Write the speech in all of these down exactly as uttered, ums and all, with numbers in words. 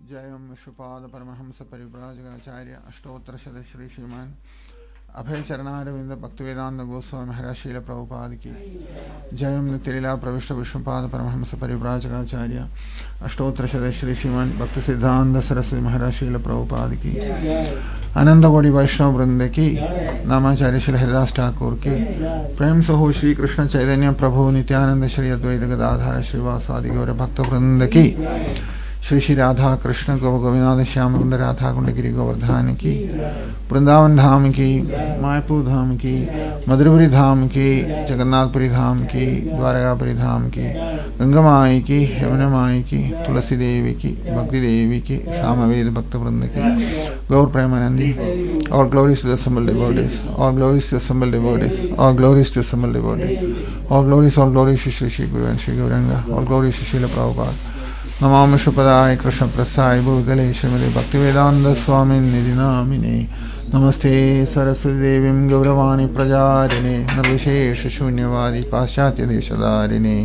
जयम विश्वपाद परमहंस परिव्राजकाचार्य अष्टोत्तर शत श्री श्रीमान अभय चरणारविंद भक्तिवेदांत गोस्वामी महाराज शील प्रभुपाद की जयम नित्यलीला प्रविष्ट विष्णुपाद परमहंस परिव्राजकाचार्य अष्टोत्तर शत श्री श्रीमान भक्ति सिद्धांत सरस्वती महाराज शील प्रभुपाद की आनंद कोटि वैष्णव वृंद की नामाचार्य श्री हरिदास ठाकुर की प्रेम से हो श्री कृष्ण चैतन्य प्रभु नित्यानंद श्री अद्वैत गदाधर श्रीवासादि गौर भक्त वृंद की श्री श्री राधा कृष्ण गौ गोविंद श्याम कुंड राधा कुंडगिरी गोवर्धन की वृंदावन धाम की मायापुर धाम की मधुरपुरी धाम की जगन्नाथपुरी धाम की द्वारकापुरी धाम की गंगा माई की यमुना माई की तुलसी देवी की भक्ति देवी की सामवेद भक्त वृंद की गौर प्रेमानंदी और glories to the assembled devotees और ग्लोरीज टू assembled devotees और ग्लोरीज टू assembled devotees और ग्लोरीज और ग्लोरीज श्री श्री गुरु एंड श्री गौरंगा और ग्लोरीज श्री शील प्रभुपाद नमामि शुभदाय कृष्ण प्रसाय भूतले श्रीमते भक्तिवेदांत स्वामी निधि नामिने नमस्ते सरस्वती देवीं गौरवाणी प्रजारिणे निर्विशेष शून्यवादी पाश्चात्य देशधारिणे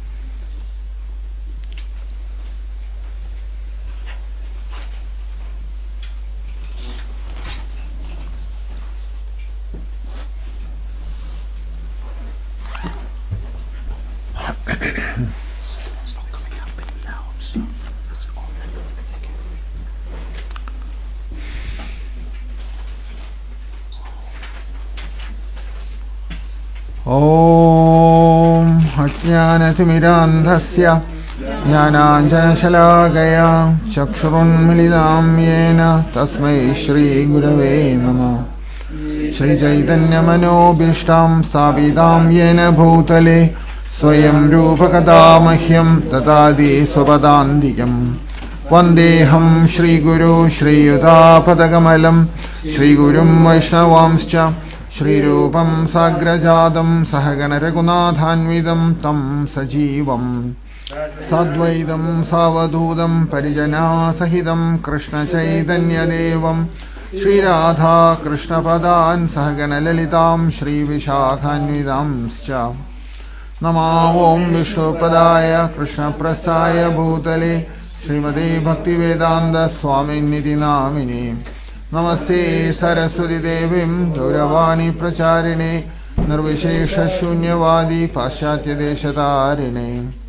ओम अज्ञानतिमिरान्धस्य ज्ञानाञ्जनशलाकया चक्षुरुन्मिलितं येन तस्मै श्रीगुरवे नमः श्रीचैतन्यमनोभीष्टां स्थापितां येन भूतले स्वयं रूपकदा मह्यं ददाति स्वपदान्तिकं वन्देऽहं श्रीगुरो श्रीयुतापदकमलं श्रीगुरुं वैष्णवांश्च श्रीरूपं साग्रजातं सहगण रघुनाथान्वितं तं सजीवं साद्वैतं सावधूतं परिजनासहितं कृष्णचैतन्यदेवं श्रीराधा कृष्णपदान् सहगण ललितां श्रीविशाखान्वितांश्च नमो ॐ विष्णुपदाय कृष्णप्रस्थाय भूतले श्रीमते भक्तिवेदान्त स्वामिनिधि नामिने नमस्ते सरस्वती देवीं गौरवाणी प्रचारिणे निर्विशेष शून्यवादी पाश्चात्य देशतारिणे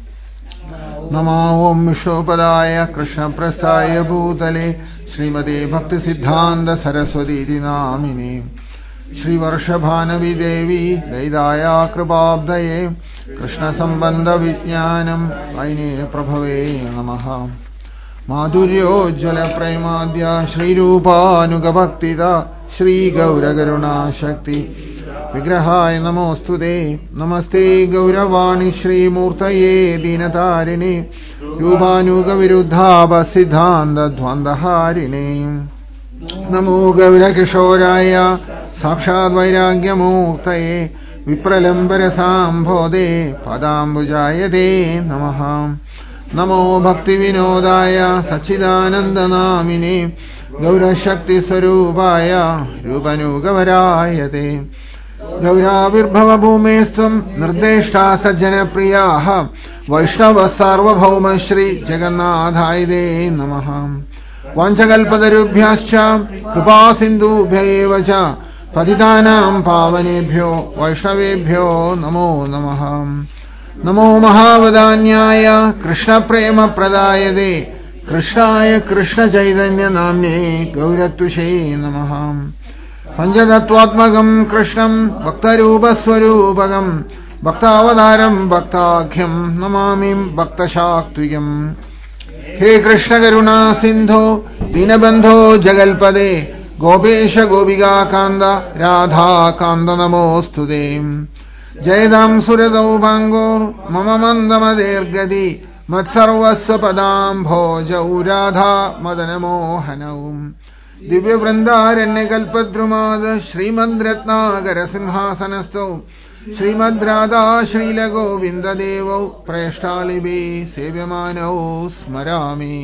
नमो ॐ विष्णुपदाय कृष्णप्रस्थाय भूतले श्रीमते भक्ति सिद्धांत सरस्वती नामिने श्रीवर्षभानवी देवी दैदाया कृपाब्धये कृष्ण संबंध विज्ञानम ऐने प्रभवे नमः माधुर्योज्वल प्रेमाद्या श्रीरूपानुगभक्तिदा श्रीगौरकरुणा शक्ति विग्रहाय नमोस्तुते नमस्ते गौरवाणी श्रीमूर्तये दीनतारिणे युगानुगविरुद्धाव सिद्धान्तद्वन्द्वहारिणे नमो गौरकिशोराय साक्षात् वैराग्यमूर्तये विप्रलम्बरसाम्भोदे पदाम्बुजाय ते नमः नमो भक्तिविनोदाय सच्चिदानन्दनामिने गौरशक्तिस्वरूपाय रूपनुगवराय ते गौराविर्भवभूमेस्त्वं निर्देष्टा सज्जनप्रियाः वैष्णवः सार्वभौम श्री जगन्नाथाय ते नमः वाञ्छकल्पतरुभ्यश्च कृपासिन्धुभ्य एव च पतितानां पावनेभ्यो वैष्णवेभ्यो नमो नमः नमो महावदान्याय कृष्ण प्रेम प्रदायते कृष्णाय कृष्ण चैतन्य नाम्ने गौरत्वशे नमः पंचतत्वात्मकं कृष्णं भक्तरूपस्वरूपकं भक्तावतारं भक्ताख्यं नमामि भक्तशाक्त्विकं हे कृष्ण करुणा सिंधो दीनबंधो जगल्पदे गोपेश गोपिका कांद राधा कांद नमोस्तुते जयदां सुरदौ भांगोर मम मंदमदेर्गति मत्सर्वस्व पदां भोजौ राधा मदन मोहनौ दिव्य वृंदारण्य कल्पद्रुमाद श्रीमद् रत्नाकर सिंहासनस्थौ श्रीमद् राधा श्रील गोविंद देवौ प्रेष्ठालिभि सेव्यमानौ स्मरामि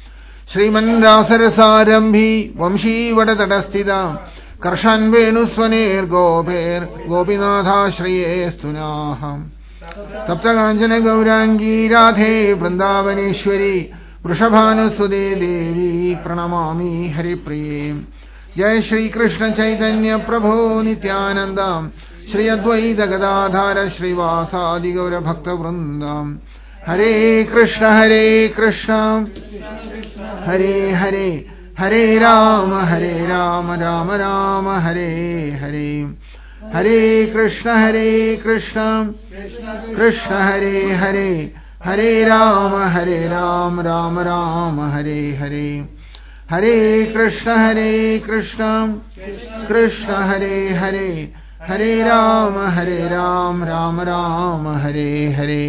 श्रीमन्रासरसारंभी वंशीवटतटस्थिता कर्षन् वेणुस्वनेर्गोभेर् गोपीनाथाश्रयेस्तु नः तप्तकाञ्चन गौरांगी राधे वृंदावनेश्वरी वृषभानुसुते देवी प्रणमामि हरिप्रिये। जय श्री कृष्ण चैतन्य प्रभो नित्यानंद श्री अद्वैत गदाधर श्रीवासादि गौर भक्त वृंद। हरे कृष्ण हरे कृष्ण हरे हरे हरे राम हरे राम राम राम हरे हरे। हरे कृष्ण हरे कृष्ण कृष्ण हरे हरे हरे राम हरे राम राम राम हरे हरे। हरे कृष्ण हरे कृष्ण कृष्ण हरे हरे हरे राम हरे राम राम राम हरे हरे।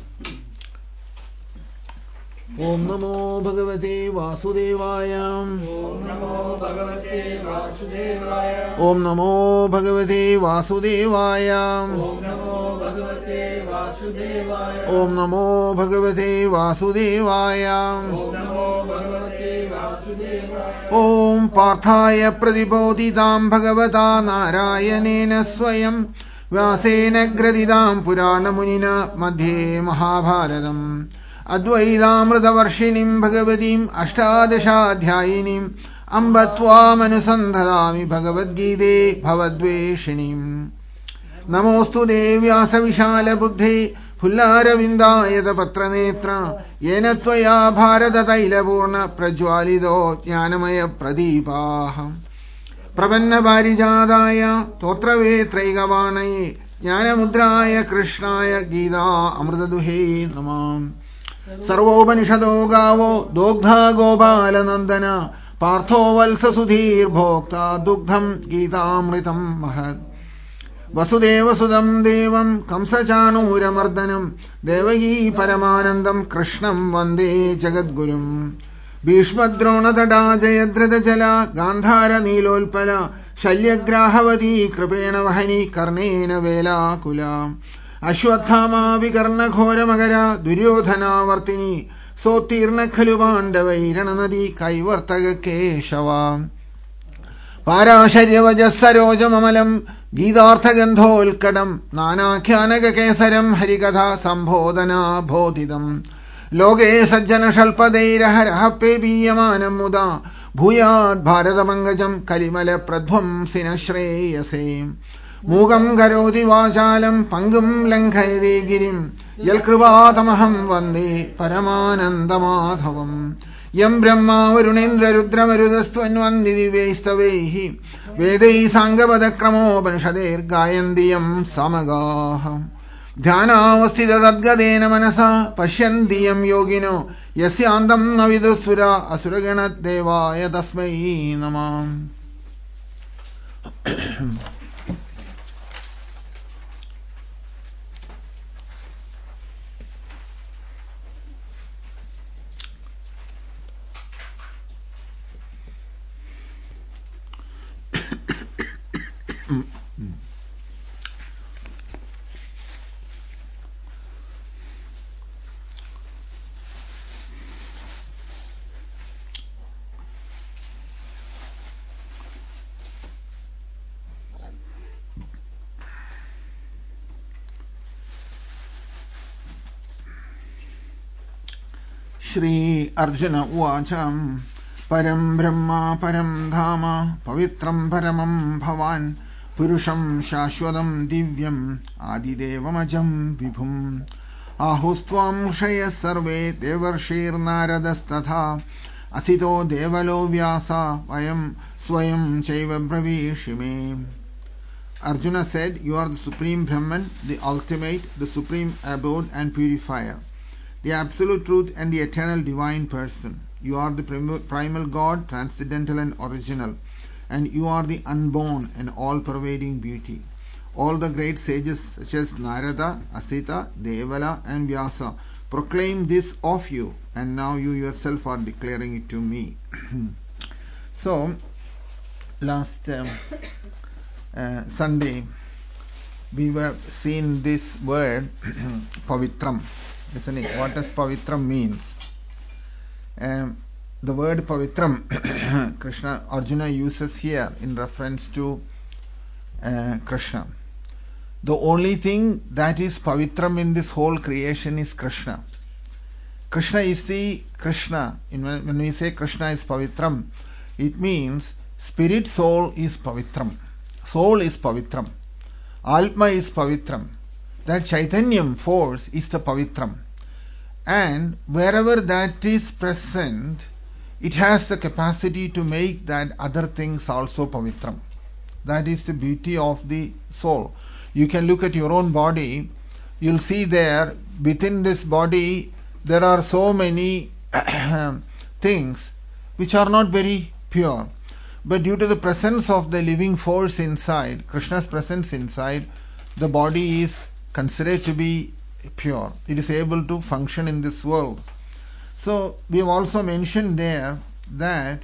ओम नमो भगवते वासुदेवाय। ओम नमो भगवते वासुदेवाय। ओम नमो भगवते वासुदेवाय। ओम नमो भगवते वासुदेवाय। ओम नमो भगवते वासुदेवाय। ओम पार्थाय प्रतिबोधितां भगवता नारायणेन स्वयं व्यासेन ग्रथितां पुराणमुनिना मध्ये महाभारतम् अद्वैतामृतवर्षिणीं भगवतीम् अष्टादशाध्यायिनीम् अम्ब त्वामनुसन्धदामि भगवद्गीते भवद्वेषिणीम्। नमोऽस्तु ते व्यासविशालबुद्धे फुल्लारविन्दायतपत्रनेत्र येन त्वया भारततैलपूर्ण प्रज्वालितो ज्ञानमयप्रदीपाः। प्रपन्नपारिजाताय स्तोत्रवेत्रैकपाणये ज्ञानमुद्राय कृष्णाय गीता अमृतदुहे नमः। सर्वोपनिषदो गावो दोग्धा गोपालनन्दन पार्थो वत्ससुधीर्भोक्ता दुग्धं गीतामृतं महत्। वसुदेवसुतं देवं कंसचाणूरमर्दनं देवकी परमानन्दं कृष्णं वन्दे जगद्गुरुं। भीष्मद्रोणतटा जयद्रथजला गान्धारनीलोत्पला शल्यग्राहवती कृपेण वहनी कर्णेन वेलाकुला। अश्वत्थामा विकर्णघोरमकरा दुर्योधनावर्तिनी सोत्तीर्ण खलु पाण्डवैरणनदी कैवर्तक केशवा। पाराशर्यवजःसरोजममलं गीतार्थगन्धोत्कटं नानाख्यानककेसरं हरिकथा सम्बोधना बोधितम्। लोके सज्जनशल्पदैरहरः पेपीयमानं मुदा भूयात् भारतमङ्गजं कलिमलप्रध्वंसिन श्रेयसे। मूकं करोति वाचालं पङ्गुं लङ्घयति गिरिं यत्कृपातमहं वन्दे परमानन्दमाधवम्। यं ब्रह्मा वरुणेन्द्ररुद्रमरुदस्त्वन्वन्दिति दिव्यैस्तवैः वेदैः साङ्गपदक्रमोपनिषदैर्गायन्ति यं सामगाः। ध्यानावस्थिततद्गतेन मनसा पश्यन्ति यं योगिनो यस्यान्तं न विदुःसुरा असुरगणदेवाय तस्मै नमः। श्री अर्जुन उवाच परं ब्रह्म परं धाम पवित्रं परमं भवान् पुरुषं शाश्वतं दिव्यम् आदिदेवमजं विभुम्। आहुस्त्वां ऋषयः सर्वे देवर्षिर्नारदस्तथा असितो देवलो व्यासा वयं स्वयं चैव ब्रवीषिमे। Arjuna said, "You are the supreme Brahman, the ultimate, the supreme abode and purifier, the absolute truth and the eternal divine person. You are the primal God, transcendental and original, and you are the unborn and all-pervading beauty. All the great sages such as Narada, Asita, Devala and Vyasa proclaim this of you, and now you yourself are declaring it to me." So, last um, uh, Sunday we were seeing this word Pavitram. Isn't it? What does Pavitram means? Um, the word Pavitram Krishna Arjuna uses here in reference to uh, Krishna. The only thing that is Pavitram in this whole creation is Krishna. Krishna is the Krishna. When we say Krishna is Pavitram, it means spirit soul is Pavitram. Soul is Pavitram. Alma is Pavitram. That Chaitanyam force is the Pavitram. And wherever that is present, it has the capacity to make that other things also Pavitram. That is the beauty of the soul. You can look at your own body, you'll see there, within this body, there are so many things which are not very pure. But due to the presence of the living force inside, Krishna's presence inside, the body is considered to be pure. It is able to function in this world. So we have also mentioned there that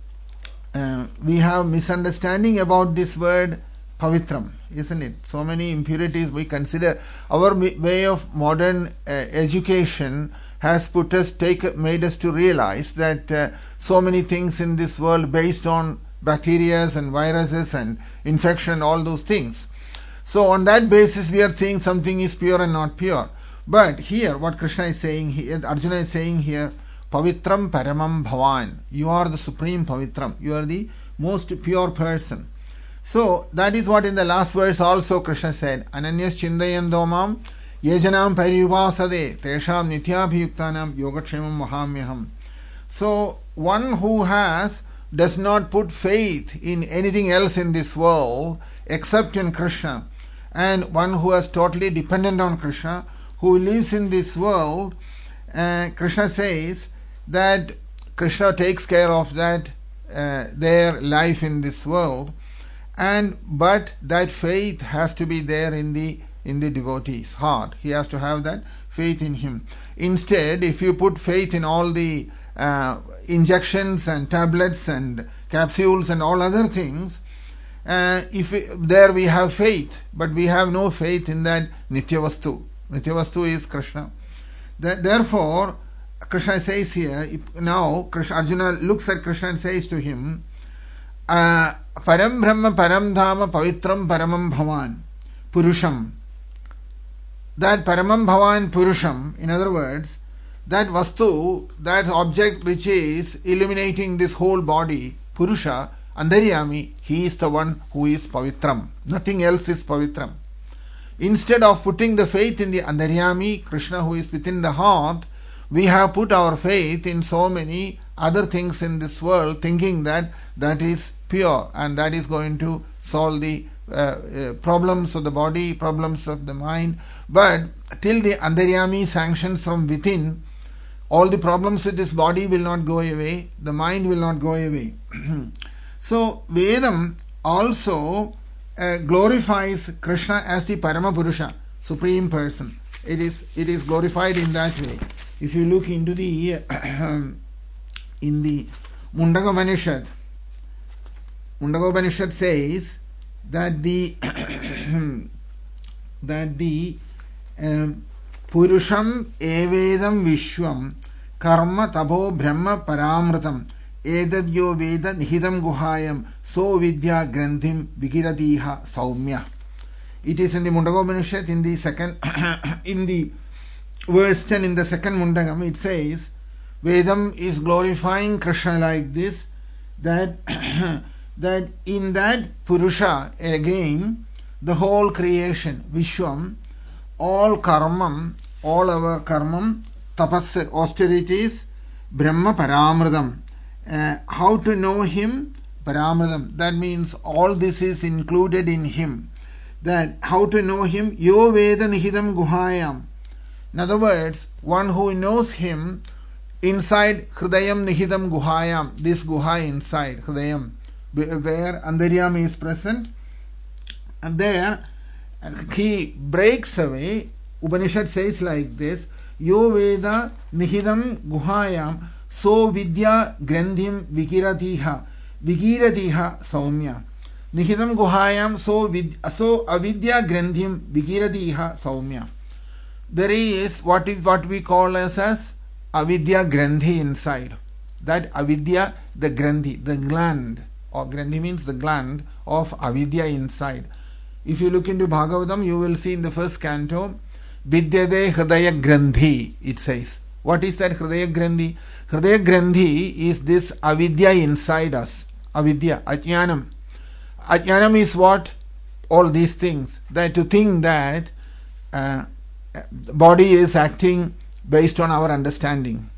uh, we have misunderstanding about this word Pavitram, isn't it? So many impurities we consider. Our way of modern uh, education has put us, take, made us to realize that uh, so many things in this world based on bacteria and viruses and infection, all those things. So on that basis we are saying something is pure and not pure. But here what Krishna is saying here, Arjuna is saying here, Pavitram Paramam Bhavan. You are the supreme Pavitram. You are the most pure person. So that is what in the last verse also Krishna said, Ananyas Chindayan Mam Yejanam Pariyupasade Tesham Nityabhiyuktanam Yogakshemam Mahamyaham. So one who has does not put faith in anything else in this world except in Krishna, and one who is totally dependent on Krishna, who lives in this world, uh, Krishna says that Krishna takes care of that uh, their life in this world, and but that faith has to be there in the in the devotee's heart. He has to have that faith in him. Instead, if you put faith in all the uh, injections and tablets and capsules and all other things, uh, if we, there we have faith, but we have no faith in that Nityavastu. Nityavastu is Krishna. That, therefore, Krishna says here, now Krishna, Arjuna looks at Krishna and says to him, uh, Param Brahma Param Dhama Pavitram Paramam Bhavan Purusham. That Paramam Bhavan Purusham, in other words, that Vastu, that object which is illuminating this whole body, Purusha, Andaryami, he is the one who is Pavitram. Nothing else is Pavitram. Instead of putting the faith in the Andaryami, Krishna who is within the heart, we have put our faith in so many other things in this world, thinking that that is pure and that is going to solve the uh, uh, problems of the body, problems of the mind. But till the Andaryami sanctions from within, all the problems with this body will not go away, the mind will not go away. So Vedam also uh, glorifies Krishna as the Parama Purusha, supreme person. It is it is glorified in that way. If you look into the uh, in the Mundaka Upanishad, Mundaka Upanishad says that the that the um, Purusham evedam vishwam karma tabo brahma paramritam edadyo veda nihidam guhayam so vidya granthim vigiradiha saumya. It is in the Mundaka Upanishad in the second in the verse ten in the second Mundakam. It says Vedam is glorifying Krishna like this, that that in that Purusha again the whole creation, Vishwam, all karmam, all our karmam, tapas, austerities, Brahma Paramridam. Uh, how to know him? Paramridam. That means all this is included in him. That how to know him? Yo Veda Nihidam Guhayam. In other words, one who knows him inside Hridayam Nihidam Guhayam, this Guha inside Hridayam, where Andaryami is present, and there he breaks away. Upanishad says like this: Yo Veda Nihidam Guhayam So Vidya Grandhim Vigiratiha Vigiratiha Saumya. Nihidam Guhayam So vid, So Avidya Grandhim Vigiratiha Saumya. There is what is what we call as, as Avidya Grandhi inside. That Avidya, the Grandhi, the gland, or Grandhi means the gland of Avidya inside. If you look into Bhagavatam, you will see in the first canto, Vidyade Hridaya Grandhi, it says. What is that Hridaya Grandhi? Hridaya Grandhi is this avidya inside us. Avidya, ajnanam. Ajnanam is what? All these things. That to think that uh, body is acting based on our understanding.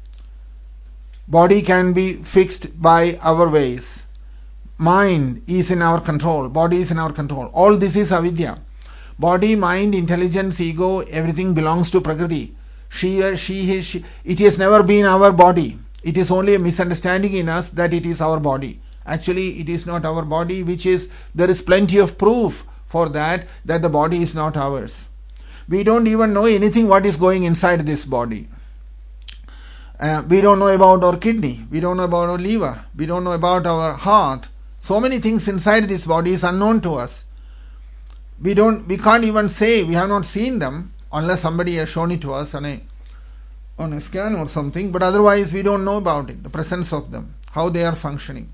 Body can be fixed by our ways. Mind is in our control. Body is in our control. All this is avidya. Body, mind, intelligence, ego, everything belongs to Prakriti. She, she, he, she, it has never been our body. It is only a misunderstanding in us that it is our body. Actually, it is not our body, which is, there is plenty of proof for that, that the body is not ours. We don't even know anything what is going inside this body. Uh, we don't know about our kidney. We don't know about our liver. We don't know about our heart. So many things inside this body is unknown to us. We don't, we can't even say, we have not seen them, unless somebody has shown it to us on a, on a scan or something, but otherwise we don't know about it, the presence of them, how they are functioning.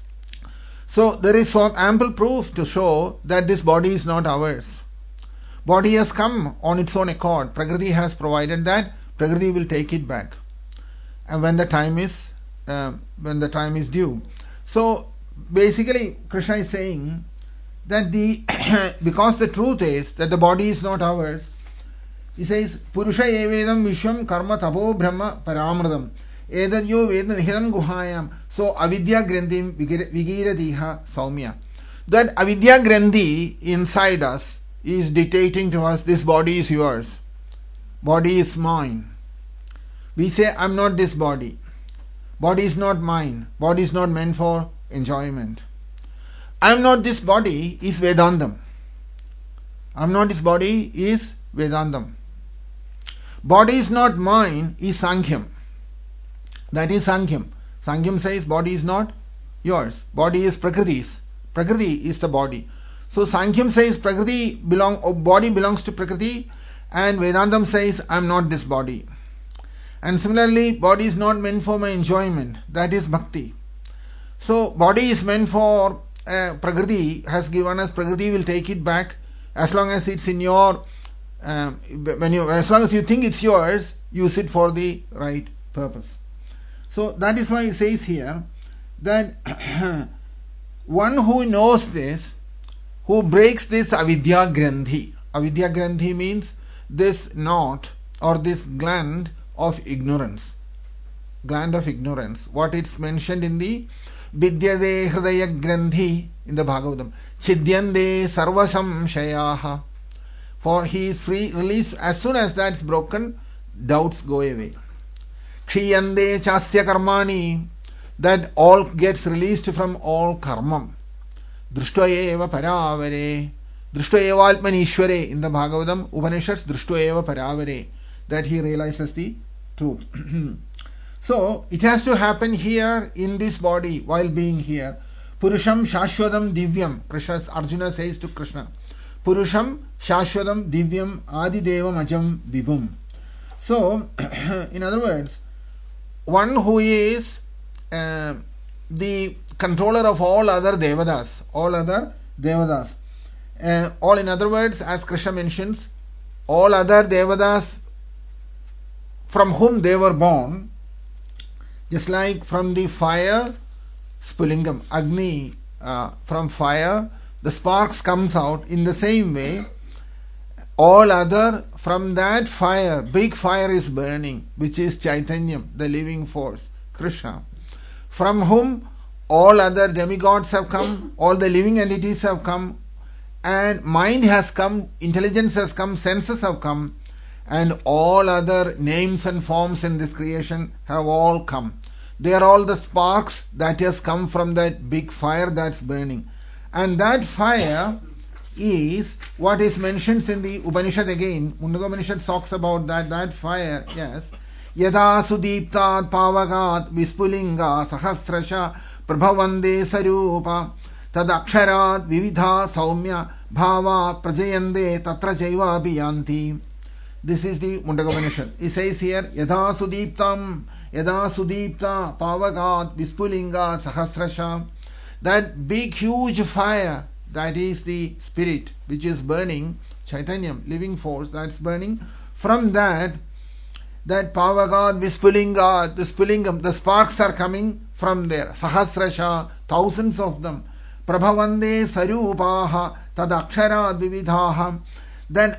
So there is so ample proof to show that this body is not ours. Body has come on its own accord. Prakriti has provided that. Prakriti will take it back, and when the time is, uh, when the time is due. So basically, Krishna is saying that the because the truth is that the body is not ours. He says, Purusha evedam vishwam karma tapo brahma paramradam edadyo vedna nihidam guhayam. So avidya grandhim vigiradiha saumya. That avidya grandhi inside us is dictating to us, this body is yours. Body is mine. We say, I'm not this body. Body is not mine. Body is not meant for enjoyment. I'm not this body is Vedantam. I'm not this body is Vedantam. Body is not mine is Sankhya. That is Sankhya. Sankhya says body is not yours. Body is Prakriti's. Prakriti is the body. So Sankhya says Prakriti belong, body belongs to Prakriti, and Vedantam says I am not this body. And similarly, body is not meant for my enjoyment. That is Bhakti. So body is meant for uh, Prakriti has given us. Prakriti will take it back as long as it's in your Um, when you, as long as you think it's yours, use it for the right purpose. So that is why it says here that one who knows this, who breaks this avidya grandhi. Avidya grandhi means this knot or this gland of ignorance. Gland of ignorance. What it's mentioned in the Vidyade Hridaya Grandhi in the Bhagavatam. Chidyande Sarvasam Shayaha. For he is free, released. As soon as that's broken, doubts go away. Kshiyande chasya karmani, that all gets released from all karma. Drishto eva paravare. Drishto eva atmanishware. In the Bhagavatam, Upanishads, Drishto eva paravare. That he realizes the truth. So, it has to happen here in this body while being here. Purusham shashwadam divyam. Krishna, Arjuna says to Krishna. Purusham Shashwadam Divyam Adidevam Ajam Vibhum. So, in other words, one who is uh, the controller of all other Devadas, all other Devadas. Uh, all in other words, as Krishna mentions, all other Devadas from whom they were born, just like from the fire, Spulingam, Agni, uh, from fire, the sparks comes out. In the same way, all other, from that fire, big fire is burning, which is Chaitanyam, the living force, Krishna, from whom all other demigods have come, all the living entities have come, and mind has come, intelligence has come, senses have come, and all other names and forms in this creation have all come. They are all the sparks that has come from that big fire that's burning. And that fire is what is mentioned in the Upanishad again. Mundaka Upanishad talks about that, that fire, yes. Yada sudiptat pavagat vispulinga sahasrasha prabhavande sarupa tadaksharat vividha saumya bhava prajayande tatra jaiva abhiyanti. This is the Mundaka Upanishad. It says here, Yada sudiptam, Yada sudipta pavagat vispulinga sahasrasha. That big huge fire, that is the spirit which is burning, Chaitanyam, living force that's burning. From that, that Pavagad, Vispulinga, the Spulingam, the sparks are coming from there. Sahasrasha, thousands of them. Prabhavande Sarupaha, Tadakshara Vividhaha. Then,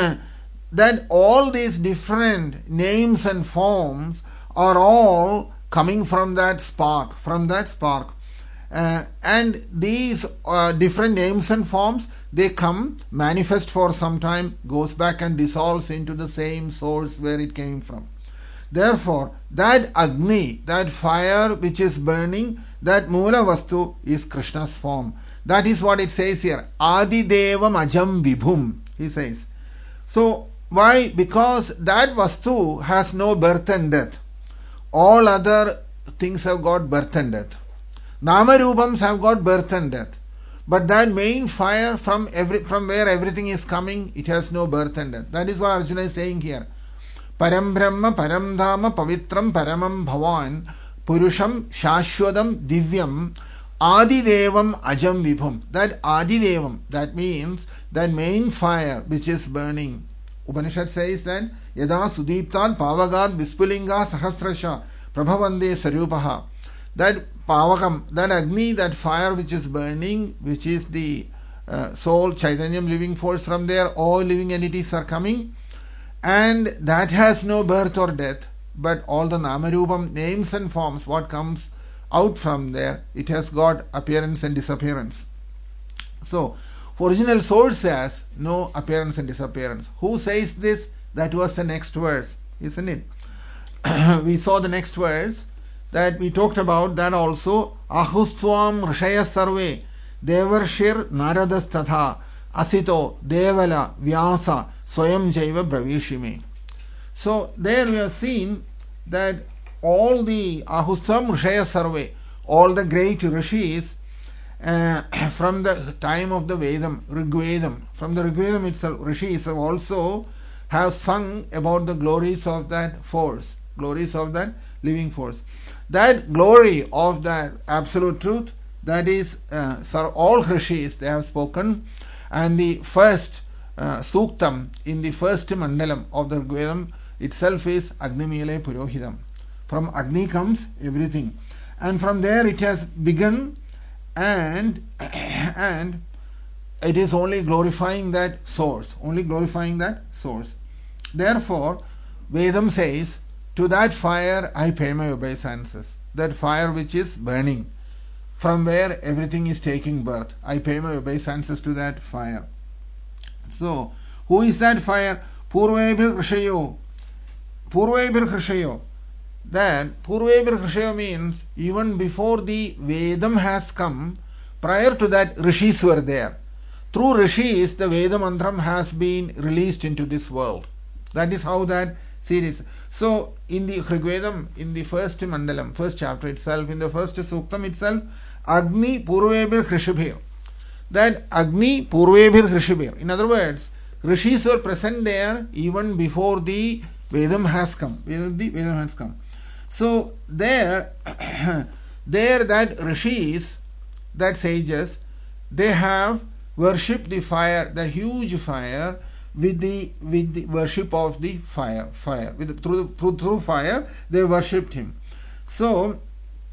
then all these different names and forms are all coming from that spark, from that spark. Uh, and these uh, different names and forms, they come, manifest for some time, goes back and dissolves into the same source where it came from. Therefore, that Agni, that fire which is burning, that Mula Vastu is Krishna's form. That is what it says here. Adi Devam Ajam Vibhum, he says. So, why? Because that Vastu has no birth and death. All other things have got birth and death. Namarubams have got birth and death. But that main fire from every from where everything is coming, it has no birth and death. That is what Arjuna is saying here. Param Brahma, Param Dhama, Pavitram, Paramam Bhavan, Purusham, Shashwadam, Divyam, Adi Devam, Ajam Vibhum. That Adi Devam, that means that main fire which is burning. Upanishad says that Yada Sudiptan Pavagad Vispulinga Sahasrasha Prabhavande Sarupaha. That Pavakam, that Agni, that fire which is burning, which is the uh, soul, Chaitanyam, living force, from there all living entities are coming, and that has no birth or death, but all the Namarubam, names and forms, what comes out from there, it has got appearance and disappearance. So, original source has no appearance and disappearance. Who says this? That was the next verse, isn't it? We saw the next verse, that we talked about that also. Ahustvam Rishaya Sarve Devarshir Naradas Tatha Asito Devala Vyasa Swayam Jaiva Bravishime. So there we have seen that all the Ahustvam Rishaya Sarve, all the great rishis uh, from the time of the Vedam, Rigvedam, from the Rigvedam itself, rishis have also have sung about the glories of that force, glories of that living force. That glory of that absolute truth, that is, uh, sir, all rishis, they have spoken. And the first uh, suktam in the first mandalam of the Rigvedam itself is Agnimile Purohidam. From Agni comes everything. And from there it has begun, and and it is only glorifying that source, only glorifying that source. Therefore, Vedam says, to that fire I pay my obeisances. That fire which is burning, from where everything is taking birth, I pay my obeisances to that fire. So, who is that fire? Purvebhir Krishayo. Purvebhir Krishayo. That Purvebhir Krishayo means even before the Vedam has come, prior to that rishis were there. Through rishis, the Veda mantram has been released into this world. That is how that series. So, in the Rigvedam, in the first mandalam, first chapter itself, in the first suktam itself, Agni Purvebhir Krishibhir. That Agni Purvebhir Krishibhir. In other words, rishis were present there even before the Vedam has come. The Vedam has come. So, there, there that rishis, that sages, they have worshipped the fire, the huge fire, with the with the worship of the fire, fire with the, through, the, through through fire they worshipped him. So,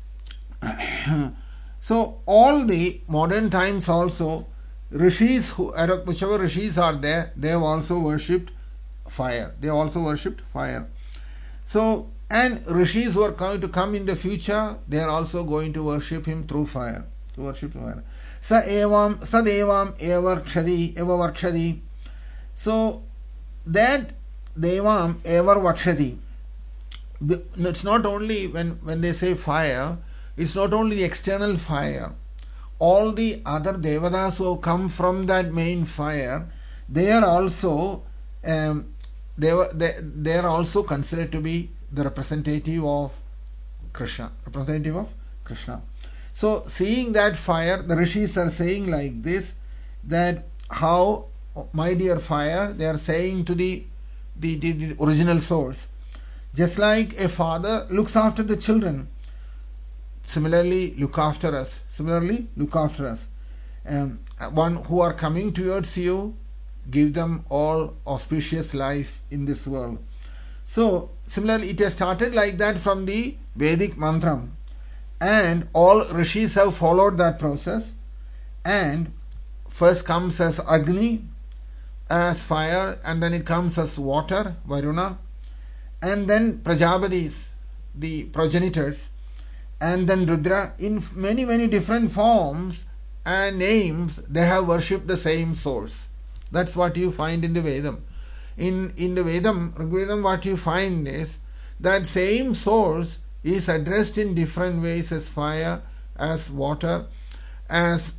so all the modern times also, rishis who, whichever rishis are there, they have also worshipped fire. They also worshipped fire. So, and rishis who are going to come in the future, they are also going to worship him through fire. To worship fire. Sa evam sad evam eva kshadi eva varkshadi. So, that Devam ever Vakshadi, it's not only when, when they say fire, it's not only the external fire. All the other Devadas who come from that main fire, they are also um, they, were, they, they are also considered to be the representative of Krishna. Representative of Krishna. So, seeing that fire, the rishis are saying like this, that how, my dear fire, they are saying to the, the, the, the original source. Just like a father looks after the children, similarly look after us. Similarly look after us. Um, one who are coming towards you, give them all auspicious life in this world. So similarly, it has started like that from the Vedic mantra, and all rishis have followed that process. And first comes as Agni, as fire, and then it comes as water, Varuna, and then Prajapatis, the progenitors, and then Rudra, in many many different forms and names. They have worshipped the same source. That's what you find in the Vedam. In, in the Vedam, Rigvedam, what you find is that same source is addressed in different ways, as fire, as water, as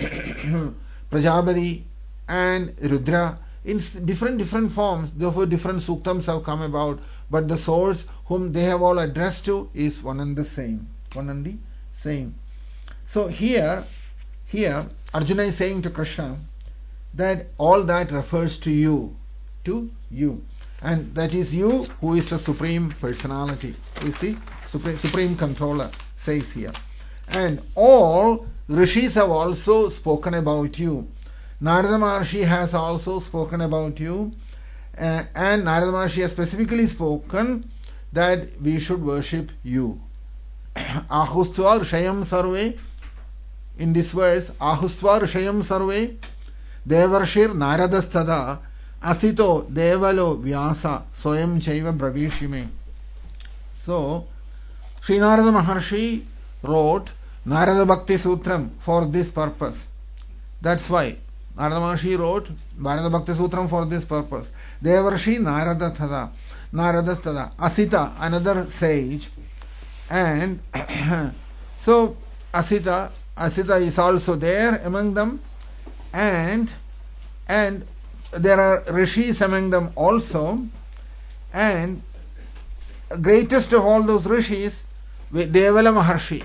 Prajapati and Rudra, in different different forms. Therefore different suktams have come about, but the source whom they have all addressed to is one and the same. One and the same. So here, here Arjuna is saying to Krishna that all that refers to you, to you, and that is you who is the supreme personality, you see, supreme, supreme controller, says here. And all rishis have also spoken about you. Narada Maharshi has also spoken about you, uh, and Narada Maharshi has specifically spoken that we should worship you. Ahustva rishayam sarve, in this verse, Ahustva rishayam sarve, Devarshir Naradastada, Asito Devalo Vyasa Soyam Chaiva Bravishime. So, Sri Narada Maharshi wrote Narada Bhakti Sutram for this purpose. That's why Narada Maharshi wrote Narada Bhakti Sutram for this purpose. Devarshi Narada Tada, Narada Tada, Asita, another sage. And so Asita, Asita is also there among them, and and there are rishis among them also, and greatest of all those rishis, Devala Maharshi,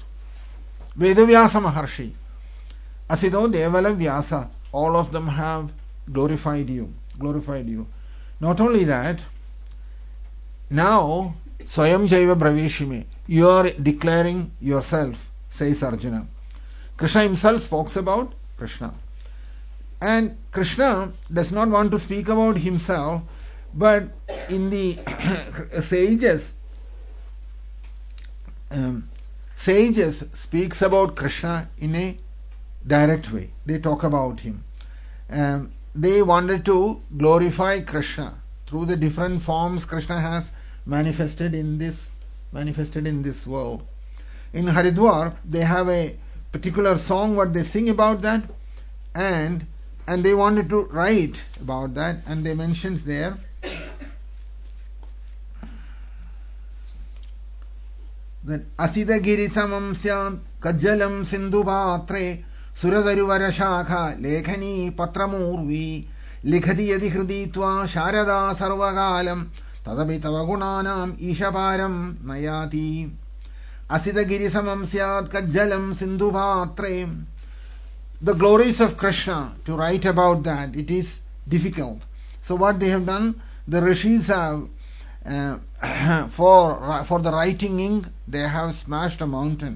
Vedavyasa Maharshi, Asito Devala Vyasa, all of them have glorified you, glorified you. Not only that, now Swayam Jaiva Bravishime, you are declaring yourself, says Arjuna. Krishna himself speaks about Krishna. And Krishna does not want to speak about himself, but in the sages, um, sages speaks about Krishna in a direct way. They talk about him. Um, they wanted to glorify Krishna through the different forms Krishna has manifested in this manifested in this world. In Haridwar, they have a particular song what they sing about that, and and they wanted to write about that, and they mentions there that Asida Girisamam Syam Kajalam Sindhu Patre Suradharuvara Shakha Lekhani Patramurvi Likhati Yadi Hriditva Sharada Sarvagalam Tadapi Tavagunanam Ishaparam Nayati. Asida Girisamam Syat Kajalam Sindhu Patre. The glories of Krishna, to write about that, it is difficult. So what they have done, the rishis have, uh, for, for the writing ink, they have smashed a mountain.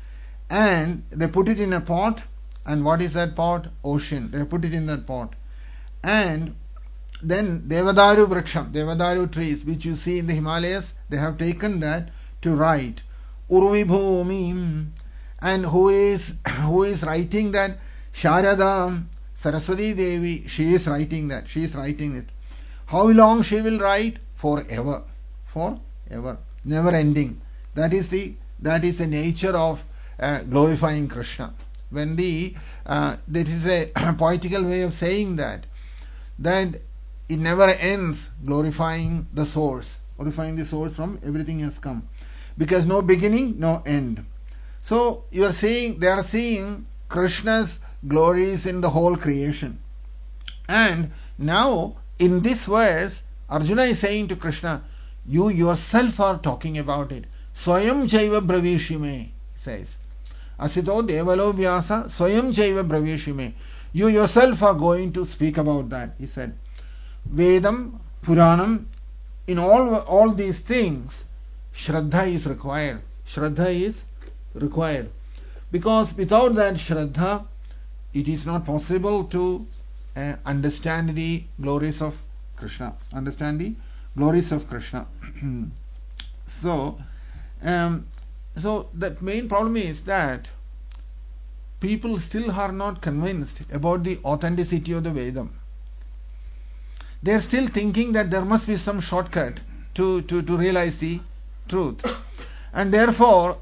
And they put it in a pot. And what is that pot? Ocean. They put it in that pot. And then Devadaru Vriksham, Devadaru trees, which you see in the Himalayas, they have taken that to write. Urvi Bhumi. And who is, who is writing that? Sharada, Saraswati Devi, she is writing that. She is writing it. How long she will write? Forever. Forever. Never ending. That is the that is the nature of uh, glorifying Krishna. When the uh, that is a poetical way of saying that, that it never ends glorifying the source, glorifying the source from everything has come, because no beginning, no end. So you are seeing, they are seeing Krishna's glories in the whole creation. And now in this verse, Arjuna is saying to Krishna, you yourself are talking about it. Swayam Jaiva Bravishime, says. Asito Devalo Vyasa Swayam Jaiva Bravishime. You yourself are going to speak about that, he said. Vedam, Puranam, in all, all these things, Shraddha is required. Shraddha is required. Because without that Shraddha, it is not possible to uh, understand the glories of Krishna. Understand the glories of Krishna. so, um, so the main problem is that people still are not convinced about the authenticity of the Vedam. They are still thinking that there must be some shortcut to, to, to realize the truth. And therefore,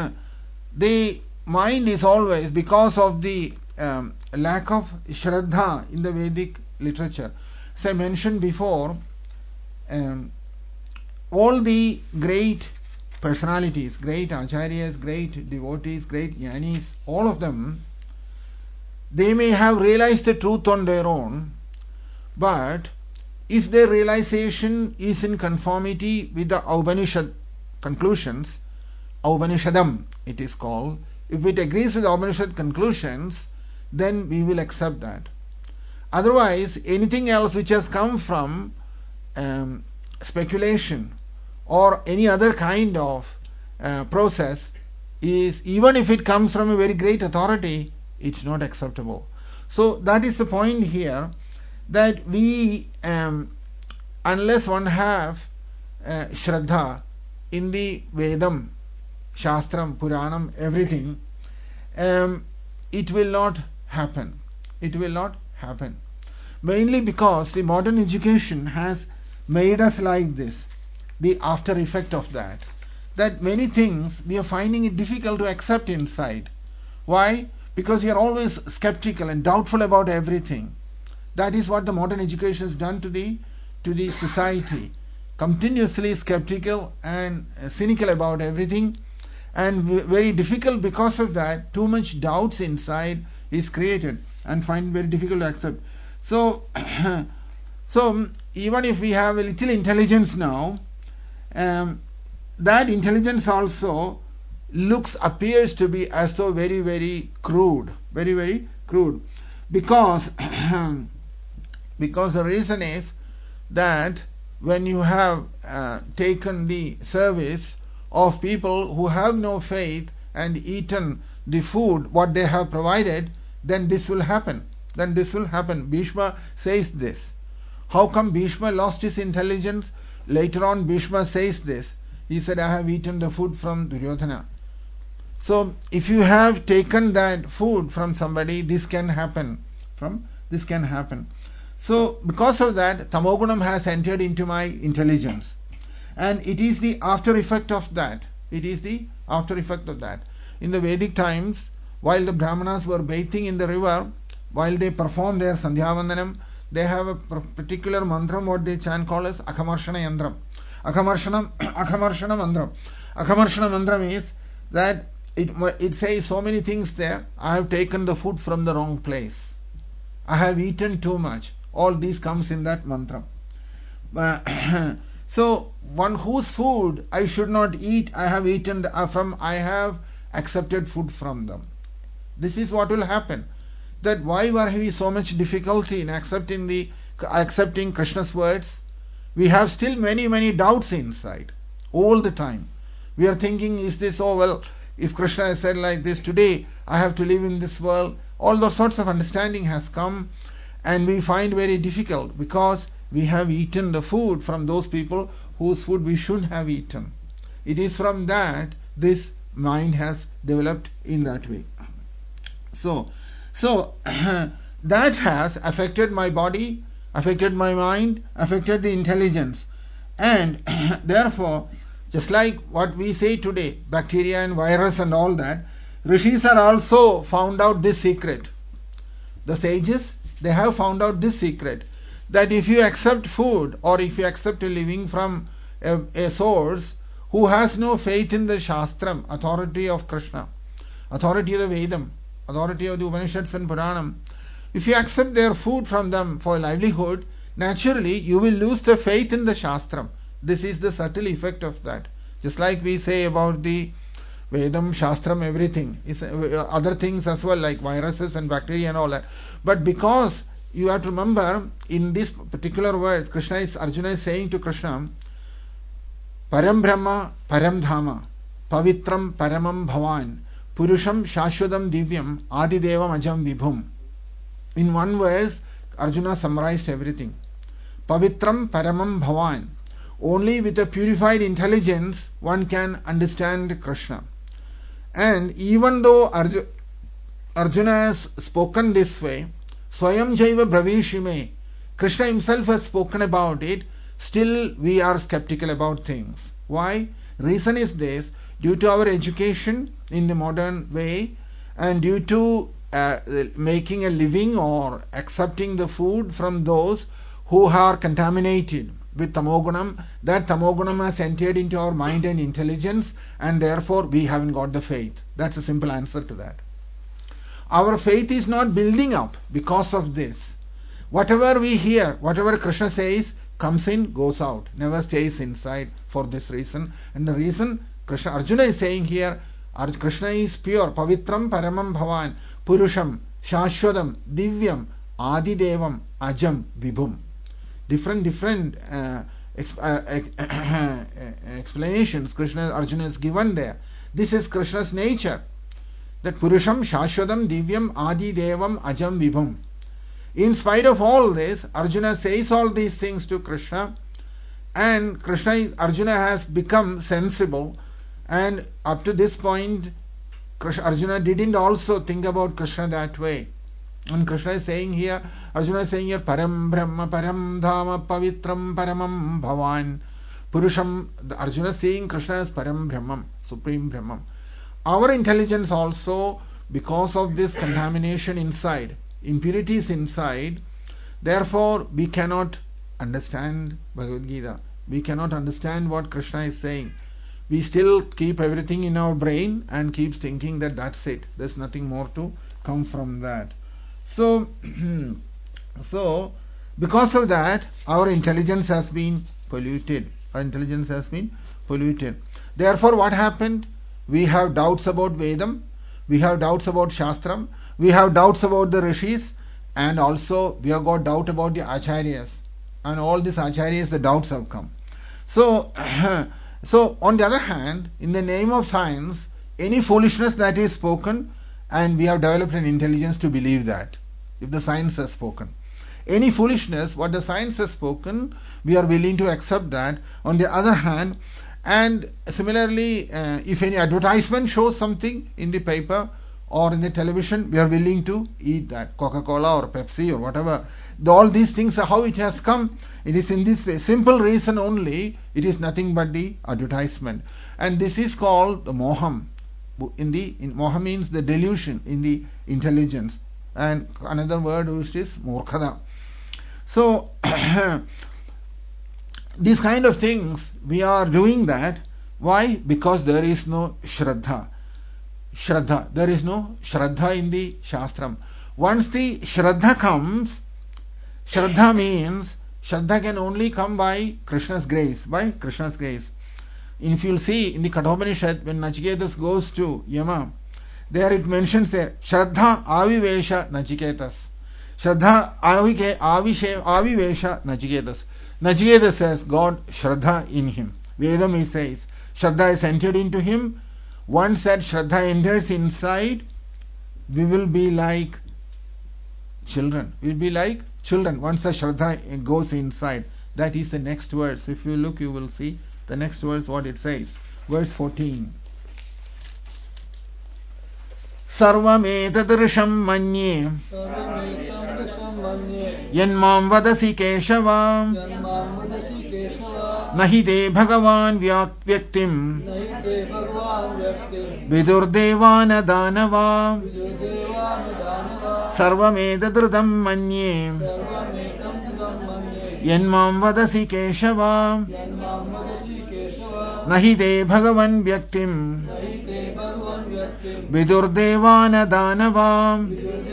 the mind is always, because of the um, lack of Shraddha in the Vedic literature. As I mentioned before, um, all the great personalities, great acharyas, great devotees, great jnanis, all of them, they may have realized the truth on their own, but if their realization is in conformity with the Upanishad conclusions, Upanishadam it is called, if it agrees with the Upanishad conclusions, then we will accept that. Otherwise, anything else which has come from um, speculation or any other kind of uh, process is, even if it comes from a very great authority, it's not acceptable. So that is the point here, that we, um, unless one have uh, Shraddha in the Vedam, Shastram, Puranam, everything, um, it will not happen. It will not happen. Mainly because the modern education has made us like this, the after effect of that, that many things we are finding it difficult to accept inside. Why? Because we are always skeptical and doubtful about everything. That is what the modern education has done to the to the society. Continuously skeptical and cynical about everything, and very difficult because of that. Too much doubts inside is created and find very difficult to accept. So, so even if we have a little intelligence now, um, that intelligence also looks, appears to be as though very, very crude, very, very crude, because because the reason is that when you have uh, taken the service of people who have no faith and eaten the food what they have provided, then this will happen. Then this will happen. Bhishma says this. How come Bhishma lost his intelligence? Later on Bhishma says this. He said, I have eaten the food from Duryodhana. So if you have taken that food from somebody, this can happen. From this can happen. So because of that, Tamogunam has entered into my intelligence. And it is the after effect of that. It is the after effect of that. In the Vedic times, while the Brahmanas were bathing in the river, while they perform their Sandhyavandanam, they have a particular mantram what they chant called as Akamarshana Yandram. Akamarshana, Akamarshana Mandram. Akamarshana Mandram is that it, it says so many things there. I have taken the food from the wrong place. I have eaten too much. All these comes in that mantra. Uh, so one whose food I should not eat, I have eaten the, uh, from, I have accepted food from them. This is what will happen. That why were we so much difficulty in accepting the accepting Krishna's words? We have still many many doubts inside all the time. We are thinking, is this, oh well, if Krishna has said like this today, I have to live in this world. All those sorts of understanding has come, and we find very difficult because we have eaten the food from those people whose food we should have eaten. It is from that this mind has developed in that way. So, so that has affected my body, affected my mind, affected the intelligence, and therefore, just like what we say today, bacteria and virus and all that, Rishis are also found out this secret. The sages, they have found out this secret, that if you accept food or if you accept a living from a, a source who has no faith in the Shastram, authority of Krishna, authority of the Vedam, authority of the Upanishads and Puranam, if you accept their food from them for livelihood, naturally you will lose the faith in the Shastram. This is the subtle effect of that. Just like we say about the Vedam, Shastram, everything, is uh, other things as well, like viruses and bacteria and all that. But because you have to remember, in this particular words, Krishna is, Arjuna is saying to Krishna, Param Brahma, Param Dhama, Pavitram Paramam Bhavan, Purusham Shashwadam Divyam, Adidevam Ajam Vibhum. In one verse, Arjuna summarized everything. Pavitram Paramam Bhavan. Only with a purified intelligence one can understand Krishna. And even though Arjuna, Arjuna has spoken this way, Swayam Jaiva Bravishime, Krishna himself has spoken about it, still we are skeptical about things. Why? Reason is this: due to our education in the modern way, and due to uh, making a living or accepting the food from those who are contaminated with tamogunam, that tamogunam has entered into our mind and intelligence, and therefore we haven't got the faith. That's a simple answer to that. Our faith is not building up because of this. Whatever we hear, whatever Krishna says, comes in, goes out, never stays inside for this reason. And the reason Krishna, Arjuna is saying here, Krishna is pure, pavitram paramam bhavan, purusham, shashwadam, divyam, adidevam, ajam, vibhum. Different, different uh, exp- uh, explanations Krishna, Arjuna has given there. This is Krishna's nature. That Purusham, Shashwadam, Divyam, Adi Devam, Ajam, Vibhum. In spite of all this, Arjuna says all these things to Krishna, and Krishna, Arjuna has become sensible, and up to this point, Krishna, Arjuna didn't also think about Krishna that way. And Krishna is saying here, Arjuna is saying here, Param Brahma, Param Dhama, Pavitram, Paramam Bhavan. Purusham, Arjuna is saying Krishna as Param Brahman, Supreme Brahman. Our intelligence also, because of this contamination inside, impurities inside, therefore we cannot understand Bhagavad Gita. We cannot understand what Krishna is saying. We still keep everything in our brain and keep thinking that that's it. There's nothing more to come from that. So, so because of that, our intelligence has been polluted. Our intelligence has been polluted. Therefore, what happened? We have doubts about Vedam, we have doubts about Shastram, we have doubts about the Rishis, and also we have got doubt about the Acharyas. And all these Acharyas, the doubts have come. So, so on the other hand, in the name of science, any foolishness that is spoken, and we have developed an intelligence to believe that, if the science has spoken. Any foolishness, what the science has spoken, we are willing to accept that. On the other hand, and similarly, uh, if any advertisement shows something in the paper or in the television, we are willing to eat that, Coca-Cola or Pepsi or whatever. All these things are how it has come. It is in this way. Simple reason only, it is nothing but the advertisement. And this is called the moham. In the in, moha means the delusion in the intelligence. And another word which is murkhada. So, these kind of things, we are doing that. Why? Because there is no Shraddha. Shraddha. There is no Shraddha in the Shastram. Once the Shraddha comes, Shraddha means, Shraddha can only come by Krishna's grace. By Krishna's grace. If you'll see in the Kathopanishad, when Nachiketas goes to Yama, there it mentions there, Shraddha avivesha Nachiketas. Shraddha avike avishe avivesha Nachiketas. Nachiketa says, God Shraddha in him. Vedam says, Shraddha is entered into him. Once that Shraddha enters inside, we will be like children. We will be like children. Once the Shraddha goes inside. That is the next verse. If you look, you will see the next verse, what it says. Verse fourteen. Sarvametadrisham manye Yanmam vadasi keshavam Nahi de bhagavan vyaktim Vidurdevana danava Sarvametadridam manye Yanmam vadasi keshavam Nahi de bhagavan vyaktim Vidurdevana danava.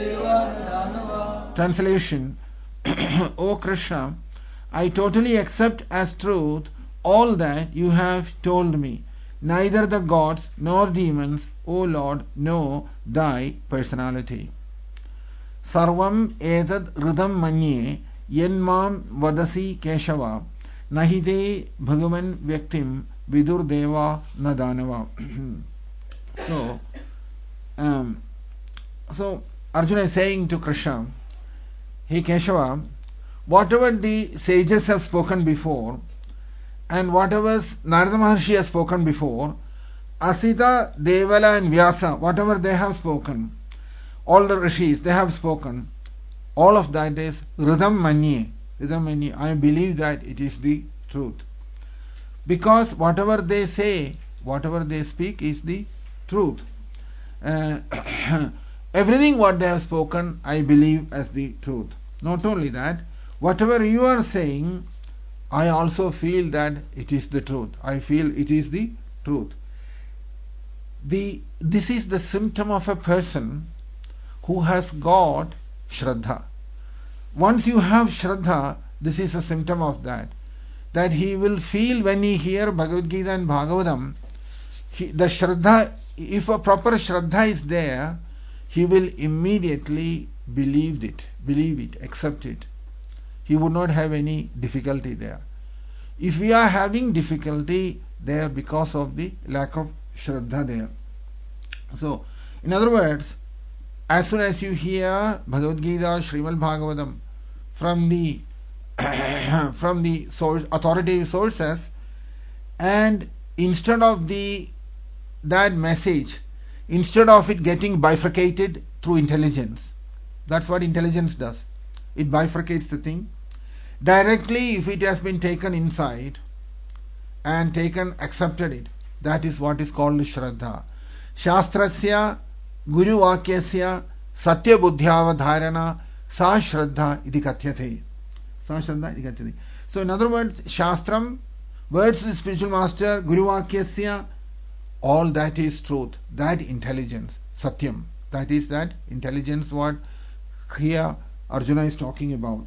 Translation. O Krishna, I totally accept as truth all that you have told me. Neither the gods nor demons, O Lord, know thy personality. Sarvam etad ridam manye yenmam vadasi keshava nahide bhagavan vyaktim vidur deva nadanava. So, um, so Arjuna is saying to Krishna, Hey Keshava, whatever the sages have spoken before, and whatever Narada Maharshi has spoken before, Asita, Devala and Vyasa, whatever they have spoken, all the rishis, they have spoken, all of that is Ridham Manye. Ridham Manye, I believe that it is the truth. Because whatever they say, whatever they speak is the truth. Uh, everything what they have spoken, I believe as the truth. Not only that, whatever you are saying, I also feel that it is the truth. I feel it is the truth. The, this is the symptom of a person who has got Shraddha. Once you have Shraddha, this is a symptom of that. That he will feel when he hear Bhagavad Gita and Bhagavatam, he, the Shraddha, if a proper Shraddha is there, he will immediately believe it, believe it, accept it. He would not have any difficulty there. If we are having difficulty there because of the lack of Shraddha there. So, in other words, as soon as you hear Bhagavad Gita or Srimad Bhagavatam from the from the source, authoritative sources, and instead of the that message, instead of it getting bifurcated through intelligence, that's what intelligence does. It bifurcates the thing. Directly, if it has been taken inside and taken, accepted it, that is what is called Shraddha. Shastrasya Guru Vakyasya Satya Buddhyavadharana Sa Shraddha iti kathyate. Sa Shraddha iti kathyate. So, in other words, Shastram, words of the spiritual master, Guru Vakyasya, all that is truth, that intelligence, Satyam, that is that intelligence what here Arjuna is talking about.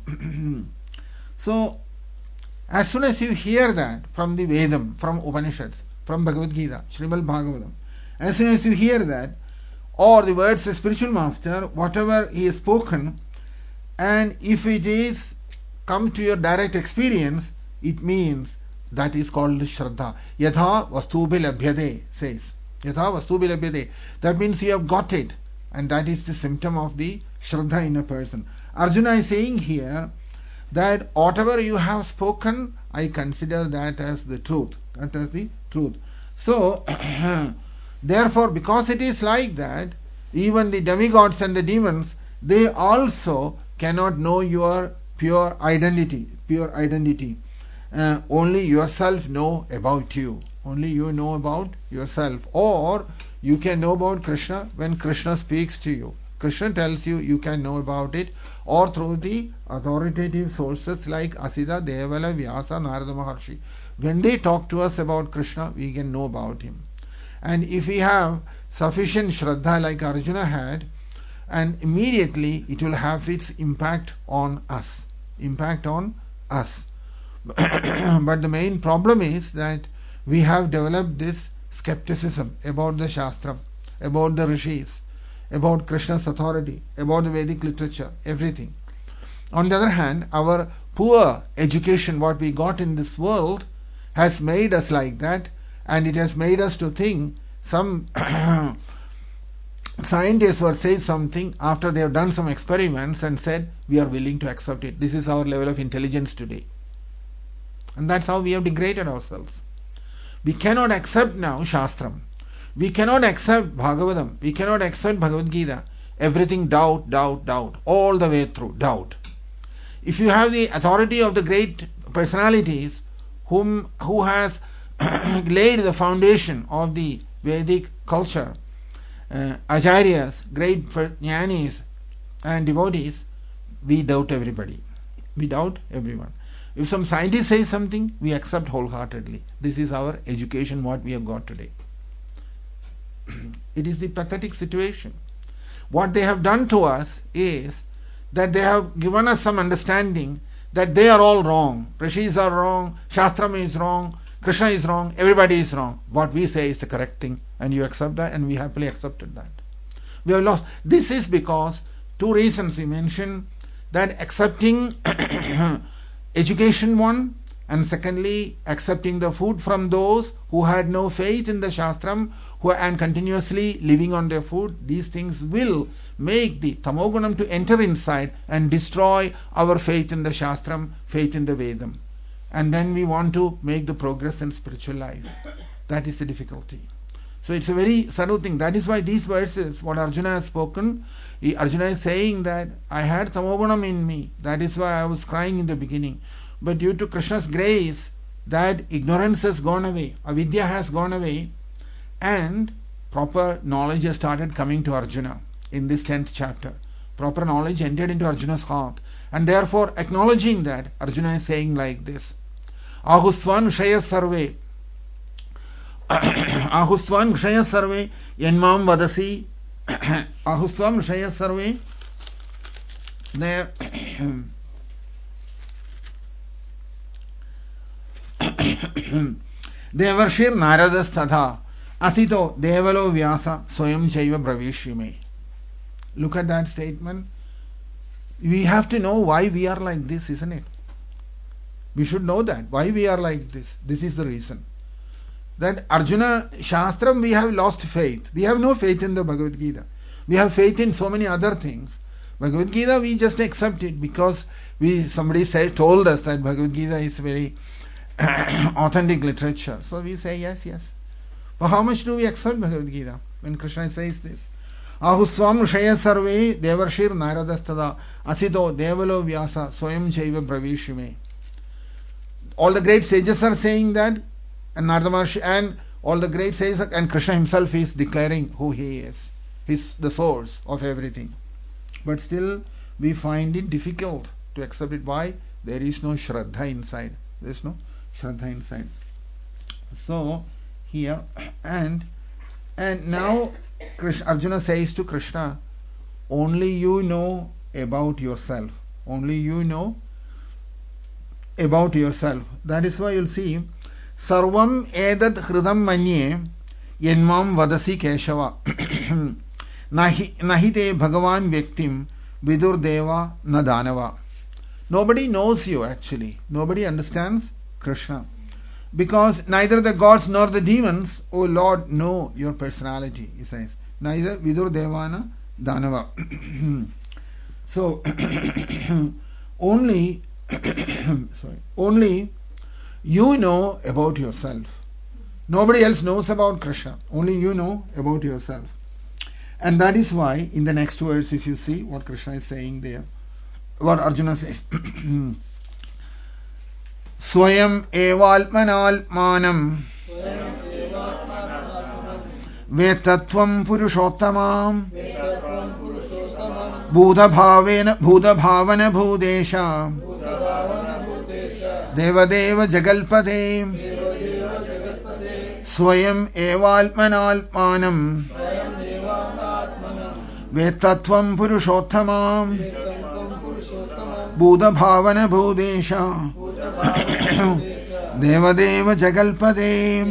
So, as soon as you hear that from the Vedam, from Upanishads, from Bhagavad Gita, Srimad Bhagavatam, as soon as you hear that, or the words of spiritual master, whatever he has spoken, and if it is come to your direct experience, it means that is called Shraddha. Yatha vastubhi labhyate, says. Yatha vastubhi labhyate. That means you have got it, and that is the symptom of the Shraddha in a person. Arjuna is saying here that whatever you have spoken, I consider that as the truth. That as the truth. So, therefore, because it is like that, even the demigods and the demons, they also cannot know your pure identity. Pure identity. Uh, only yourself know about you. Only you know about yourself. Or you can know about Krishna when Krishna speaks to you. Krishna tells you, you can know about it, or through the authoritative sources like Asita, Devala, Vyasa, Narada Maharshi. When they talk to us about Krishna, we can know about him. And if we have sufficient Shraddha like Arjuna had, and immediately it will have its impact on us. Impact on us. But the main problem is that we have developed this skepticism about the Shastra, about the Rishis, about Krishna's authority, about the Vedic literature, everything. On the other hand, our poor education, what we got in this world, has made us like that, and it has made us to think some scientists were saying something after they have done some experiments and said, we are willing to accept it. This is our level of intelligence today. And that's how we have degraded ourselves. We cannot accept now Shastram. We cannot accept Bhagavatam. We cannot accept Bhagavad Gita. Everything doubt, doubt, doubt. All the way through, doubt. If you have the authority of the great personalities whom who has laid the foundation of the Vedic culture, uh, Acharyas, great jnanis and devotees, we doubt everybody. We doubt everyone. If some scientist says something, we accept wholeheartedly. This is our education, what we have got today. It is the pathetic situation. What they have done to us is that they have given us some understanding that they are all wrong. Rishis are wrong, Shastram is wrong, Krishna is wrong, everybody is wrong. What we say is the correct thing, and you accept that, and we happily accepted that. We have lost. This is because two reasons we mentioned, that accepting education one, and secondly accepting the food from those who had no faith in the Shastram, who and continuously living on their food. These things will make the tamogunam to enter inside and destroy our faith in the Shastram, faith in the Vedam. and then we want to make the progress in spiritual life. That is the difficulty. So it's a very subtle thing. That is why these verses, what Arjuna has spoken, he, Arjuna is saying that I had tamogunam in me. That is why I was crying in the beginning. But due to Krishna's grace, that ignorance has gone away, avidya has gone away, and proper knowledge has started coming to Arjuna in this tenth chapter. Proper knowledge entered into Arjuna's heart. And therefore, acknowledging that, Arjuna is saying like this, Ahustvan Vishaya Sarve, Ahustvan Vishaya Sarve, Yenmam Vadasi, Ahustvan Vishaya Sarve, there. Devarshir Naradas Tadha Asito Devalo Vyasa Soyam Chaiva Bravishime. Look at that statement. We have to know why we are like this, isn't it? We should know that. Why we are like this. This is the reason. That Arjuna Shastram, we have lost faith. We have no faith in the Bhagavad Gita. We have faith in so many other things. Bhagavad Gita, we just accept it because we somebody say, told us that Bhagavad Gita is very authentic literature. So we say yes, yes. But how much do we accept Bhagavad Gita when Krishna says this? Ahusvam Rishaya Sarve Devarshir Naradastada Asito Devalo Vyasa Soyam Chaiva Bravishime. All the great sages are saying that, and Narada Maharshi, and all the great sages, and Krishna himself is declaring who he is. He's the source of everything. But still we find it difficult to accept it. Why? There is no Shraddha inside. There is no Shraddha inside. So here, and and now Krishna, Arjuna says to Krishna, only you know about yourself. Only you know about yourself. That is why you'll see, Sarvam edad hridam manye yenmam vadasi keshava nahi nahite bhagavan vyaktim vidur deva na danava. Nobody knows you actually. Nobody understands Krishna. Because neither the gods nor the demons, O Lord, know your personality, he says. Neither Vidur Devana Danava. So, only, sorry, only you know about yourself. Nobody else knows about Krishna. Only you know about yourself. And that is why, in the next verse, if you see what Krishna is saying there, what Arjuna says, Swayam evalpmanalmanam vetatvam purushottamam bhuda bhavena bhuda bhavana bhudesha devadeva jagalpade Swayam evalpmanalmanam vetatvam purushottamam bhuda bhavana bhudesha Devadeva Jagalpade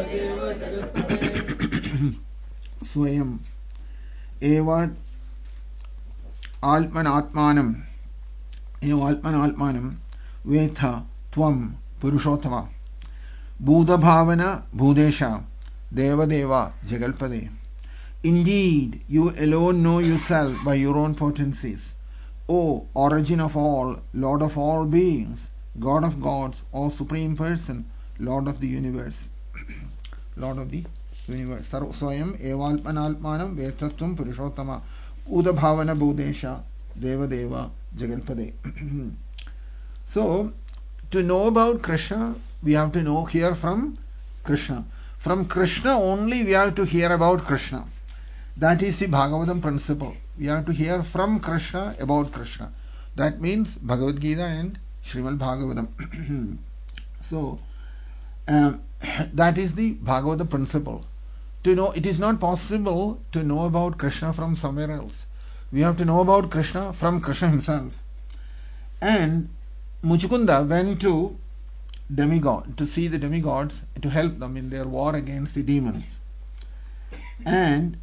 Swayam Eva Altman Atmanam Eva Altman Atmanam Vetha Tvam Purushottama Buddha Bhavana Bhudesha Devadeva Jagalpade. Indeed, you alone know yourself by your own potencies. O origin of all, Lord of all beings, God of gods, O Supreme Person, Lord of the universe. Lord of the universe. Swayam evalpanalpanam vetatvam purushottama uda bhavana bodesha deva deva jagalpade. So, to know about Krishna, we have to know, hear from Krishna. From Krishna only we have to hear about Krishna. That is the Bhagavatam principle. We have to hear from Krishna about Krishna. That means Bhagavad Gita and Srimad Bhagavatam. So, um, that is the Bhagavata principle. To know, it is not possible to know about Krishna from somewhere else. We have to know about Krishna from Krishna himself. And Muchukunda went to demigod, to see the demigods, to help them in their war against the demons. And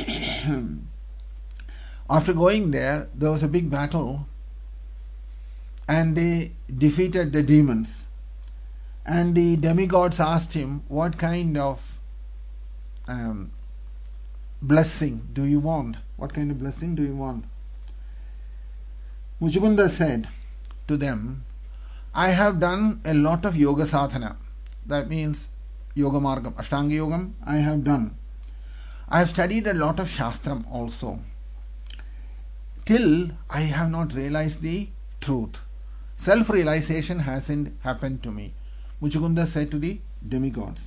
after going there, there was a big battle, and they defeated the demons. And the demigods asked him, what kind of um, blessing do you want? What kind of blessing do you want? Muchukunda said to them, I have done a lot of yoga sadhana. That means yoga margam, ashtanga yogam I have done. I have studied a lot of shastram also. Till I have not realized the truth. Self-realization hasn't happened to me. Muchukunda said to the demigods.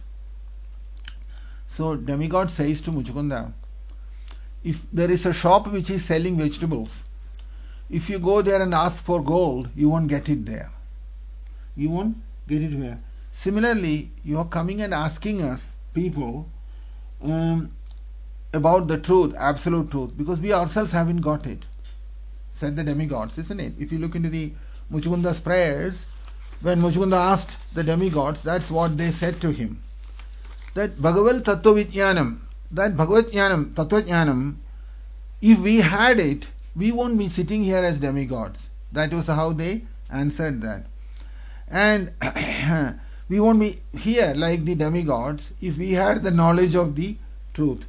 So demigod says to Muchukunda, if there is a shop which is selling vegetables, if you go there and ask for gold, you won't get it there. You won't get it there. Similarly, you are coming and asking us, people, um, about the truth, absolute truth, because we ourselves haven't got it. Said the demigods, isn't it? If you look into the Muchukunda's prayers, when Muchukunda asked the demigods, that's what they said to him. That Bhagavat Tattva Vijnanam, that Bhagavat Jnanam, Tattva Jnanam, if we had it, we won't be sitting here as demigods. That was how they answered that. And we won't be here like the demigods if we had the knowledge of the truth.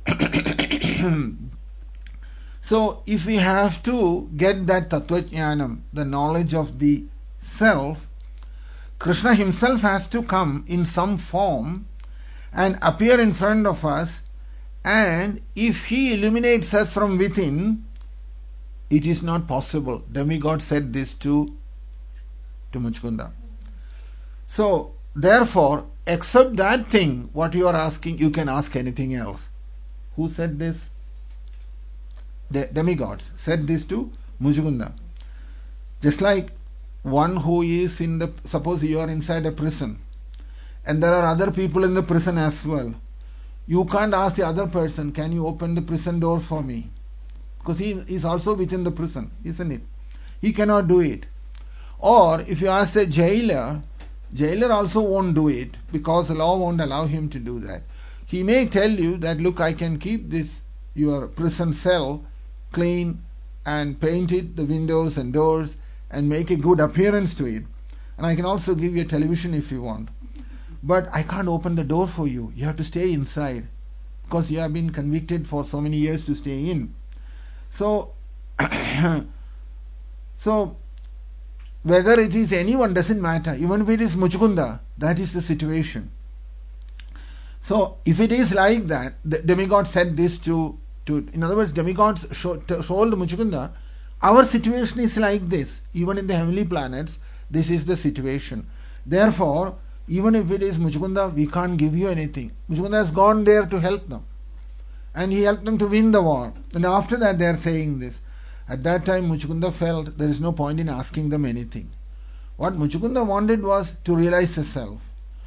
So if we have to get that Tattva Jnanam, the knowledge of the self, Krishna himself has to come in some form and appear in front of us, and if he illuminates us from within, it is not possible. Demigod said this to, to Muchukunda. So, therefore, except that thing, what you are asking, you can ask anything else. Who said this? The demigods said this to Muchukunda. Just like one who is in the, suppose you are inside a prison, and there are other people in the prison as well. You can't ask the other person, can you open the prison door for me? Because he is also within the prison, isn't it? He cannot do it. Or if you ask the jailer, jailer also won't do it because the law won't allow him to do that. He may tell you that, look, I can keep this, your prison cell clean and paint it, the windows and doors, and make a good appearance to it. And I can also give you a television if you want. But I can't open the door for you. You have to stay inside because you have been convicted for so many years to stay in. So, so whether it is anyone doesn't matter. Even if it is Muchukunda, that is the situation. So, if it is like that, the demigod said this to, to in other words, demigods told Muchukunda, our situation is like this. Even in the heavenly planets, this is the situation. Therefore, even if it is Muchukunda, we can't give you anything. Muchukunda has gone there to help them. And he helped them to win the war. And after that they are saying this. At that time Muchukunda felt there is no point in asking them anything. What Muchukunda wanted was to realize the self.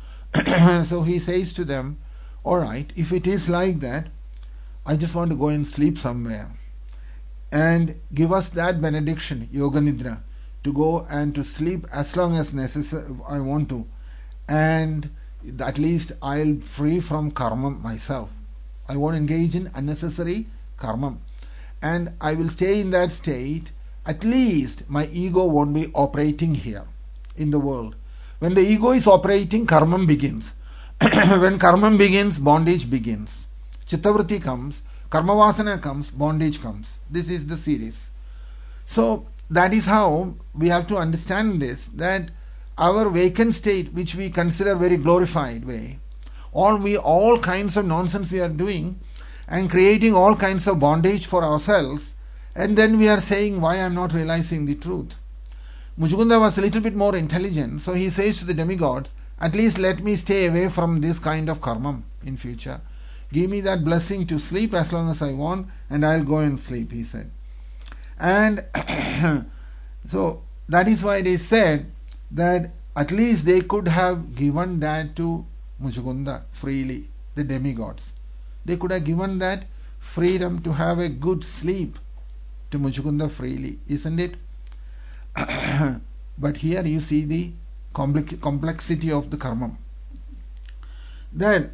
So he says to them, alright, if it is like that, I just want to go and sleep somewhere. And give us that benediction, Yoga Nidra, to go and to sleep as long as necessary I want to. And at least I'll free from karma myself. I won't engage in unnecessary karma. And I will stay in that state. At least my ego won't be operating here in the world. When the ego is operating, karma begins. When karma begins, bondage begins. Chittavritti comes, karma vasana comes, bondage comes. This is the series. So that is how we have to understand this, that our vacant state, which we consider very glorified way, all we all kinds of nonsense we are doing and creating all kinds of bondage for ourselves, and then we are saying, why I am not realizing the truth. Muchukunda was a little bit more intelligent, so he says to the demigods, at least let me stay away from this kind of karma in future. Give me that blessing to sleep as long as I want, and I'll go and sleep, he said. And so that is why they said that at least they could have given that to Muchukunda freely, the demigods. They could have given that freedom to have a good sleep to Muchukunda freely, isn't it? But here you see the complex complexity of the karma. Then,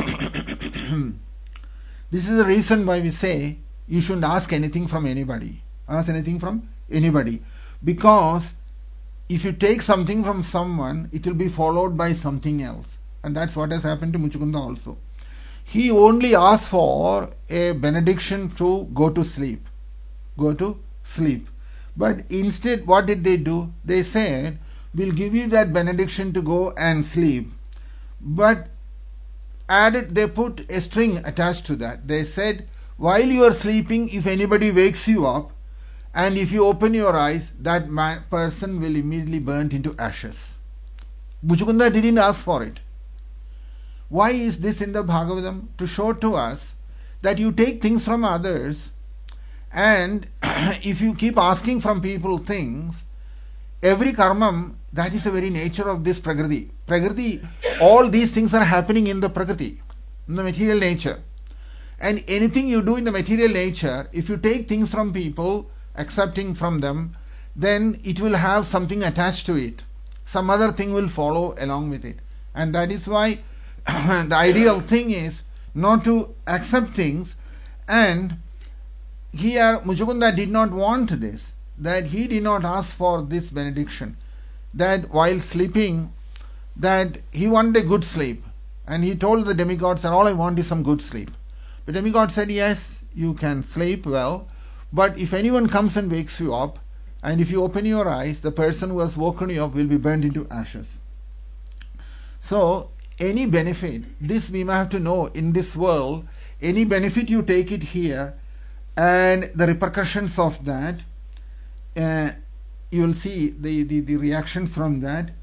this is the reason why we say you shouldn't ask anything from anybody. Ask anything from anybody. Because if you take something from someone, it will be followed by something else. And that's what has happened to Muchukunda also. He only asked for a benediction to go to sleep. Go to sleep. But instead, what did they do? They said, will give you that benediction to go and sleep. But added, they put a string attached to that. They said, while you are sleeping, if anybody wakes you up, and if you open your eyes, that man, person will immediately burn into ashes. Muchukunda didn't ask for it. Why is this in the Bhagavatam? To show to us that you take things from others, and if you keep asking from people things, every karmam, that is the very nature of this Prakriti. Prakriti, all these things are happening in the Prakriti, in the material nature. And anything you do in the material nature, if you take things from people, accepting from them, then it will have something attached to it. Some other thing will follow along with it. And that is why the ideal thing is not to accept things. And here Muchukunda did not want this, that he did not ask for this benediction, that while sleeping, that he wanted a good sleep. And he told the demigods that all I want is some good sleep. The demigod said, yes, you can sleep well, but if anyone comes and wakes you up, and if you open your eyes, the person who has woken you up will be burnt into ashes. So, any benefit, this we may have to know in this world, any benefit you take it here, and the repercussions of that, uh, you will see the, the, the reaction from that.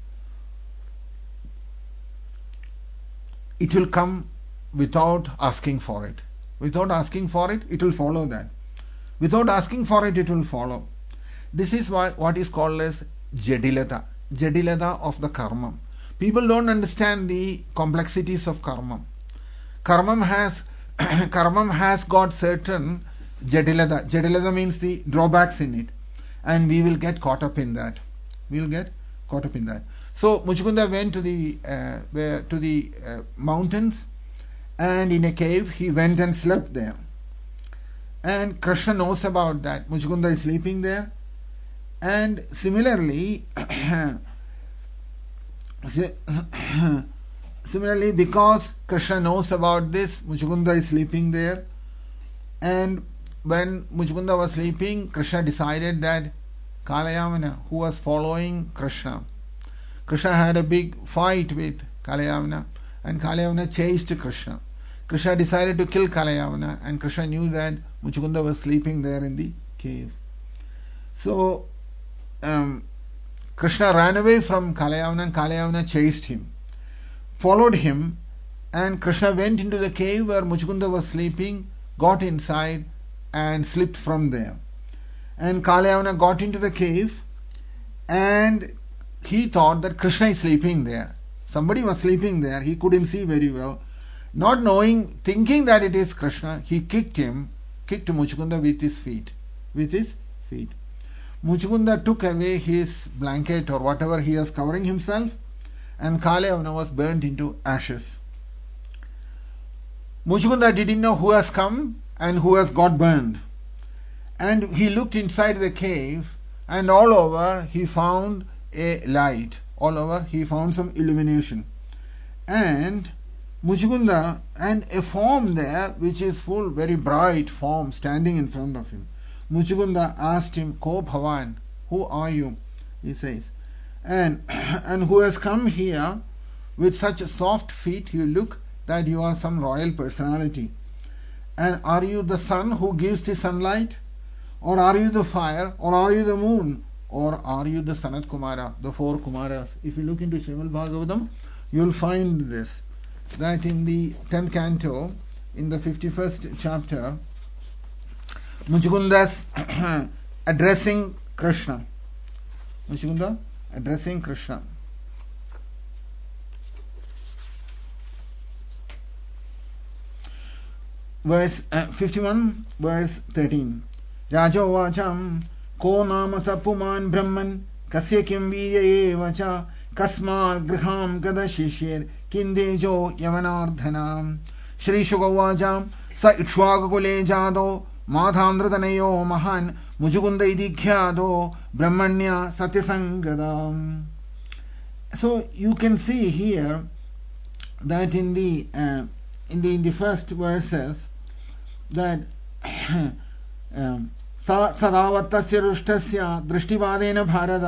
It will come without asking for it. Without asking for it, it will follow that. Without asking for it, it will follow. This is what, what is called as Jadilata. Jadilata of the karma. People don't understand the complexities of karma. Karma has, karma has got certain Jadilata. Jadilata means the drawbacks in it. And we will get caught up in that. We will get caught up in that. So Muchukunda went to the, uh, where, to the uh, mountains, and in a cave he went and slept there. And Krishna knows about that. Muchukunda is sleeping there. And similarly, similarly, because Krishna knows about this, Muchukunda is sleeping there. And when Muchukunda was sleeping, Krishna decided that Kalayavana, who was following Krishna, Krishna had a big fight with Kalayavana, and Kalayavana chased Krishna. Krishna decided to kill Kalayavana, and Krishna knew that Muchukunda was sleeping there in the cave. So, um, Krishna ran away from Kalayavana, and Kalayavana chased him, followed him, and Krishna went into the cave where Muchukunda was sleeping, got inside, and slipped from there. And Kalayavana got into the cave, and he thought that Krishna is sleeping there. Somebody was sleeping there, he couldn't see very well. Not knowing, thinking that it is Krishna, he kicked him, kicked Muchukunda with his feet. With his feet. Muchukunda took away his blanket or whatever he was covering himself, and Kalayavana was burnt into ashes. Muchukunda didn't know who has come and who has got burned. And he looked inside the cave, and all over he found a light. All over he found some illumination. And Muchukunda, and a form there which is full, very bright form standing in front of him. Muchukunda asked him, Ko Bhavan, who are you? He says. And, and who has come here with such soft feet, you look that you are some royal personality. And are you the sun who gives the sunlight? Or are you the fire? Or are you the moon? Or are you the Sanat Kumara, the four Kumaras? If you look into Srimad Bhagavatam, you will find this. That in the tenth canto, in the fifty-first chapter, Muchukunda's addressing Krishna. Muchukunda addressing Krishna. Verse uh, fifty-one, verse thirteen. Rajo vacham ko nama sapuman brahman kasya kim vijaye vacha kasmar griham gada shishir kindejo yavanardhanam. Shri Shugavajam sa ikshwagakule jado madhandradanayo mahan Muchukunda idikhyado brahmanya satyasangadam. So you can see here that in the uh, in the in the first verses that um, sadavartasya rushtasya drishtivadena bharada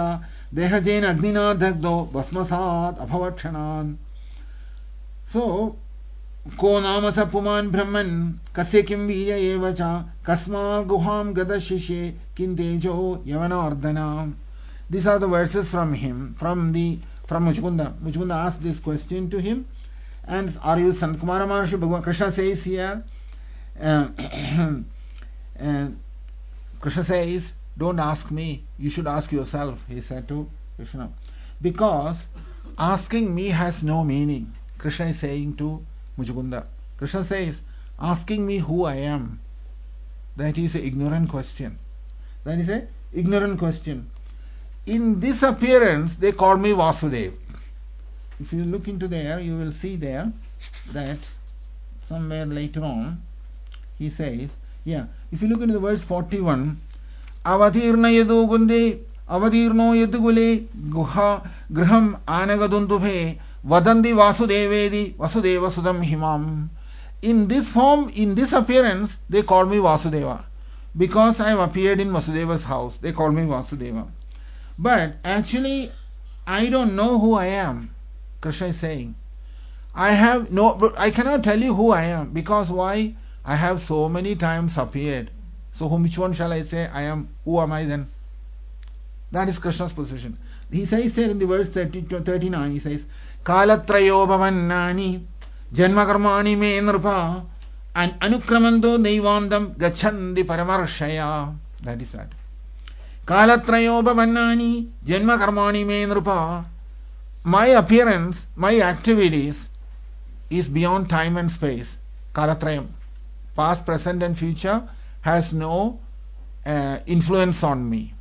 Dehajena Agnina Dagdo Basmasat Abhavakshanan. So, Ko Namasa Puman Brahman Kasyakim Vija Evacha Kasmal Guham Gadashishe Kintejo Yavanardana. These are the verses from him, from the from Muchukunda. Muchukunda asked this question to him. And are you Sant Kumara Maharshi? Bhagavan Krishna says here, uh, uh, Krishna says, don't ask me, you should ask yourself, he said to Krishna. Because asking me has no meaning. Krishna is saying to Muchukunda. Krishna says, asking me who I am, that is an ignorant question. That is a ignorant question. In this appearance, they call me Vasudeva. If you look into there, you will see there that somewhere later on, he says, yeah, if you look into the verse forty-one, Avatirna yadu gunde, avatirno yadugule, guha, graham anagadundubhe, vadandi vasudevedi, vasudeva sudam himam. In this form, in this appearance, they call me Vasudeva. Because I have appeared in Vasudeva's house, they call me Vasudeva. But actually, I don't know who I am. Krishna is saying, I have no, I cannot tell you who I am, because why? I have so many times appeared. So whom, which one shall I say I am? Who am I then? That is Krishna's position. He says there in the verse thirty to thirty-nine, he says, Kalatrayo bhavannani janma karmani me nrupa and anukramando neivandam gachandi paramarshaya. That is that. Kalatrayo bhavannani janma karmani me nrupa. My appearance, my activities is beyond time and space. Kalatrayam. Past, present and future has no uh, influence on me.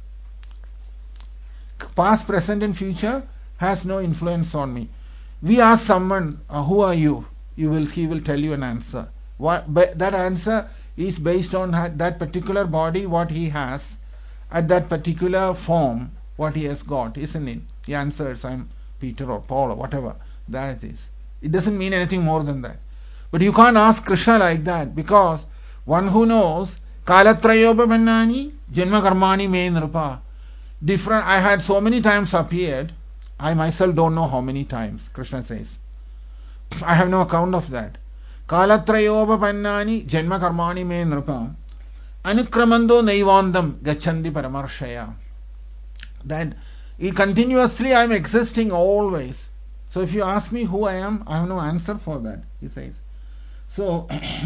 Past, present and future has no influence on me. We ask someone, uh, who are you? You will, he will tell you an answer. What, that answer is based on that particular body, what he has, at that particular form, what he has got, isn't it? He answers, I'm Peter or Paul or whatever that is. It doesn't mean anything more than that. But you can't ask Krishna like that, because one who knows Kalatrayobhamannani Janma Karmani Me Nrupa. Different, I had so many times appeared, I myself don't know how many times, Krishna says. I have no account of that. Kalatrayobhamannani Janma Karmani Me Nrupa Anukramando Naivandam Gachandi Paramarshaya. That it continuously I am existing always. So if you ask me who I am, I have no answer for that, he says. So,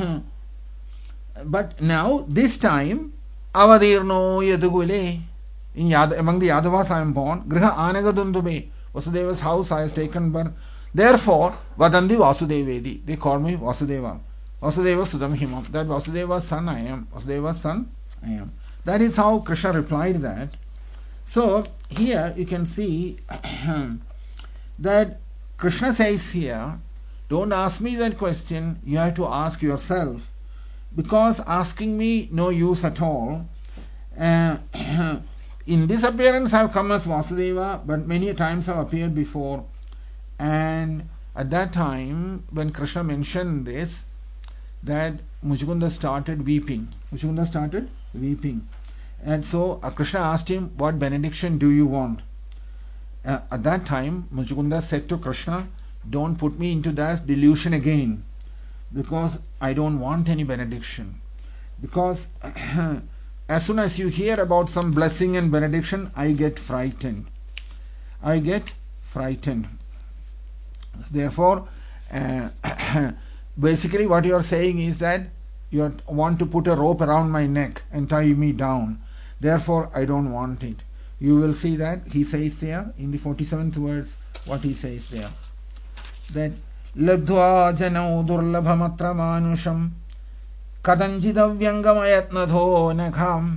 but now, this time, Avadirno Yadugule, in Yad, among the Yadavas I am born, Griha Anagadundube, Vasudeva's house I has taken birth. Therefore, Vadandi Vasudevedi, they call me Vasudeva. Vasudeva Sudam Himam. That Vasudeva's son I am. Vasudeva's son I am. That is how Krishna replied that. So, here you can see that Krishna says here, don't ask me that question, you have to ask yourself. Because asking me no use at all. Uh, in this appearance I have come as Vasudeva, but many times I have appeared before. And at that time, when Krishna mentioned this, that Muchukunda started weeping. Muchukunda started weeping. And so uh, Krishna asked him, what benediction do you want? Uh, at that time, Muchukunda said to Krishna, don't put me into that delusion again, because I don't want any benediction. Because as soon as you hear about some blessing and benediction, I get frightened. I get frightened. Therefore, uh, basically what you are saying is that you want to put a rope around my neck and tie me down. Therefore, I don't want it. You will see that he says there in the forty-seventh verse, what he says there. That Labdhva janau durlabhamatra manusham kadanjidavyangamaятnadho nakham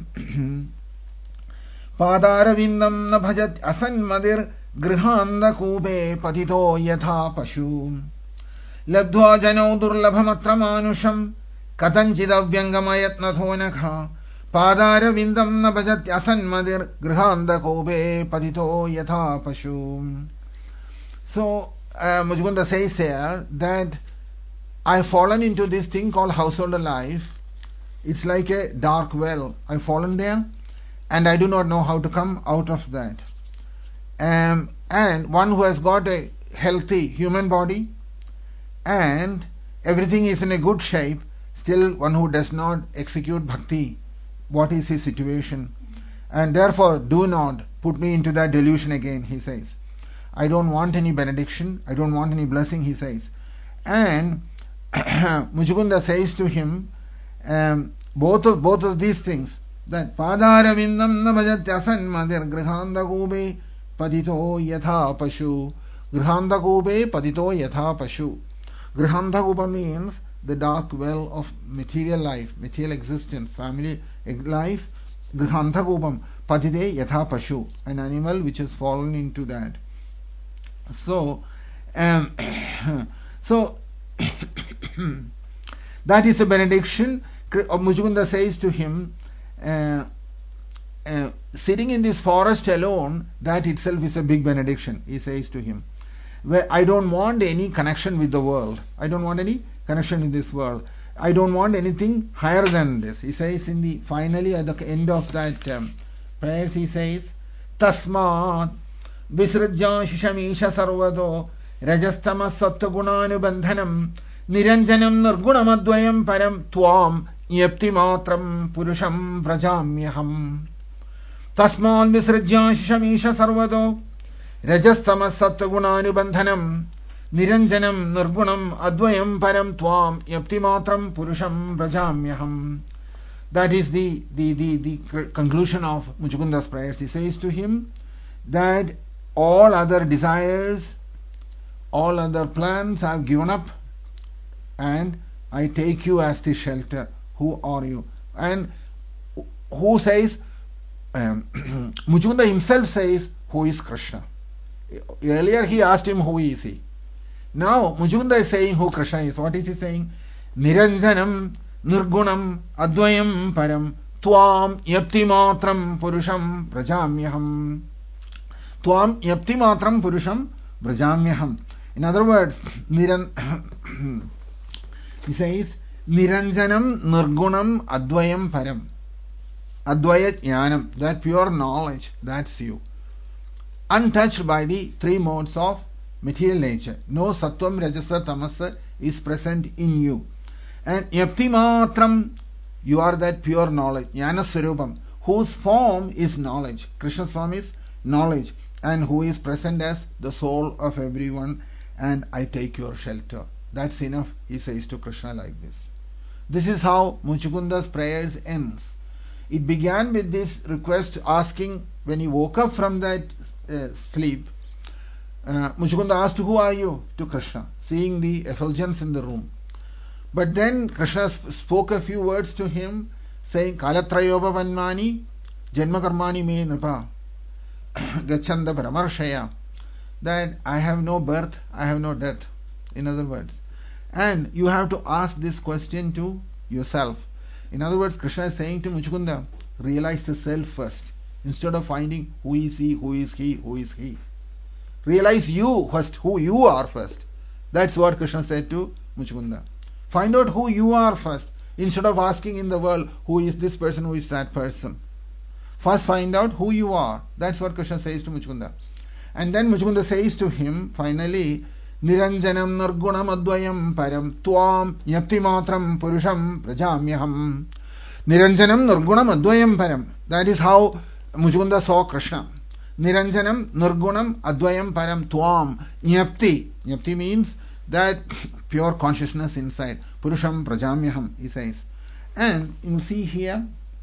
padaravindam na bhajat asanmadir grihanda kube patito yatha pashu. Labdhva janau durlabhamatra manusham kadanjidavyangamaятnadho nakha Padaravindam na bhajat asanmadir grihanda kobe patito yatha pashu. So, uh, Muchukunda says here that I have fallen into this thing called household life. It's like a dark well. I have fallen there and I do not know how to come out of that. um, and one who has got a healthy human body and everything is in a good shape, still one who does not execute bhakti, what is his situation? And therefore do not put me into that delusion again, he says. I don't want any benediction, I don't want any blessing, he says. And Muchukunda says to him, um, both of both of these things, that Padara Vindam Nabajatyasan Madir Grihanda Gube Padito Yatha Pashu. Grihanda Gube Padito Yatha Pashu. Grihanda Guba means the dark well of material life, material existence, family life. Grihanda Gubam Padite Yatha Pashu, an animal which has fallen into that. So, um, so that is the benediction. Muchukunda says to him, uh, uh, sitting in this forest alone, that itself is a big benediction, he says to him. Where I don't want any connection with the world. I don't want any connection with this world. I don't want anything higher than this. He says in the finally at the end of that um, prayers, he says, Tasmat Visrajya Shishamisha Sarvado Rajastama Sattvagunanubandhanam Niranjanam Nirgunamadvayam Param Tvam Yapti Matram Purusham Vrajamyaham. Tasmat Visrajya Shishamisha Sarvado Rajastama Sattvagunanubandhanam Niranjanam Nirgunam Advayam Param Tvam Yapti Matram Purusham Vrajamyaham. That is the, the, the, the conclusion of Muchukunda's prayers. He says to him that all other desires, all other plans I have given up, and I take you as the shelter. Who are you? And who says, um, Muchukunda himself says, who is Krishna? Earlier he asked him, who is he? Now Muchukunda is saying who Krishna is. What is he saying? Niranjanam Nirgunam Advayam Param Tvam Yapti Matram Purusham Vrajamyaham. Tvam Yapti Matram Purusham Vrajamyaham. In other words, Niran he says Niranjanam Nirgunam Advayam Param. Advaya Jnanam, that pure knowledge, that's you. Untouched by the three modes of material nature. No Sattvam, Rajasa, Tamasa is present in you. And Yapti Matram, you are that pure knowledge, Jnana Swarupam, whose form is knowledge. Krishna's form is knowledge, and who is present as the soul of everyone, and I take your shelter. That's enough, he says to Krishna like this. This is how Muchukunda's prayers ends. It began with this request asking, when he woke up from that uh, sleep, uh, Muchukunda asked, who are you? To Krishna, seeing the effulgence in the room. But then Krishna spoke a few words to him, saying, Kalatrayoba Vanmani, Janma Karmani Me Nripa, Gachanda Paramarshaya, that I have no birth, I have no death. In other words. And you have to ask this question to yourself. In other words, Krishna is saying to Muchukunda, realize the self first. Instead of finding who is he, who is he, who is he. Realize you first, who you are first. That's what Krishna said to Muchukunda. Find out who you are first, instead of asking in the world, who is this person, who is that person. First find out who you are. That's what Krishna says to Muchukunda. And then Muchukunda says to him, finally, Niranjanam Nirgunam Advayam Param Tvam Yapti Matram Purusham Prajamyaham. Niranjanam Nirgunam Advayam Param. That is how Muchukunda saw Krishna. Niranjanam Nirgunam Advayam Param Tvam Yapti. Yapti means that pure consciousness inside. Purusham Prajamyaham, he says. And you see here,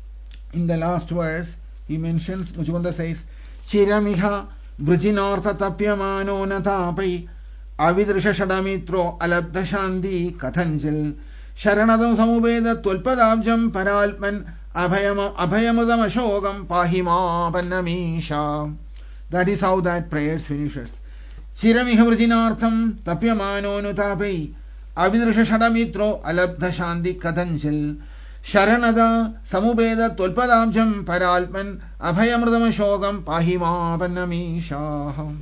in the last verse, he mentions, Muchukunda says, Chiramiha Vrijinartha Tapyamano Natapai Avidrisha Shadamitro Alabdha Shanti Kathanjil Sharanadam Samubeda Tulpadabjam Paralpan Abhayam Abhayamudam Ashogam Pahima Pannamisha. That is how that prayer finishes. Chiramiha Vrijinartham Tapyamano Nutapai Avidrisha Shadamitro Alabdha Shanti Kathanjil Sharanada Samubeda Tulpadabjam Paralpan Abhayamudam Ashogam Pahima Pannamisha.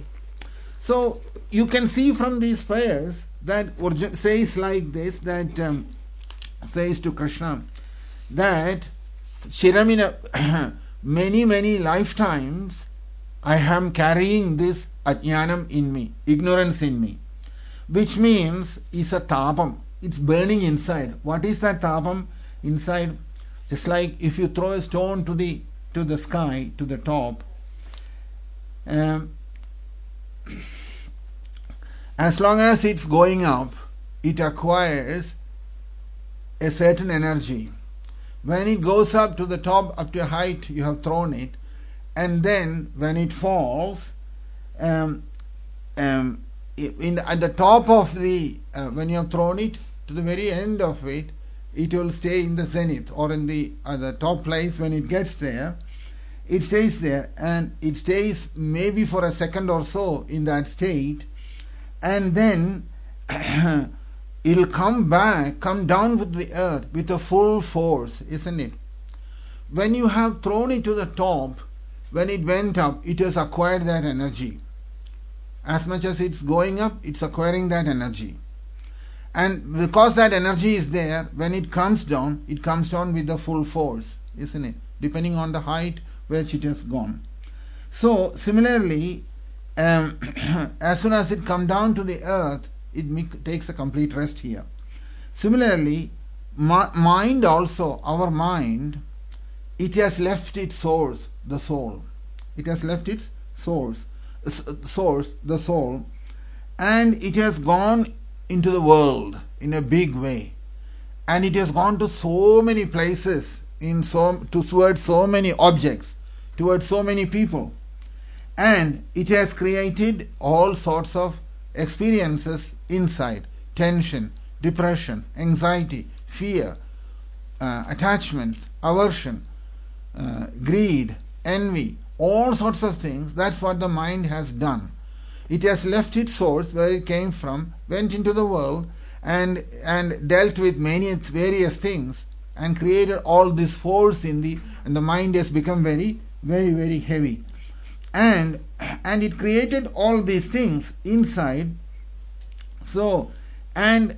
So you can see from these prayers that says like this, that um, says to Krishna that Chiramina many many lifetimes I am carrying this ajnanam in me, ignorance in me, which means is a tapam. It's burning inside. What is that tapam inside? Just like if you throw a stone to the to the sky, to the top, um, as long as it's going up, it acquires a certain energy. When it goes up to the top, up to a height, you have thrown it, and then when it falls, um, um, in at the top of the uh, when you have thrown it to the very end of it, it will stay in the zenith or in the uh, the top place. When it gets there, it stays there, and it stays maybe for a second or so in that state, and then it'll come back, come down with the earth with a full force, isn't it? When you have thrown it to the top, when it went up, it has acquired that energy. As much as it's going up, it's acquiring that energy. And because that energy is there, when it comes down, it comes down with the full force, isn't it? Depending on the height which it has gone. So, similarly, um, as soon as it comes down to the earth, it make, takes a complete rest here. Similarly, ma- mind also, our mind, it has left its source, the soul. It has left its source, source, the soul, and it has gone into the world in a big way, and it has gone to so many places, in so towards so many objects, towards so many people, and it has created all sorts of experiences inside: tension, depression, anxiety, fear, uh, attachment, aversion, uh, greed, envy, all sorts of things. That's what the mind has done. It has left its source where it came from, went into the world, and and dealt with many various things, and created all this force in the, and the mind has become very, very, very heavy, and and it created all these things inside. So, and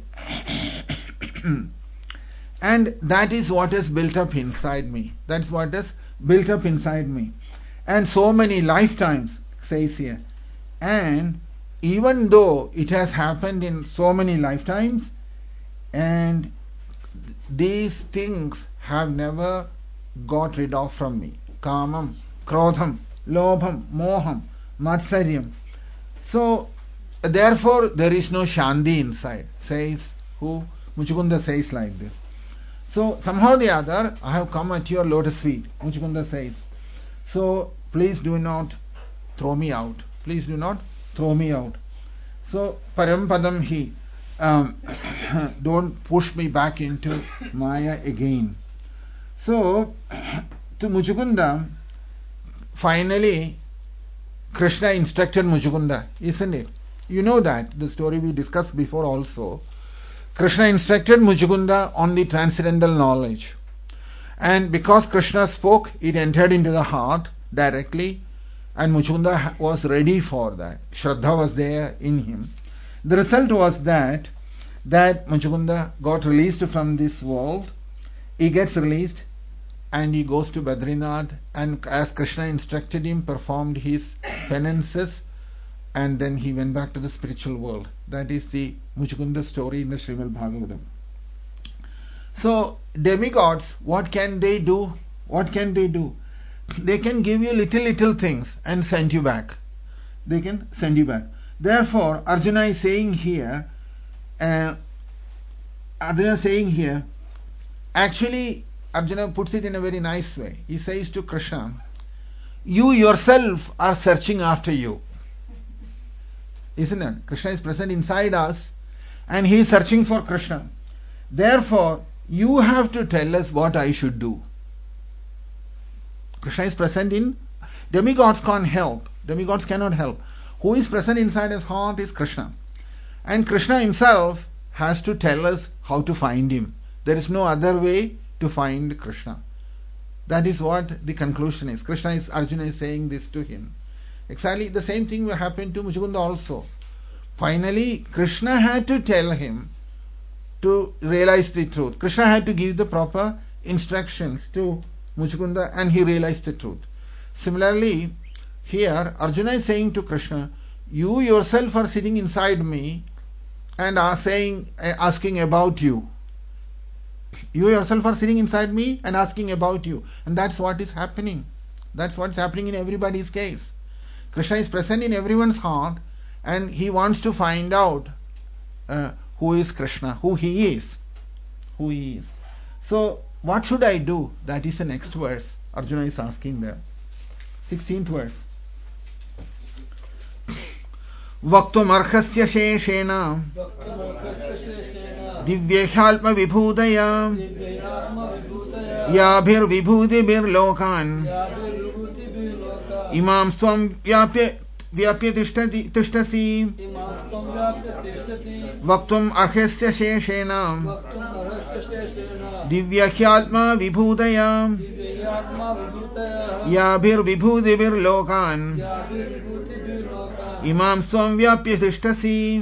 and that is what is built up inside me. That's what is built up inside me, and so many lifetimes, says here. And even though it has happened in so many lifetimes, and these things have never got rid of from me. Kamam, Krodham, Lobham, Moham, Matsaryam. So, therefore, there is no Shanti inside, says who? Muchukunda says like this. So, somehow or the other, I have come at your lotus feet, Muchukunda says. So, please do not throw me out. Please do not throw me out. So, Parampadam hi, um, don't push me back into Maya again. So, to Muchukunda, finally, Krishna instructed Muchukunda, isn't it? You know that, the story we discussed before also. Krishna instructed Muchukunda on the transcendental knowledge. And because Krishna spoke, it entered into the heart directly, and Muchukunda was ready for that. Shraddha was there in him. The result was that that Muchukunda got released from this world. He gets released and he goes to Badrinath, and as Krishna instructed him, performed his penances, and then he went back to the spiritual world. That is the Muchukunda story in the Srimad Bhagavatam. So, demigods, what can they do? What can they do? They can give you little, little things and send you back. They can send you back. Therefore, Arjuna is saying here, uh, Arjuna is saying here, actually, Arjuna puts it in a very nice way. He says to Krishna, you yourself are searching after you. Isn't it? Krishna is present inside us, and he is searching for Krishna. Therefore, you have to tell us what I should do. Krishna is present in, demigods can't help. Demigods cannot help. Who is present inside his heart is Krishna. And Krishna himself has to tell us how to find him. There is no other way to find Krishna. That is what the conclusion is. Krishna is, Arjuna is saying this to him. Exactly the same thing will happen to Muchukunda also. Finally, Krishna had to tell him to realize the truth. Krishna had to give the proper instructions to Muchukunda, and he realized the truth. Similarly, Here Arjuna is saying to Krishna, you yourself are sitting inside me and are saying, asking about you. You yourself are sitting inside me and asking about you. And that's what is happening. That's what's happening in everybody's case. Krishna is present in everyone's heart and he wants to find out uh, who is Krishna, who he is. Who he is. So, what should I do? That is the next verse. Arjuna is asking there. sixteenth verse. Vaktum arhasya sheshena divyekhalpa vibhudaya yabhir vibhudibhir lokan imam svam vyapya vyapya tishtati tishtasi vaktum arhasya sheshena divyekhalpa vibhudaya yabhir vibhudibhir lokan imam svam vyapya tishtasi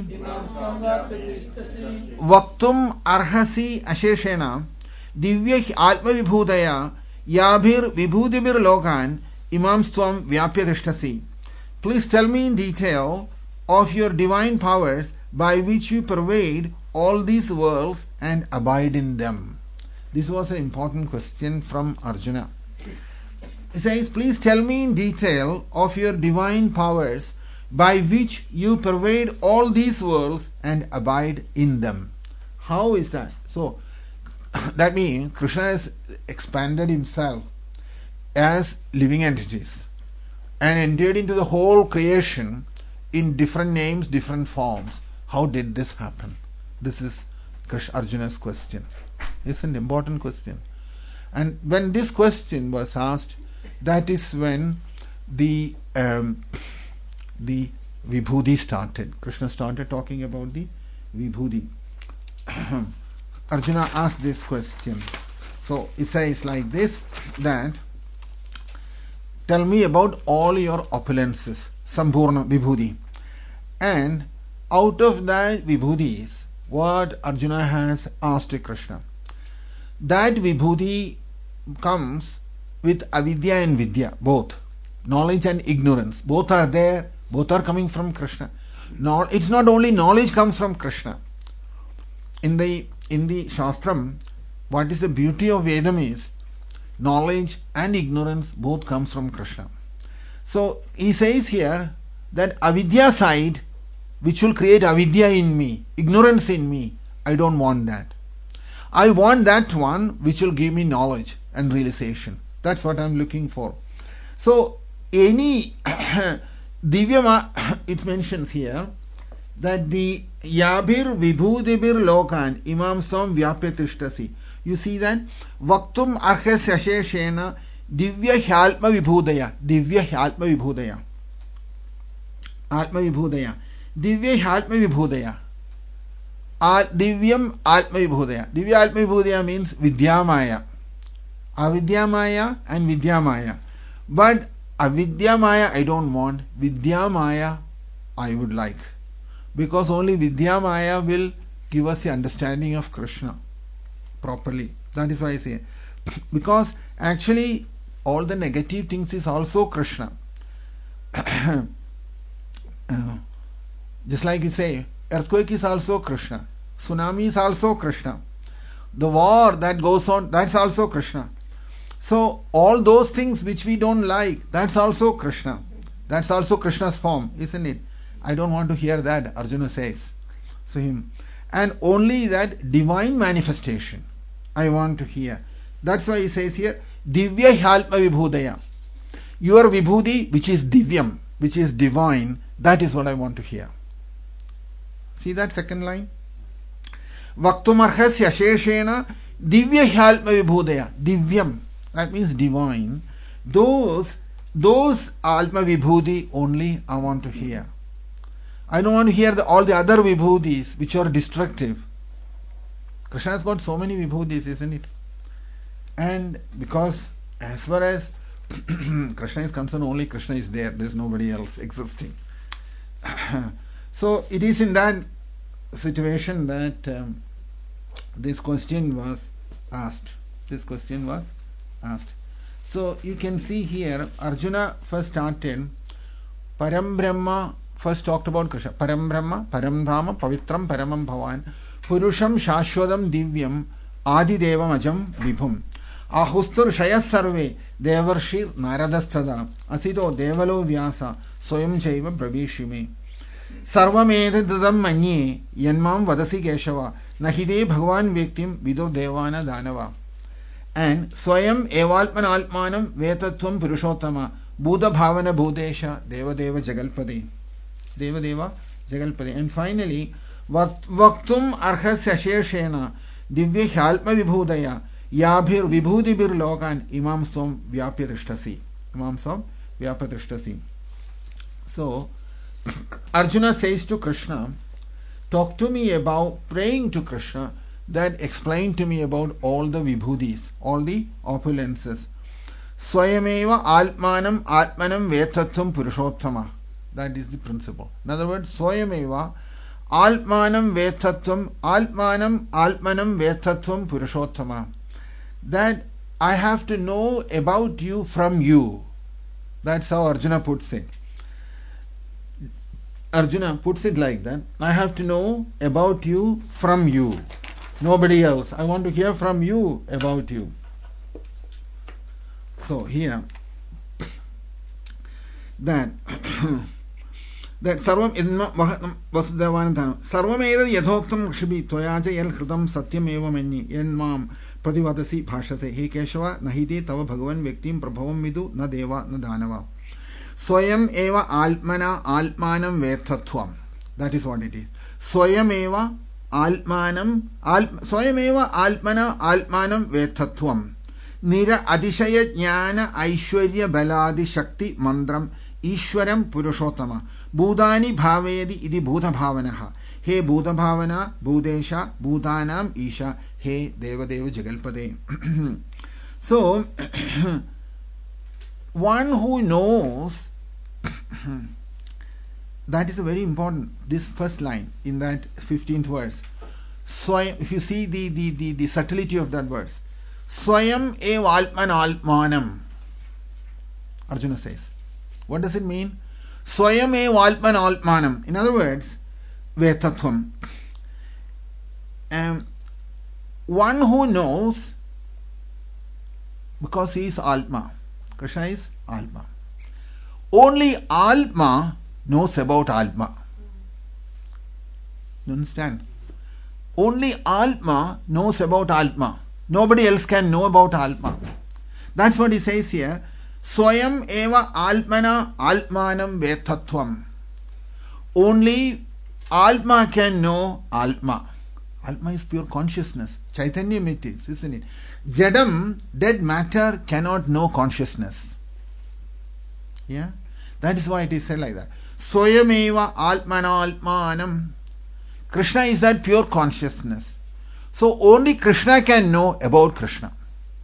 vaktum arhasi asheshena divya atma vibhudaya yabhir vibhudibhir lokan imam svam vyapya tishtasi. Please tell me in detail of your divine powers by which you pervade all these worlds and abide in them. This was an important question from Arjuna. He says, please tell me in detail of your divine powers by which you pervade all these worlds and abide in them. How is that? So, that means Krishna has expanded himself as living entities and entered into the whole creation in different names, different forms. How did this happen? This is Krishna, Arjuna's question. It's an important question. And when this question was asked, that is when the um, the Vibhudi started. Krishna started talking about the Vibhudi. Arjuna asked this question. So it says like this, that tell me about all your opulences, Sambhurna Vibhudi. And out of that Vibhudis, what Arjuna has asked Krishna, that Vibhudi comes with avidya and vidya, both. Knowledge and ignorance, both are there, both are coming from Krishna. No, it's not only knowledge comes from Krishna. In the in the Shastram, what is the beauty of Vedam is knowledge and ignorance both comes from Krishna. So he says here that avidya side, which will create avidya in me, ignorance in me, I don't want that. I want that one which will give me knowledge and realization. That's what I'm looking for. So any Divyama, it mentions here that the Yabhir Vibhudibhir Lokan Imam Svam Vyapyatishtasi. You see that? Vaktum Arhes Yasheshena Divya Hyalpa Vibhudaya. Divya Hyalpa Vibhudaya. Atma Vibhudaya. Divya Hyalpa Vibhudaya. Divyam Atma Vibhudaya. Divya Atma Vibhudaya means Vidyamaya. Avidyamaya and Vidyamaya. But Avidya Maya I don't want, Vidya Maya I would like. Because only Vidya Maya will give us the understanding of Krishna properly. That is why I say. Because actually all the negative things is also Krishna. uh, just like you say, earthquake is also Krishna. Tsunami is also Krishna. The war that goes on, that's also Krishna. So all those things which we don't like, that's also Krishna. That's also Krishna's form, isn't it? I don't want to hear that, Arjuna says. So him. And only that divine manifestation I want to hear. That's why he says here, Divya Hyalpa Vibhudaya. Your Vibhudi, which is Divyam, which is divine, that is what I want to hear. See that second line? Vaktumarhasya Sheshena Divya Hyalpa Vibhudaya. Divyam. That means divine. Those, those Alma Vibhudi only I want to hear. I don't want to hear the, all the other Vibhudis which are destructive. Krishna has got so many Vibhudis, isn't it? And because as far as Krishna is concerned, only Krishna is there. There is nobody else existing. So it is in that situation that um, this question was asked. This question was asked. So you can see here Arjuna first started Param Brahma first talked about Krishna. Param Brahma, Param Dhama, Pavitram, Paramam Bhavan, Purusham, Shashwadam, Divyam, Adi Devam, Ajam, Vibhum. Ahustur Shayas Sarve, Devarshir, Naradastada, Asito, Devalo Vyasa, Soyam Chaiva, Pravishime. Sarvamedadam Manye, Yanmam Vadasi Keshava, Nahide Bhagavan Viktim, Vidur Devana Danava. And Swayam Evalpan Altmanam, Vetatvam Purushottama, Buddha Bhavana Bhudesha, Deva Deva Jagalpade. Deva Deva Jagalpade. And finally, Vaktum Arhasya Sheshena, Divya Halpa Vibhudaya, Yabhir Vibhudibir Logan, Imam Som Vyapyatishtasi. Imam Som Vyapyatishtasi. So, Arjuna says to Krishna, talk to me about praying to Krishna, that explain to me about all the vibhudis, all the opulences. Swayameva Altmanam Atmanam Vetatvam Purushottama. That is the principle. In other words, Swayameva Altmanam Vetatvam Altmanam Altmanam Vetatvam Purushottama. That I have to know about you from you. That's how Arjuna puts it. Arjuna puts it like that. I have to know about you from you. Nobody else. I want to hear from you about you. So here, that that sarvam idma vasudevanatana sarvam edad yadhoktam kshibi toyaja yel hridam satyam eva manni yen mam prativadasi bhashase he keshava nahite tava bhagavan vyaktim prabhavam vidu na deva na danava swayam eva altmana altmanam vethatvam. That is what it is. Swayam eva altmanam alt swayam eva altmana altmanam vethatvam. Nira adishaya jnana aishwarya baladi shakti mandram Ishwaram Purushottama. Budani bhavedi idi bhuta bhavanaha. He bhuta bhavana, bhudesha, bhutanam isha, he deva deva jagalpade. So, one who knows, that is a very important, this first line in that fifteenth verse. So, if you see the, the, the, the subtlety of that verse, Swayam eva altman altmanam, Arjuna says. What does it mean? Swayam eva altman altmanam. In other words, vetatvam. Um, one who knows, because he is Atma. Krishna is Atma. Only Atma knows about Atma. You understand? Only Atma knows about Atma. Nobody else can know about Atma. That's what he says here. Swayam eva Atmana Atmanam Vetatvam. Only Atma can know Atma. Atma is pure consciousness. Chaitanya it is, isn't it? Jadam, dead matter, cannot know consciousness. Yeah? That is why it is said like that. Swayam eva Atmana Atmanam. Krishna is that pure consciousness. So only Krishna can know about Krishna.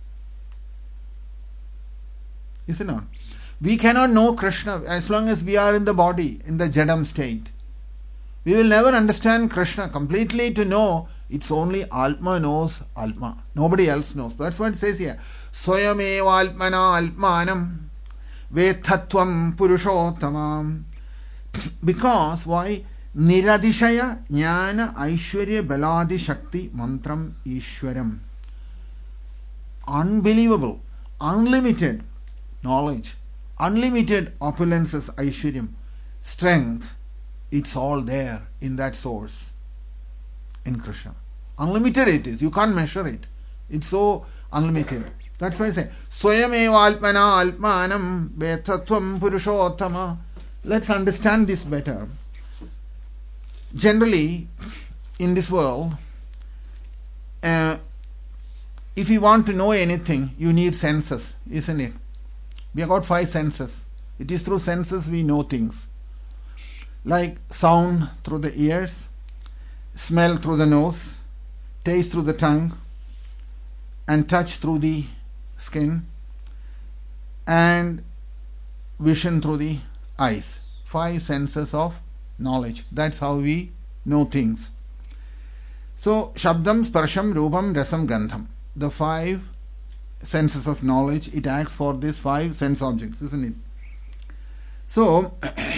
Is it not? We cannot know Krishna as long as we are in the body, in the Jadam state. We will never understand Krishna completely to know. It's only Atma knows Atma. Nobody else knows. That's what it says here. Swayam eva Atmana Atmanam Vethatvam Purushottamam. Because why? Niradishaya Jnana Aishwarya Baladi Shakti Mantram Ishwaram. Unbelievable, unlimited knowledge, unlimited opulences, Aishwaryam, strength, it's all there in that source, in Krishna. Unlimited it is, you can't measure it. It's so unlimited. That's why I say, Swayam eva Altmana Altmanam Vetatvam Purushottama. Let's understand this better. Generally, in this world, uh, if you want to know anything, you need senses, isn't it? We have got five senses. It is through senses we know things. Like sound through the ears, smell through the nose, taste through the tongue, and touch through the skin, and vision through the eyes. Five senses of knowledge. That's how we know things. So, Shabdam, Sparsham, Rupam, Rasam, Gandham. The five senses of knowledge, it acts for these five sense objects, isn't it? So,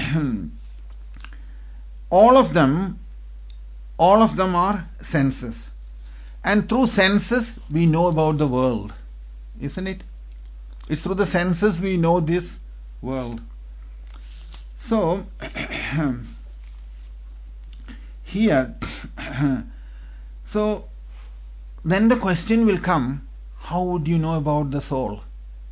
all of them, all of them are senses. And through senses, we know about the world. Isn't it? It's through the senses we know this world. So, here, so then the question will come, how would you know about the soul?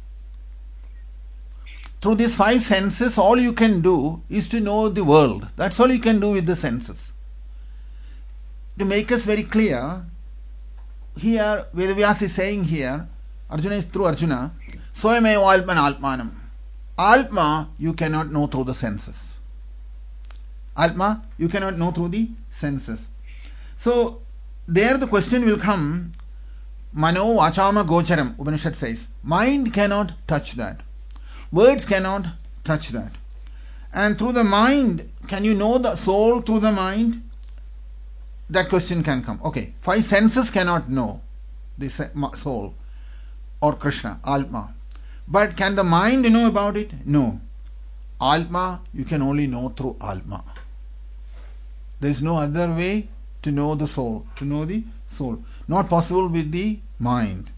Through these five senses, all you can do is to know the world. That's all you can do with the senses. To make us very clear, here, Vedavyas is saying here, Arjuna is through Arjuna, Swayameva Atman Atmanam. Atma, you cannot know through the senses. Atma, you cannot know through the senses. So, there the question will come, Mano Vachama Gocharam, Upanishad says. Mind cannot touch that. Words cannot touch that. And through the mind, can you know the soul through the mind? That question can come. Okay, five senses cannot know the soul or Krishna, Atma. But can the mind know about it? No. Atma, you can only know through Atma. There is no other way to know the soul, to know the soul. Not possible with the mind.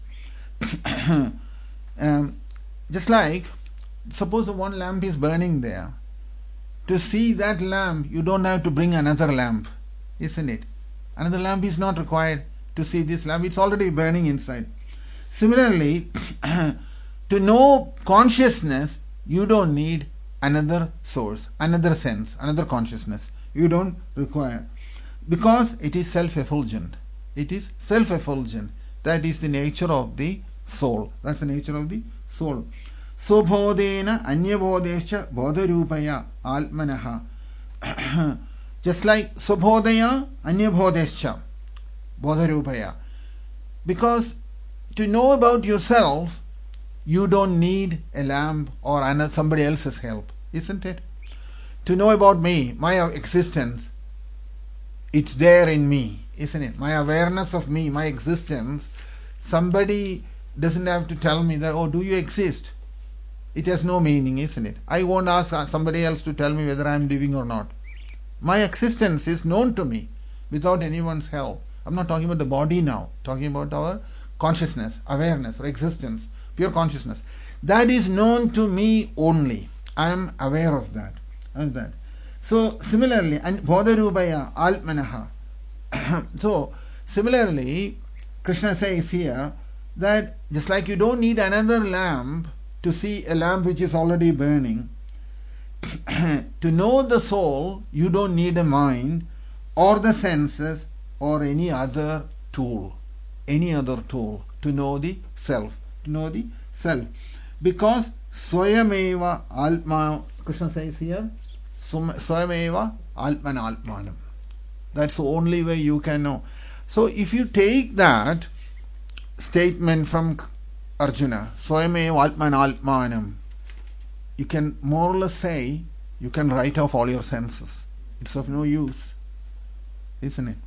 um, just like, suppose one lamp is burning there. To see that lamp, you don't have to bring another lamp, isn't it? Another lamp is not required to see this lamp. It's already burning inside. Similarly, to know consciousness, you don't need another source, another sense, another consciousness. You don't require. Because it is self-effulgent. It is self-effulgent. That is the nature of the soul. That's the nature of the soul. Sobhodena anyabhodescha bodharupaya almanaha. Just like Sobhodaya anyabhodescha bodharupaya. Because to know about yourself, you don't need a lamp or somebody else's help, isn't it? To know about me, my existence, it's there in me, isn't it? My awareness of me, my existence, somebody doesn't have to tell me that, oh, do you exist? It has no meaning, isn't it? I won't ask somebody else to tell me whether I am living or not. My existence is known to me without anyone's help. I'm not talking about the body now, talking about our consciousness, awareness or existence, pure consciousness. That is known to me only. I am aware of that. And that. So similarly, and Bodharubaya Altmanaha. So similarly, Krishna says here that just like you don't need another lamp to see a lamp which is already burning, to know the soul, you don't need a mind or the senses or any other tool, any other tool to know the self, to know the self. Because Swayameva Altma, Krishna says here, Swayameva Altman Altmanam. That's the only way you can know. So if you take that statement from Arjuna, Swayameva Altman Altmanam, you can more or less say, you can write off all your senses. It's of no use, isn't it?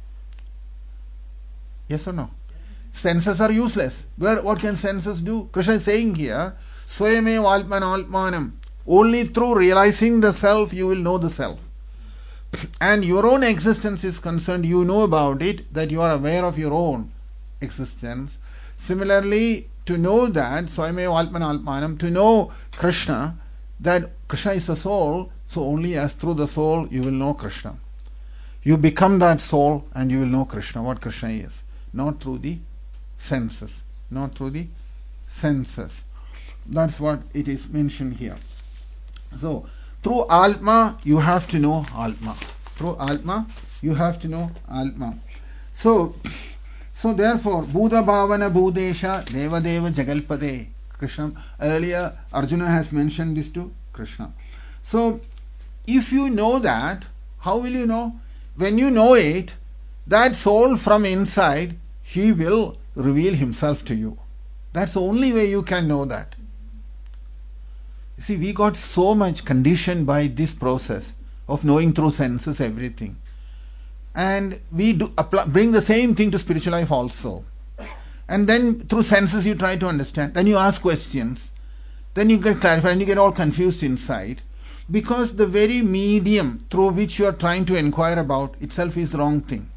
Yes or no? Senses are useless. Where, what can senses do? Krishna is saying here, Swayameva Altman Altmanam. Only through realizing the self, you will know the self. And your own existence is concerned, you know about it, that you are aware of your own existence. Similarly, to know that, Swayameva Altman Altmanam, to know Krishna, that Krishna is the soul, so only as through the soul you will know Krishna. You become that soul and you will know Krishna, what Krishna is. Not through the senses. Not through the senses. That's what it is mentioned here. So, through Atma, you have to know Atma. Through Atma, you have to know Atma. So, so therefore, Buddha Bhavana Budesha Deva Deva Jagalpade. Krishna, earlier Arjuna has mentioned this to Krishna. So, if you know that, how will you know? When you know it, that soul from inside, he will reveal himself to you. That's the only way you can know that. You see, we got so much conditioned by this process of knowing through senses everything. And we do apply, bring the same thing to spiritual life also. And then through senses you try to understand. Then you ask questions. Then you get clarified and you get all confused inside. Because the very medium through which you are trying to inquire about itself is the wrong thing.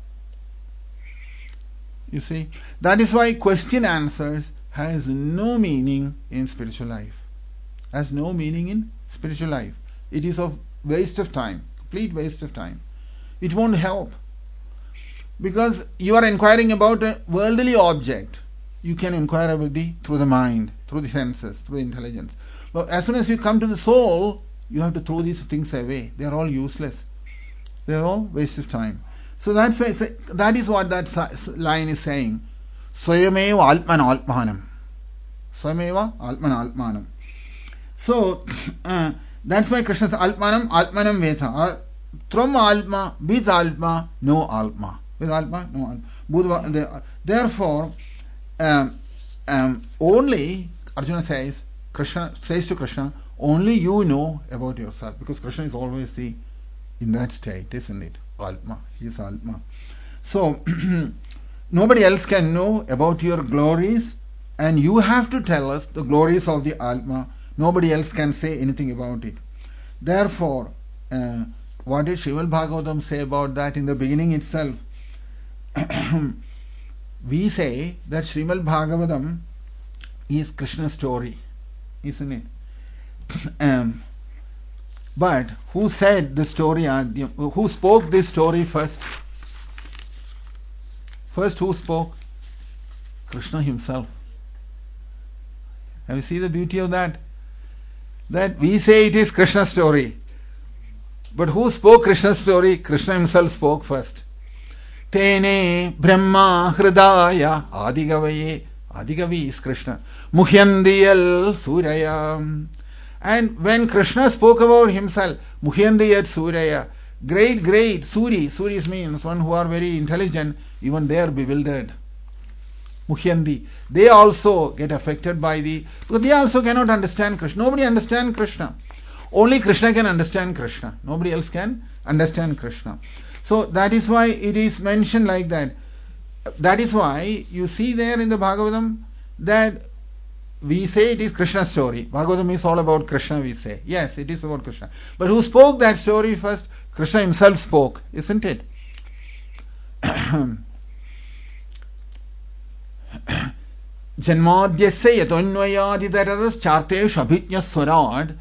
You see, that is why question answers has no meaning in spiritual life. Has no meaning in spiritual life. It is a waste of time, complete waste of time. It won't help. Because you are inquiring about a worldly object. You can inquire about the through the mind, through the senses, through the intelligence. But as soon as you come to the soul, you have to throw these things away. They are all useless. They are all waste of time. So that's why, that is what that line is saying. Swayameva Altman Altmanam. Swayameva Altman Altmanam. So uh, that's why Krishna says Altmanam Altmanam Veta. Uh, from Altma, with Altma, no Altma. With Altma, no Altma. Therefore, um, um, only Arjuna says, Krishna says to Krishna, only you know about yourself, because Krishna is always the in that state, isn't it? Altma, he is Altma. So nobody else can know about your glories, and you have to tell us the glories of the Altma. Nobody else can say anything about it. Therefore, uh, what did Srimad Bhagavatam say about that in the beginning itself? We say that Srimad Bhagavatam is Krishna's story, isn't it? um, but who said the story? Who spoke this story first? First, who spoke? Krishna himself. Have you seen the beauty of that? That we say it is Krishna's story. But who spoke Krishna's story? Krishna himself spoke first. Tene Brahma Hridaya Adigavaye. Adigavi is Krishna. Muhyandiyal Suraya. And when Krishna spoke about himself, Muhyandiyat Suraya, great, great Suri, Suris means one who are very intelligent, even they are bewildered. Muhyandi, they also get affected by the, because they also cannot understand Krishna. Nobody understands Krishna. Only Krishna can understand Krishna. Nobody else can understand Krishna. So that is why it is mentioned like that. That is why you see there in the Bhagavatam that we say it is Krishna's story. Bhagavatam is all about Krishna, we say. Yes, it is about Krishna. But who spoke that story first? Krishna himself spoke, isn't it? Janmadhyasya yatonvayadidaradas chartesh abhijña swarad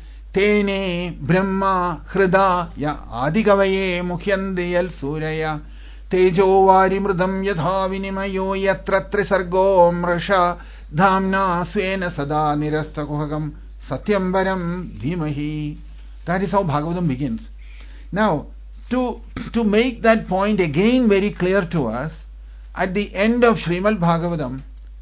tene brahma hrida ya adigavaye mukhyandiyal suraya tejo vari mridam yadha vinimayo yatra trisargo mrasha dhamna svena sada nirasta kuhagam satyambaram dhimahi. That is how Bhagavatam begins. Now, to, to make that point again very clear to us, at the end of Srimad Bhagavatam,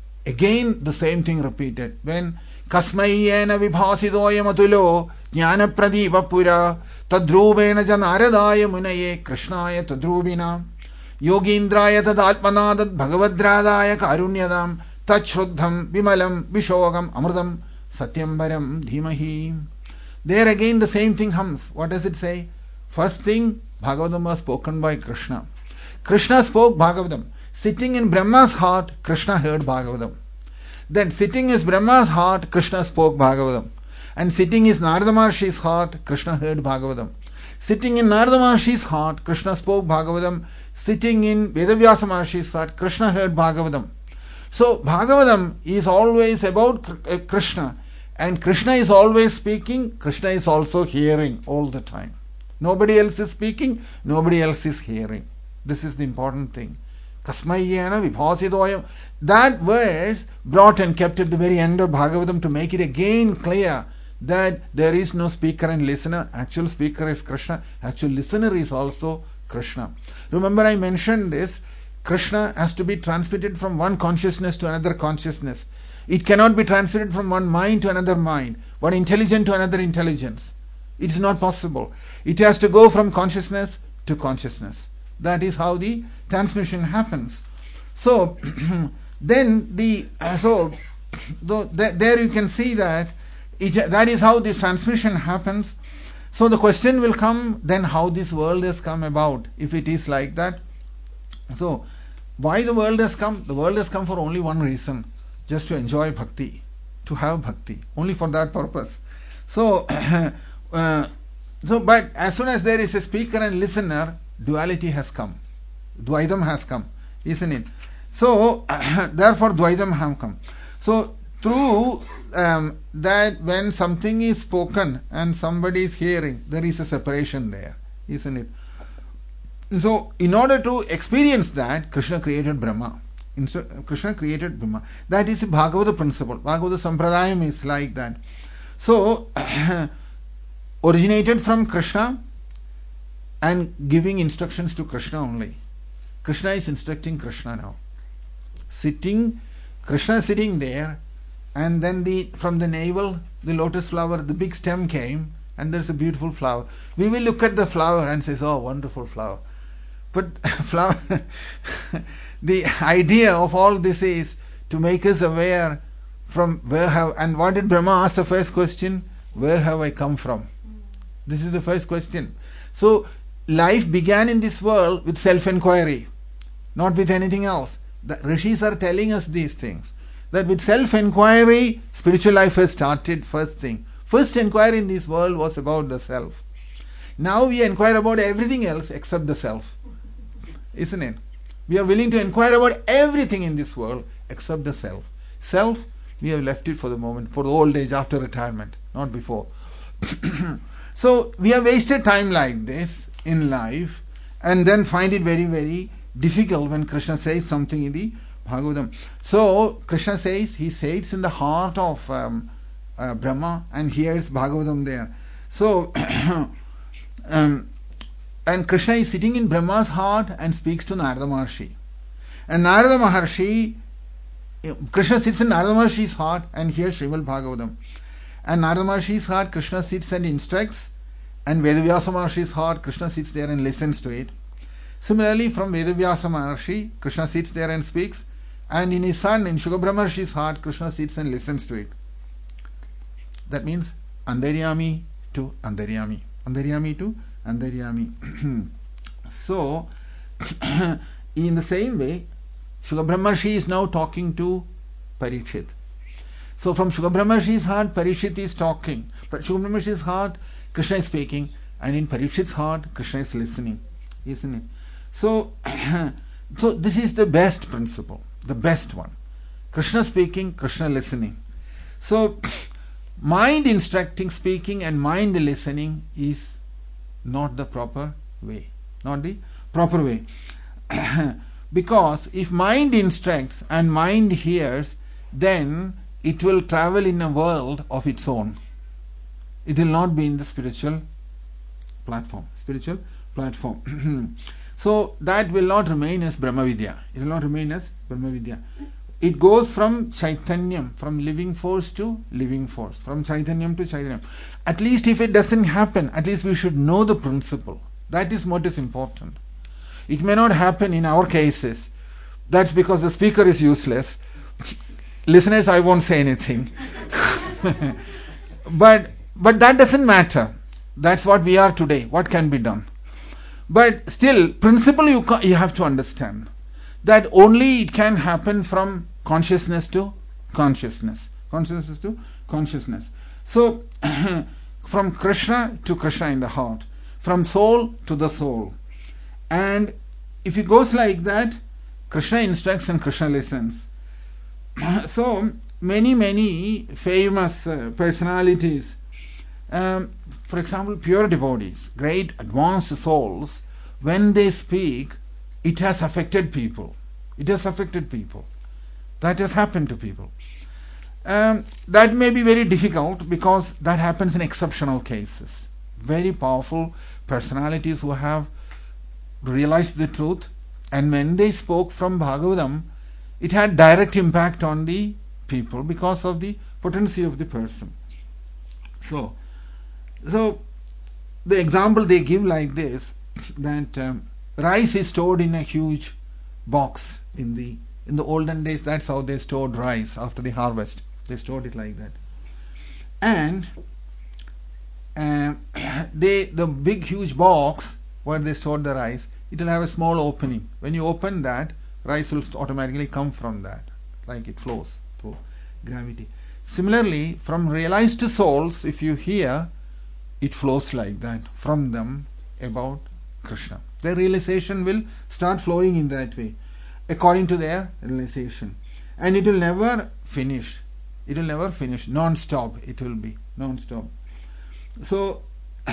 again the same thing repeated. When Kasmayena vibhasidoyam atulo jnana pradipa pura tadrubena janaradaya munaye krishnaya tadrubina yogindraya tadatmana tad bhagavadradaya karunyadam tachruddham vimalam vishogam amrudam satyambaram dhimahi. There again the same thing hums. What does it say? First thing, Bhagavatam was spoken by Krishna. Krishna spoke Bhagavatam. Sitting in Brahma's heart, Krishna heard Bhagavatam. Then sitting in Brahma's heart, Krishna spoke Bhagavatam. And sitting in Narada Maharshi's heart, Krishna heard Bhagavatam. Sitting in Narada Maharshi's heart, Krishna spoke Bhagavatam. Sitting in Vedavyasa Maharshi's heart, Krishna heard Bhagavatam. So Bhagavatam is always about Krishna. And Krishna is always speaking, Krishna is also hearing all the time. Nobody else is speaking, nobody else is hearing. This is the important thing. Kasmayena vibhasidoyam. That verse brought and kept at the very end of Bhagavatam to make it again clear that there is no speaker and listener. Actual speaker is Krishna. Actual listener is also Krishna. Remember I mentioned this. Krishna has to be transmitted from one consciousness to another consciousness. It cannot be transmitted from one mind to another mind, one intelligence to another intelligence. It is not possible. It has to go from consciousness to consciousness. That is how the transmission happens. So then the uh, so the, the, there you can see that it, that is how this transmission happens. So the question will come then how this world has come about, if it is like that. So why the world has come? The world has come for only one reason, just to enjoy bhakti, to have bhakti, only for that purpose. So uh, so, but as soon as there is a speaker and listener, duality has come. Dvaidam has come, isn't it? So, therefore, Dvaidam have come. So, through um, that, when something is spoken and somebody is hearing, there is a separation there, isn't it? So, in order to experience that, Krishna created Brahma. Insta- Krishna created Brahma. That is the Bhagavata principle. Bhagavata Sampradayam is like that. So, originated from Krishna and giving instructions to Krishna only. Krishna is instructing Krishna now. Sitting, Krishna sitting there, and then the from the navel, the lotus flower, the big stem came, and there's a beautiful flower. We will look at the flower and say, oh, wonderful flower. But flower, the idea of all this is to make us aware from where have, and what did Brahma ask the first question? Where have I come from? This is the first question. So, life began in this world with self-inquiry, not with anything else. The rishis are telling us these things. That with self-inquiry, spiritual life has started first thing. First inquiry in this world was about the self. Now we inquire about everything else except the self. Isn't it? We are willing to inquire about everything in this world except the self. Self, we have left it for the moment, for the old age after retirement, not before. So we have wasted time like this in life and then find it very, very difficult when Krishna says something in the Bhagavatam. So Krishna says, he sits in the heart of um, uh, Brahma and hears Bhagavatam there. So, um, and Krishna is sitting in Brahma's heart and speaks to Narada Maharshi. And Narada Maharshi, Krishna sits in Narada Maharshi's heart and hears Srimad Bhagavatam. And Narada Maharshi's heart, Krishna sits and instructs. And Vedavyasa Maharshi's heart, Krishna sits there and listens to it. Similarly, from Vedavyasa Maharshi, Krishna sits there and speaks. And in his son, in Shukabra Maharshi's heart, Krishna sits and listens to it. That means Andaryami to Andaryami. Andaryami to Andaryami. So, in the same way, Shukabra Maharshi is now talking to Parikshit. So from Shukabra Maharshi's heart, Parikshit is talking. But Shukabra Maharshi's heart, Krishna is speaking. And in Parikshit's heart, Krishna is listening. Isn't it? So, so this is the best principle. The best one. Krishna speaking, Krishna listening. So, mind instructing, speaking and mind listening is not the proper way. Not the proper way. Because if mind instructs and mind hears, then it will travel in a world of its own. It will not be in the spiritual platform. Spiritual platform. So that will not remain as Brahma Vidya. It will not remain as Brahma Vidya. It goes from Chaitanyam, from living force to living force, from Chaitanyam to Chaitanyam. At least if it doesn't happen, at least we should know the principle. That is what is important. It may not happen in our cases. That's because the speaker is useless. Listeners, I won't say anything. but but that doesn't matter. That's what we are today. What can be done? But still, principle you, ca- you have to understand. That only it can happen from consciousness to consciousness. Consciousness to consciousness. So, from Krishna to Krishna in the heart. From soul to the soul. And if it goes like that, Krishna instructs and Krishna listens. So, many, many famous uh, personalities, um, for example, pure devotees, great advanced souls, when they speak, it has affected people. It has affected people. That has happened to people. Um, that may be very difficult because that happens in exceptional cases. Very powerful personalities who have realized the truth, and when they spoke from Bhagavatam, it had direct impact on the people because of the potency of the person. So, so the example they give like this, that um, rice is stored in a huge box. In the in the olden days, that's how they stored rice after the harvest. They stored it like that. And uh, they the big huge box where they stored the rice, it will have a small opening. When you open that, rice will automatically come from that, like it flows through gravity. Similarly, from realized souls, if you hear, it flows like that from them about Krishna. Their realization will start flowing in that way, according to their realization. And it will never finish. It will never finish. Non-stop it will be. Non-stop. So,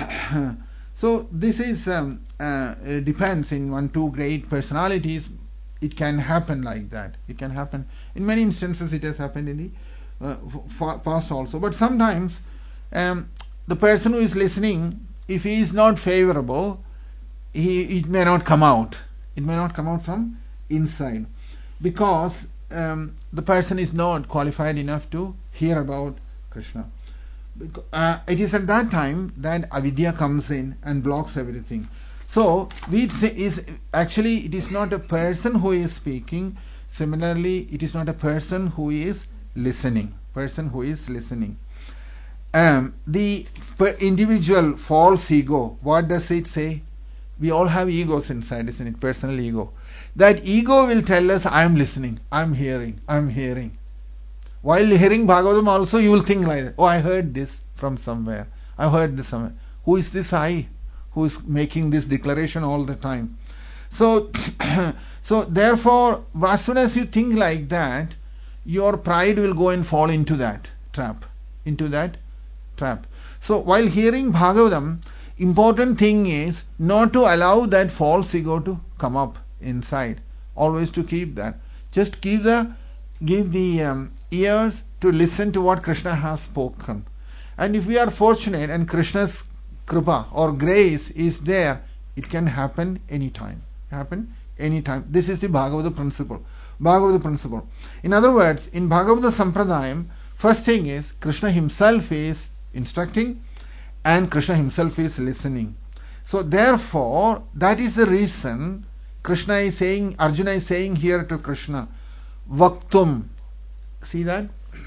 so this is um, uh, it depends in one, two great personalities. It can happen like that. It can happen. In many instances it has happened in the uh, f- past also. But sometimes um, the person who is listening, if he is not favorable, he it may not come out. It may not come out from inside, because um, the person is not qualified enough to hear about Krishna. Uh, it is at that time that avidya comes in and blocks everything. So we say is actually it is not a person who is speaking. Similarly, it is not a person who is listening. Person who is listening. Um, the per individual false ego. What does it say? We all have egos inside, isn't it? Personal ego. That ego will tell us, I am listening, I am hearing, I am hearing. While hearing Bhagavatam also, you will think like that. Oh, I heard this from somewhere. I heard this somewhere. Who is this I who is making this declaration all the time? So, so therefore, as soon as you think like that, your pride will go and fall into that trap. Into that trap. So, while hearing Bhagavatam, important thing is not to allow that false ego to come up inside. Always to keep that. Just give the give the um, ears to listen to what Krishna has spoken. And if we are fortunate and Krishna's kripa or grace is there, it can happen anytime. Happen anytime. This is the Bhagavata principle. Bhagavata principle. In other words, in Bhagavata Sampradayam, first thing is Krishna himself is instructing and Krishna himself is listening. So therefore, that is the reason Krishna is saying, Arjuna is saying here to Krishna, Vaktum. See that?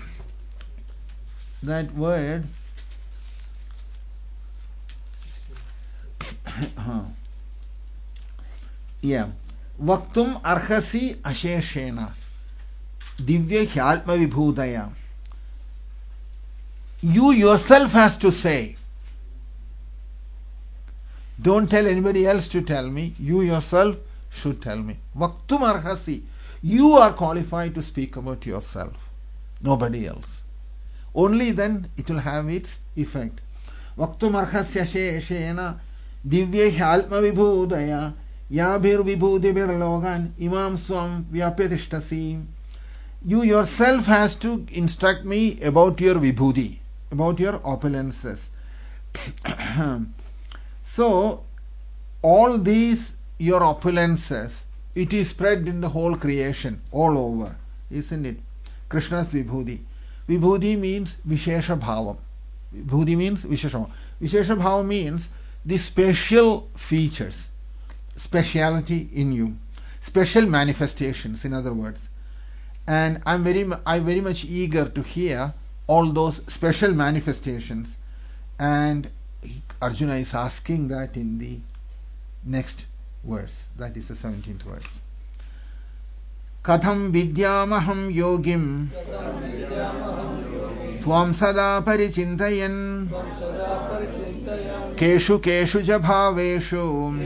That word. Yeah. Vaktum arhasi asheshena. Divya hyalma vibhudaya. You yourself has to say. Don't tell anybody else to tell me. You yourself should tell me. Vaktum arhasi. You are qualified to speak about yourself. Nobody else. Only then it will have its effect. Vaktum arhasya sheshena divya hyalma vibhudaya yabhir vibhudibhir logan imam swam vyapyatishtasi. You yourself has to instruct me about your vibhudi, about your opulences. So, all these, your opulences, it is spread in the whole creation, all over, isn't it? Krishna's vibhudi. Vibhudi means Vishesha Bhavam. Vibhudi means Vishesha Bhavam. Vishesha Bhavam means the special features, speciality in you, special manifestations, in other words. And I'm very, I'm very much eager to hear all those special manifestations. And Arjuna is asking that in the next verse. That is the seventeenth verse. Katham vidyamaham yogim tvam sada parichintayan keshu keshu ja bhaveshu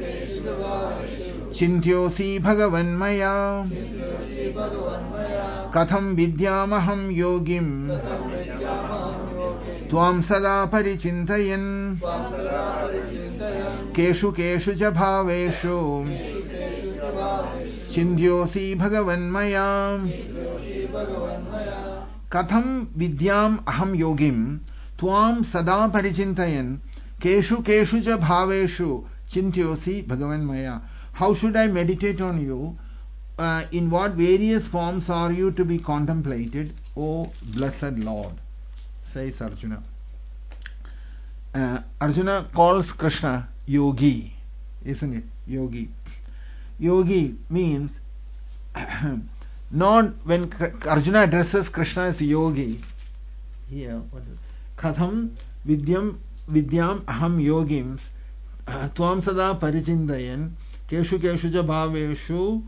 chintyosi bhagavan maya. Katham vidyamaham yogim tvam sada parichintayan keshu keshu ja bhaveshu chindyosi bhagavan maya. Katham vidyam aham yogim tvam sada parichintayan keshu keshu ja bhaveshu chintyosi bhagavan maya. How should I meditate on you? Uh, in what various forms are you to be contemplated, O blessed Lord? Says Arjuna. Uh, Arjuna calls Krishna Yogi, isn't it? Yogi. Yogi means not when Arjuna addresses Krishna as Yogi. Here, what is Katham Vidyam Vidyam Aham Yogims Tvam Sada Parichindayan Keshu Keshu Ja Bhaveshu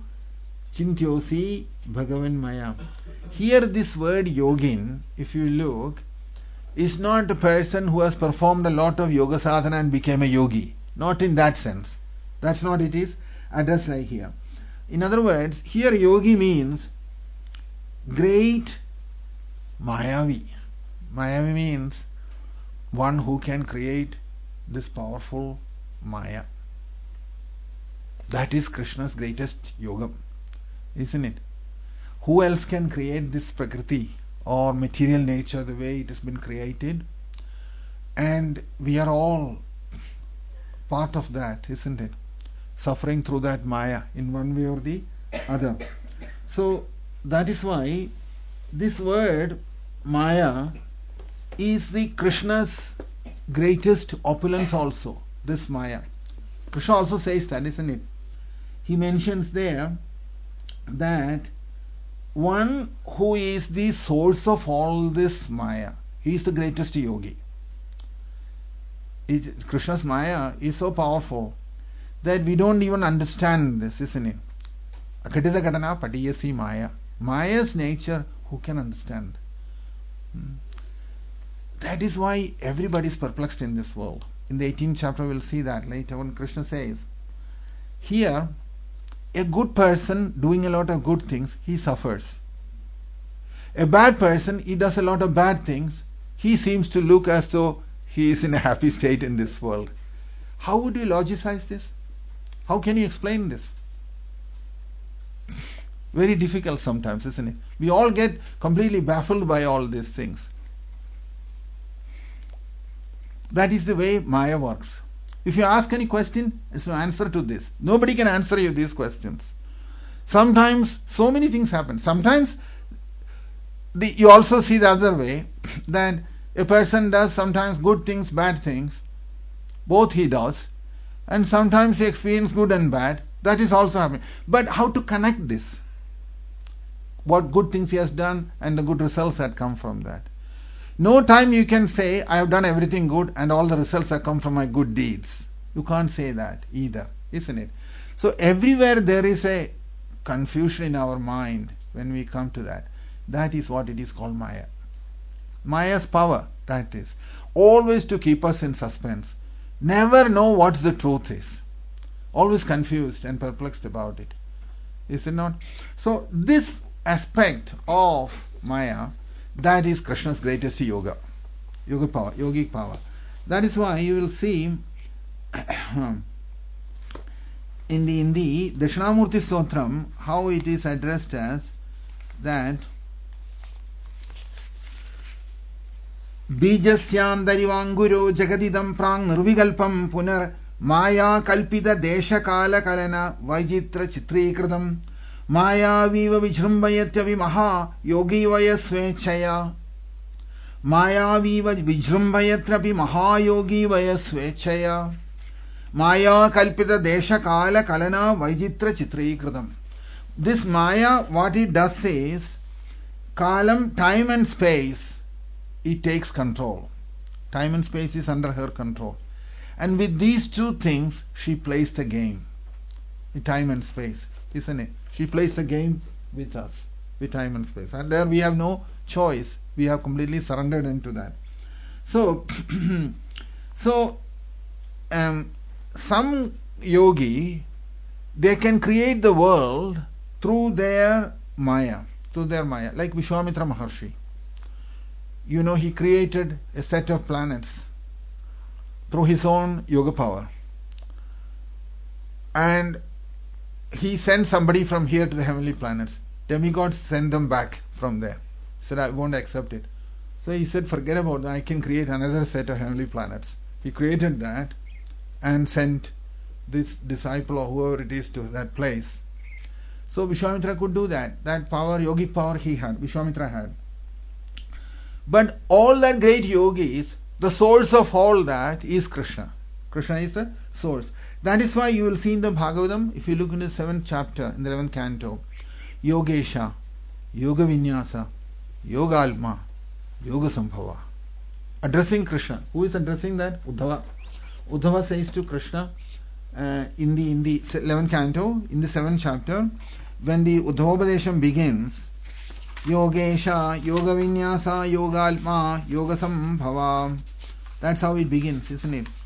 Chintyosi Bhagavan Maya. Here this word Yogin, if you look, is not a person who has performed a lot of yoga sadhana and became a yogi. Not in that sense. That's not it is addressed right here. In other words, here yogi means great Mayavi. Mayavi means one who can create this powerful Maya. That is Krishna's greatest yoga, isn't it? Who else can create this Prakriti or material nature the way it has been created? And we are all part of that, isn't it? Suffering through that Maya in one way or the other. So that is why this word Maya is the Krishna's greatest opulence also, this Maya. Krishna also says that, isn't it? He mentions there that one who is the source of all this Maya, he is the greatest yogi. It, Krishna's Maya is so powerful that we don't even understand this, isn't it? Akadita Kadana Patiyasi Maya. Maya's nature, who can understand? Hmm. That is why everybody is perplexed in this world. In the eighteenth chapter, we'll see that later when Krishna says, here, a good person doing a lot of good things, he suffers. A bad person, he does a lot of bad things, he seems to look as though he is in a happy state in this world. How would you logicize this? How can you explain this? Very difficult sometimes, isn't it? We all get completely baffled by all these things. That is the way Maya works. If you ask any question, there's no answer to this. Nobody can answer you these questions. Sometimes so many things happen. Sometimes the, you also see the other way, that a person does sometimes good things, bad things. Both he does. And sometimes he experiences good and bad. That is also happening. But how to connect this? What good things he has done and the good results that come from that. No time you can say, I have done everything good and all the results have come from my good deeds. You can't say that either, isn't it? So everywhere there is a confusion in our mind when we come to that. That is what it is called Maya. Maya's power, that is. Always to keep us in suspense. Never know what the truth is. Always confused and perplexed about it. Is it not? So this aspect of Maya, that is Krishna's greatest yoga. Yoga power, yogic power. That is why you will see in the, in the Dakshinamurti Stotram, how it is addressed as that Bijasyandariwanguro jagadidam prang nirvigalpam punar maya kalpita desha kala kalana vajitra chitrikradam maya viva vijrumbayatyavi maha yogi vaya swechaya maya viva vijrumbayatrapi maha yogi vaya swechaya maya kalpita desha kala kalana vajitra chitrikradam. This Maya, what it does is, kalam, time and space, it takes control. Time and space is under her control. And with these two things, she plays the game. With time and space, isn't it? She plays the game with us, with time and space. And there we have no choice. We have completely surrendered into that. So, so um, some yogi, they can create the world through their Maya, through their Maya, like Vishwamitra Maharshi. You know, he created a set of planets through his own yoga power. And he sent somebody from here to the heavenly planets. Demigods sent them back from there. He said, I won't accept it. So he said, forget about that. I can create another set of heavenly planets. He created that and sent this disciple or whoever it is to that place. So Vishwamitra could do that. That power, yogic power he had, Vishwamitra had. But all that great yogis, the source of all that is Krishna. Krishna is the source. That is why you will see in the Bhagavatam, if you look in the seventh chapter, in the eleventh canto, Yogesha, Yoga Vinyasa, Yoga Alma, Yoga Sambhava. Addressing Krishna. Who is addressing that? Uddhava. Uddhava says to Krishna uh, in the in the eleventh canto, in the seventh chapter, when the Uddhavopadesham begins, Yogesha, Yoga Vinyasa, Yogalma, Yoga Sambhava. That's how it begins, isn't it?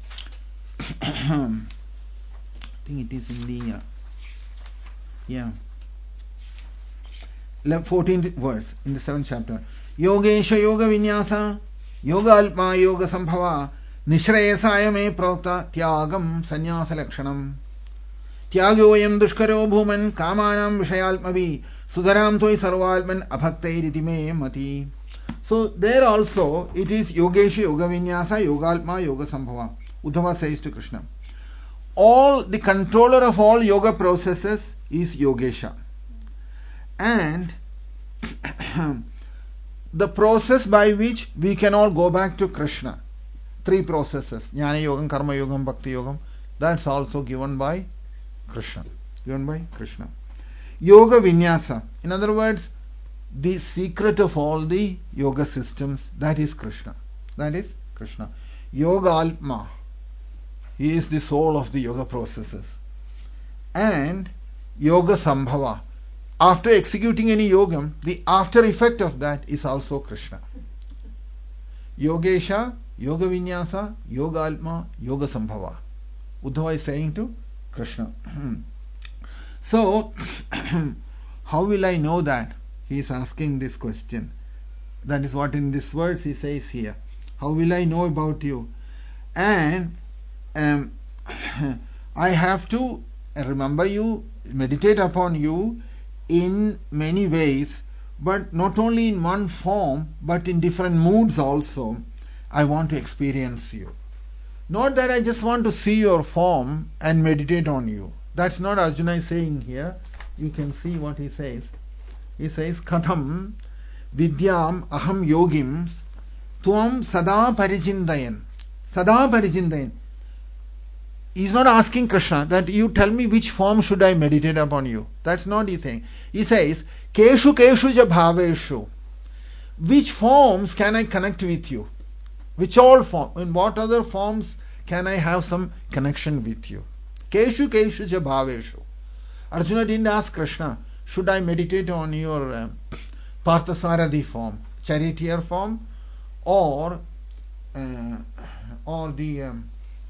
I think it is in the, uh, yeah, fourteenth verse in the seventh chapter. Yogesha, Yoga Vinyasa, Yogalma, Yoga Sambhava, Nishrayasaya me prokta, Tyagam, Sanyasa Lakshanam. Tyagyoyam dushkaro bhuman, Kamanam Vishayalmavi, Sudaram Toi Sarvalman, Abhaktairiti me mati. So there also it is Yogesha, Yoga Vinyasa, Yogalma, Yoga Sambhava. Uddhava says to Krishna, all the controller of all yoga processes is Yogesha. And the process by which we can all go back to Krishna, three processes, Jnana Yogam, Karma Yogam, Bhakti Yogam, that's also given by Krishna. Given by Krishna. Yoga Vinyasa, in other words, the secret of all the yoga systems, that is Krishna. That is Krishna. Yoga Alpma, he is the soul of the yoga processes. And Yoga Sambhava, after executing any yogam, the after effect of that is also Krishna. Yogesha, Yoga Vinyasa, Yoga Alpma, Yoga Sambhava. Uddhava is saying to Krishna. So, how will I know that? He is asking this question. That is what in this verse he says here. How will I know about you? And um, I have to remember you, meditate upon you in many ways, but not only in one form, but in different moods also. I want to experience you. Not that I just want to see your form and meditate on you. That's not Arjuna is saying here. You can see what he says. He says, Katham vidyam aham yogims tuam sada parijindayan. Sada parijindayan. He's not asking Krishna that you tell me which form should I meditate upon you. That's not he saying. He says, Keshu keshu ja bhaveshu. Which forms can I connect with you? Which all form? In what other forms can I have some connection with you? Keshu keshu ja bhaveshu. Arjuna didn't ask Krishna, should I meditate on your uh, Parthasarathi form, charioteer form, or uh, or the um,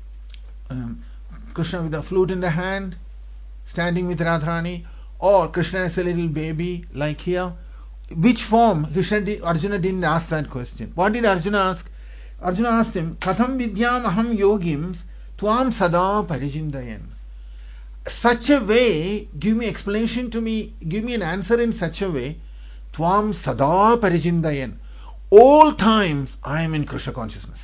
um, Krishna with a flute in the hand, standing with Radharani, or Krishna as a little baby, like here. Which form? Krishna di- Arjuna didn't ask that question. What did Arjuna ask? Arjuna asked him, Katham vidyam aham yogims tvam sada parijindayan. Such a way, give me explanation to me, give me an answer in such a way, tvam sada parijindayan. All times I am in Krishna consciousness.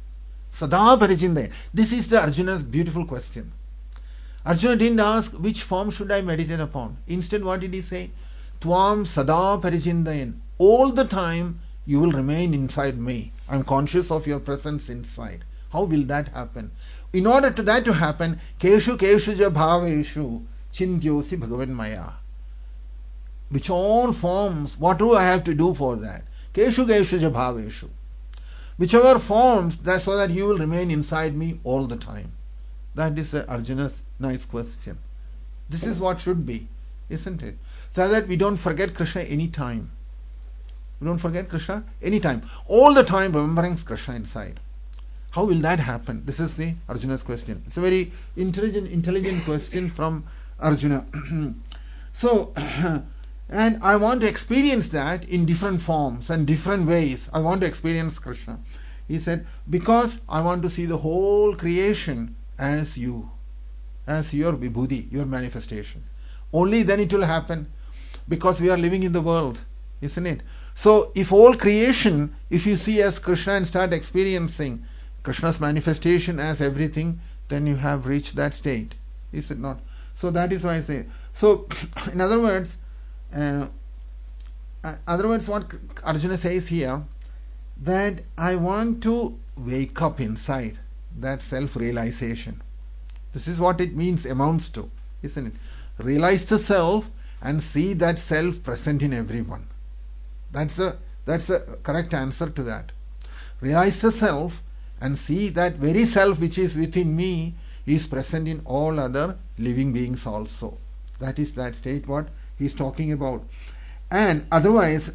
Sada parijindayan. This is the Arjuna's beautiful question. Arjuna didn't ask which form should I meditate upon. Instead, what did he say? Tvam sada parijindayan. All the time you will remain inside me. I am conscious of your presence inside. How will that happen? In order to that to happen, keshu keshu ja bhaveshu chintyosi bhagavan maya. Which all forms, what do I have to do for that? Keshu keshu ja bhaveshu. Whichever forms, that so that you will remain inside me all the time. That is uh, Arjuna's nice question. This is what should be, isn't it? So that we don't forget Krishna any time. We don't forget Krishna any time. All the time remembering Krishna inside. How will that happen? This is the Arjuna's question. It's a very intelligent, intelligent question from Arjuna. So, and I want to experience that in different forms and different ways. I want to experience Krishna. He said, because I want to see the whole creation as you, as your vibhuti, your manifestation. Only then it will happen, because we are living in the world, isn't it? So, if all creation, if you see as Krishna and start experiencing Krishna's manifestation as everything, then you have reached that state, is it not? So that is why I say. So, in other words, uh, other words, what Arjuna says here, that I want to wake up inside, that self-realization. This is what it means, amounts to, isn't it? Realize the self and see that self present in everyone. That's the that's the correct answer to that. Realize the self and see that very self which is within me is present in all other living beings also. That is that state what he is talking about. And otherwise,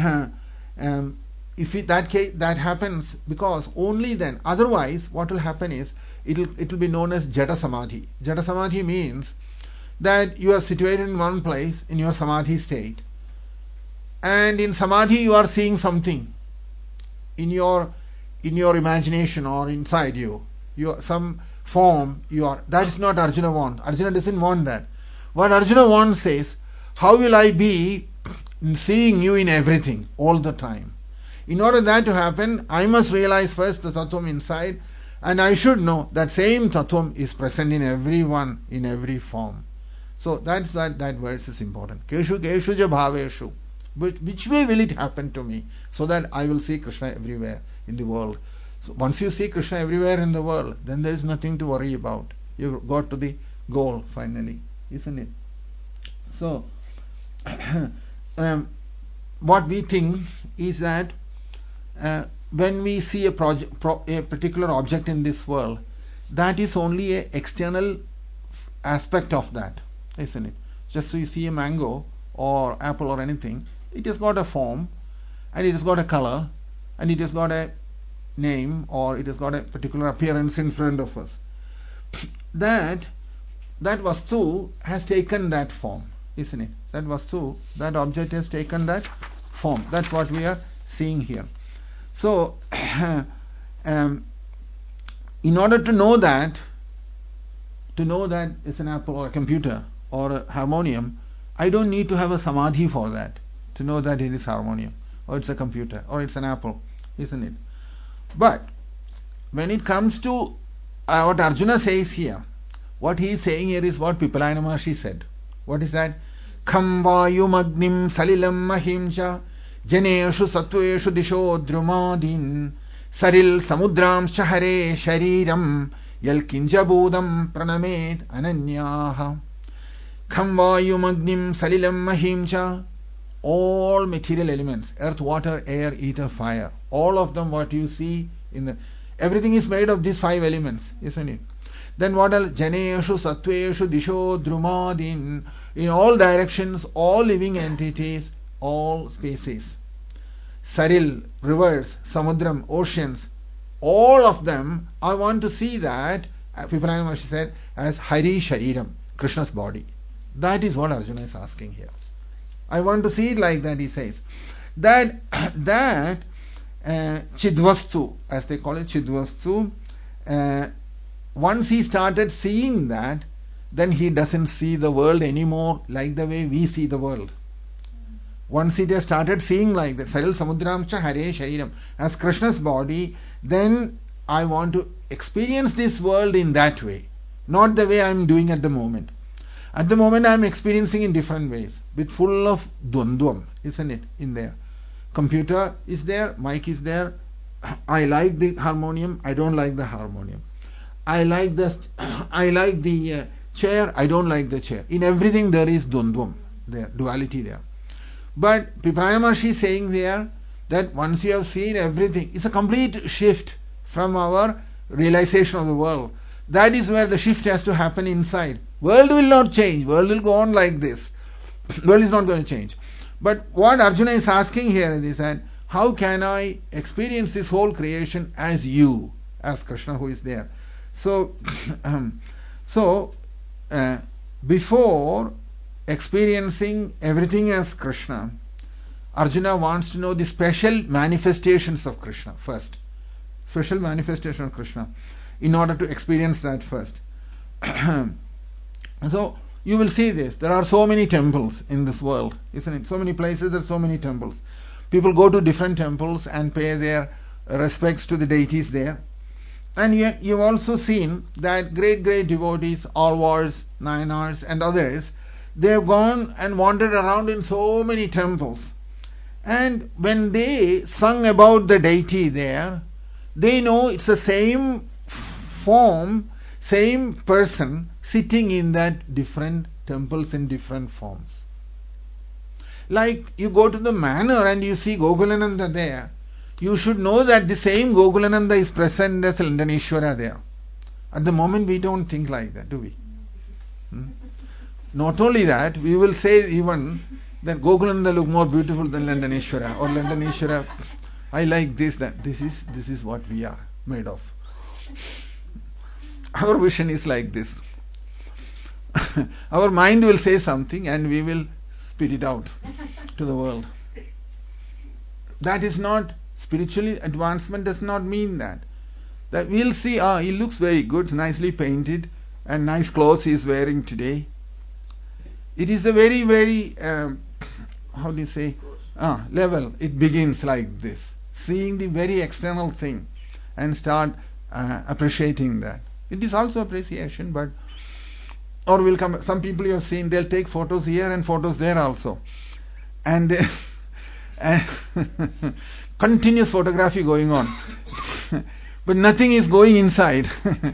um, if it, that case, that happens, because only then, otherwise what will happen is, it will it will be known as Jada Samadhi. Jada Samadhi means that you are situated in one place in your Samadhi state, and in Samadhi you are seeing something in your in your imagination or inside you, you some form you are. That is not Arjuna want. Arjuna doesn't want that. What Arjuna wants is, how will I be seeing you in everything all the time? In order that to happen, I must realize first the Tattvam inside, and I should know that same Tattvam is present in everyone, in every form. So that's that that verse is important. Keshu keshu ja bhaveshu. Which, which way will it happen to me, so that I will see Krishna everywhere in the world? So once you see Krishna everywhere in the world, then there is nothing to worry about. You've got to the goal finally, isn't it? So um, what we think is that uh, when we see a project, pro, a particular object in this world, that is only an external f- aspect of that, isn't it? Just so you see a mango or apple or anything, it has got a form, and it has got a color, and it has got a name, or it has got a particular appearance in front of us. That that vastu has taken that form, isn't it? That vastu, that object has taken that form. That's what we are seeing here. So, um, in order to know that, to know that it's an apple or a computer or a harmonium, I don't need to have a samadhi for that, to know that it is harmonium, or it's a computer, or it's an apple, isn't it? But when it comes to uh, what Arjuna says here, what he is saying here is what Pipalayana Maharshi said. What is that? Kham vayum agnim salilam mahimcha janeshu sattveshu disho drumadin saril samudramscha hare shariram yal kinjabodam pranamet ananyaha. Kham vayum agnim salilam mahimcha. All material elements, earth, water, air, ether, fire, all of them, what you see in the, everything is made of these five elements, isn't it? Then what else? Janeshu, Satveshu, Disho, Drumadin, in all directions, all living entities, all species. Saril, rivers, Samudram, oceans, all of them, I want to see that, Pipalayana Maharshi said, as Hari Shariram, Krishna's body. That is what Arjuna is asking here. I want to see it like that, he says. That, that uh, Chidvastu, as they call it, Chidvastu, uh, once he started seeing that, then he doesn't see the world anymore like the way we see the world. Once he just started seeing like that, Saril Samudramcha Hare Shariram, as Krishna's body, then I want to experience this world in that way, not the way I am doing at the moment. At the moment I am experiencing in different ways, with full of dvandvam, isn't it, in there. Computer is there, mic is there, I like the harmonium, I don't like the harmonium. I like the, I like the uh, chair, I don't like the chair. In everything there is dvandvam, there, duality there. But Pipalayana Maharshi is saying there that once you have seen everything, it's a complete shift from our realization of the world. That is where the shift has to happen inside. World will not change. World will go on like this. World is not going to change. But what Arjuna is asking here is that, how can I experience this whole creation as you, as Krishna who is there? So, um, so uh, before experiencing everything as Krishna, Arjuna wants to know the special manifestations of Krishna first. Special manifestation of Krishna, in order to experience that first. So you will see this. There are so many temples in this world, isn't it? So many places, there are so many temples. People go to different temples and pay their respects to the deities there. And you, you've also seen that great, great devotees, Alvars, Nayanars and others, they've gone and wandered around in so many temples. And when they sung about the deity there, they know it's the same form, same person sitting in that different temples in different forms. Like you go to the manor and you see Gokulananda there, you should know that the same Gokulananda is present as Landaneshwara there. At the moment we don't think like that, do we? Hmm? Not only that, we will say even then Gokulananda look more beautiful than London Ishwara, or London Ishwara, I like this, that. This is, this is what we are made of. Our vision is like this. Our mind will say something and we will spit it out to the world. That is not, spiritually advancement does not mean that. That we'll see, ah, he looks very good, nicely painted, and nice clothes he is wearing today. It is the very, very, um, how do you say, ah, level. It begins like this. Seeing the very external thing and start uh, appreciating that. It is also appreciation, but, or will come, some people you have seen, they'll take photos here and photos there also. And uh, continuous photography going on. But nothing is going inside.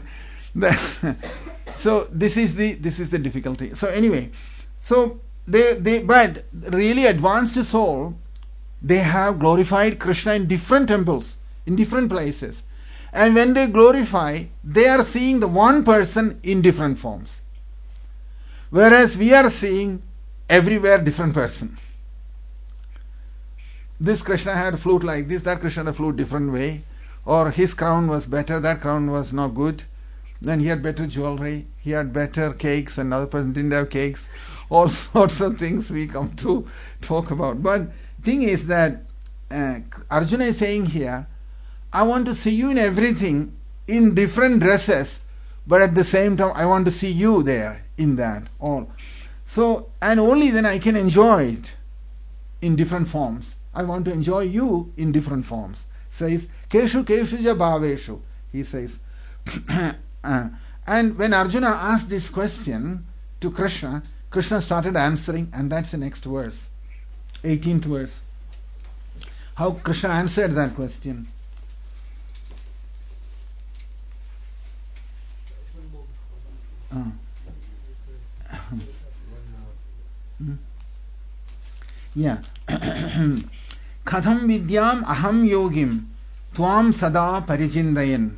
So this is the this is the difficulty. So anyway, so they they but really advanced soul, they have glorified Krishna in different temples, in different places. And when they glorify, they are seeing the one person in different forms. Whereas we are seeing everywhere different person. This Krishna had a flute like this, that Krishna had a flute different way. Or his crown was better, that crown was not good. Then he had better jewelry, he had better cakes, another person didn't have cakes. All sorts of things we come to talk about. But thing is that uh, Arjuna is saying here, I want to see you in everything, in different dresses, but at the same time I want to see you there in that all. So, and only then I can enjoy it in different forms. I want to enjoy you in different forms. Says, Keshu Keshu ja bhaveshu, he says. uh, and when Arjuna asked this question to Krishna, Krishna started answering, and that's the next verse, eighteenth verse. How Krishna answered that question. Uh. hmm? Yeah. Katham vidyam aham yogim tvam sada parijindayan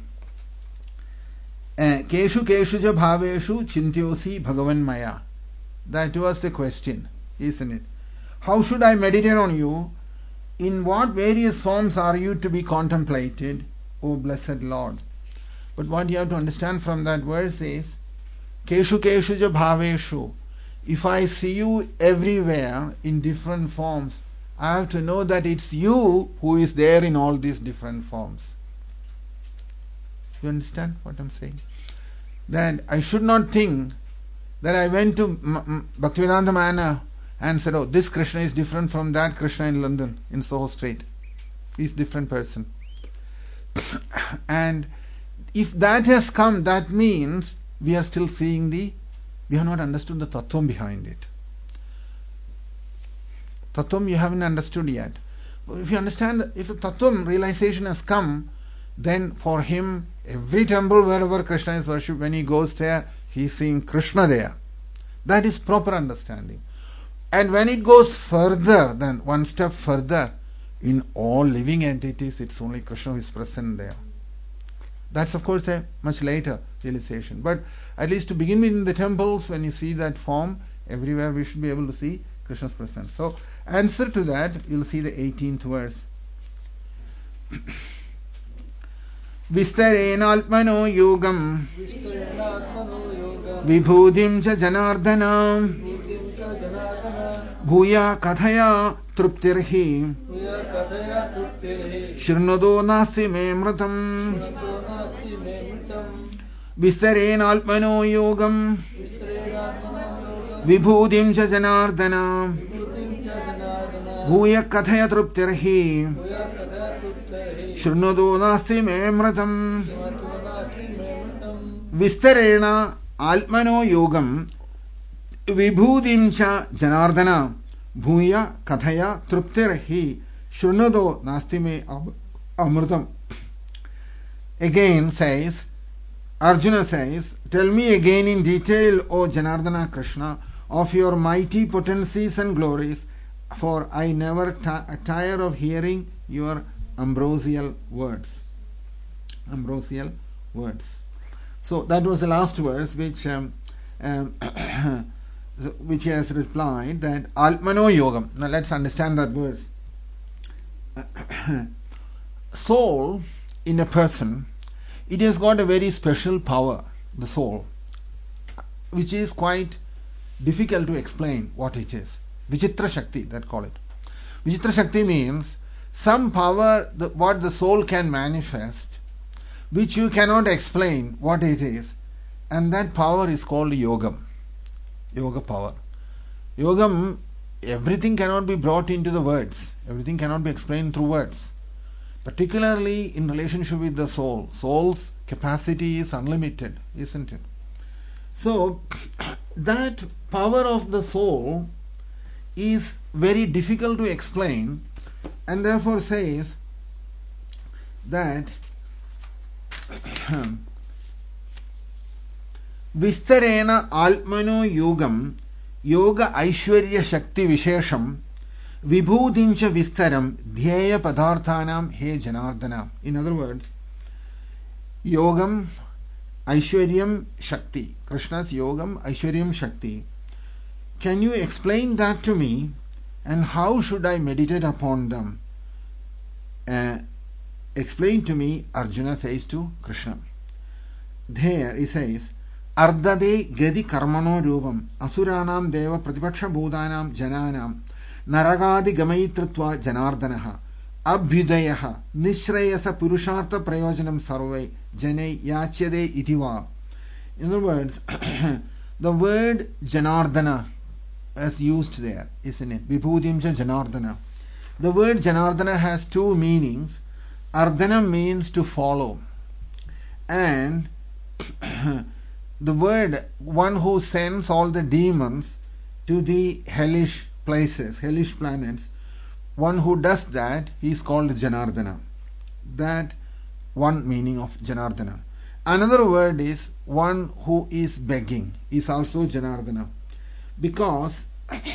keshu keshu ja bhaveshu chintyosi bhagavan maya. That was the question, isn't it? How should I meditate on you? In what various forms are you to be contemplated, O blessed Lord? But what you have to understand from that verse is keshu keshu ja bhaveshu. If I see you everywhere in different forms, I have to know that it's you who is there in all these different forms. You understand what I'm saying? That I should not think that I went to M- Bhaktivedanta Manor and said, oh, this Krishna is different from that Krishna in London, in Soho Street. He's a different person. And if that has come, that means we are still seeing the, we have not understood the tattvam behind it. Tattvam you haven't understood yet. If you understand, if the tattvam realization has come, then for him, every temple wherever Krishna is worshipped, when he goes there, he is seeing Krishna there. That is proper understanding. And when it goes further, then one step further, in all living entities, it's only Krishna who is present there. That's of course a much later realization. But at least to begin with, in the temples, when you see that form, everywhere we should be able to see Krishna's presence. So, answer to that, you'll see the eighteenth verse. Vistarenalpano yogam vibhudim cha janardhanam bhuya kathaya truptirhi shirnodo nasti me mritam. Vistarenalpano yogam vibhudim cha janardhanam bhuya kathaya truptirhi shrunodo nasti me mritam. Vistarena almano yogam vibhudim cha janardhana bhuya kathaya truptirhi shrunodo nasti me amritam. Again says, Arjuna says, tell me again in detail, O Janardana Krishna, of your mighty potencies and glories, for I never t- tire of hearing your ambrosial words. Ambrosial words. So that was the last verse which um, um, which has replied that Atmano Yogam. Now let's understand that verse. Soul in a person, it has got a very special power, the soul, which is quite difficult to explain what it is. Vichitra Shakti, that call it. Vichitra Shakti means some power, the, what the soul can manifest, which you cannot explain what it is, and that power is called Yogam. Yoga power. Yogam, everything cannot be brought into the words. Everything cannot be explained through words. Particularly in relationship with the soul. Soul's capacity is unlimited, isn't it? So, that power of the soul is very difficult to explain, and therefore says that Vistarena Atmano Yogam Yoga Aishwarya Shakti Vishesham Vibhudincha Vistaram Dhyaya Padarthanam He Janardana. In other words, Yogam Aishwaryam Shakti, Krishna's Yogam Aishwaryam Shakti. Can you explain that to me, and how should I meditate upon them? Uh, explain to me, Arjuna says to Krishna. There he says, Ardade Gadi Karmano Rupam Asuranam Deva Pratipaksha Bodhanam Jananam Naragadi Gamaitratva Janardanaha Abhyudayaha Nishrayasa Purushartha Prayojanam Sarvai Jane Yachyade Itiva. In other words, the word Janardana as used there, isn't it? Vibhudimcha Janardana. The word Janardana has two meanings. Ardana means to follow, and the word one who sends all the demons to the hellish places, hellish planets, one who does that, he is called Janardana. That one meaning of Janardana. Another word is one who is begging, is also Janardana. Because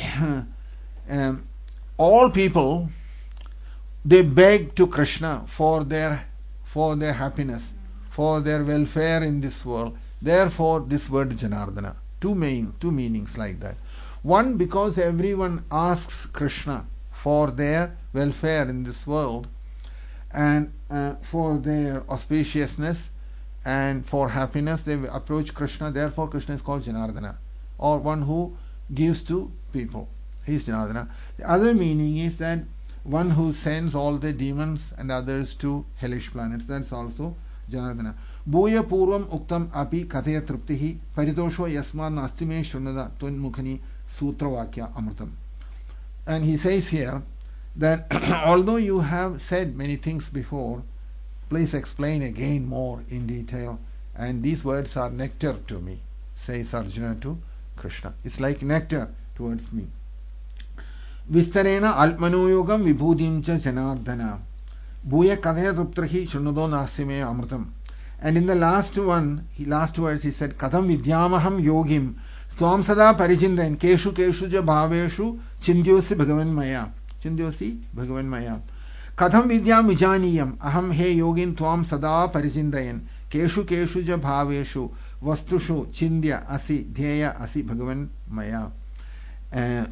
um, all people, they beg to Krishna for their for their happiness, for their welfare in this world. Therefore, this word Janardana. Two main, two meanings like that. One, because everyone asks Krishna for their welfare in this world, and uh, for their auspiciousness and for happiness, they approach Krishna. Therefore, Krishna is called Janardana, or one who gives to people. He is Janardana. The other meaning is that one who sends all the demons and others to hellish planets. That's also Janardana. Bhuya Purvam Uktam Api Kathaya Truptihi Paritosho Yasma Nastime Shunada Tunmukhani Sutra Vakya Amritam. And he says here that although you have said many things before, please explain again more in detail. And these words are nectar to me, says Arjuna to Krishna. It's like nectar towards me. Vistarena Atmanoyogam Vibhudimcha Janardana. Bhuya Kathaya Truptrahi Shunado Nasime Amritam. And in the last one, he last words he said, Katham Vidyamaham Yogim Swam Sada Parijindan Keshu Keshu Ja Bhaveshu Chindyosi Bhagavan Maya. Chindyosi Bhagavan Maya. Katham Vidyam Vijaniyam Aham He Yogin Twam Sada Parijindayan Keshu Keshu Ja Bhaveshu Vastushu Chindya Asi Dhyaya Asi Bhagavan Maya. Uh,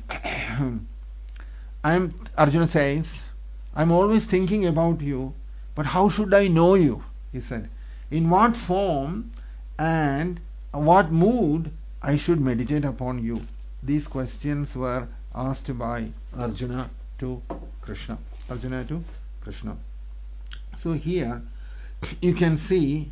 I am, Arjuna says, I am always thinking about you, but how should I know you? He said. In what form and what mood I should meditate upon you? These questions were asked by Arjuna to Krishna. Arjuna to Krishna. So here you can see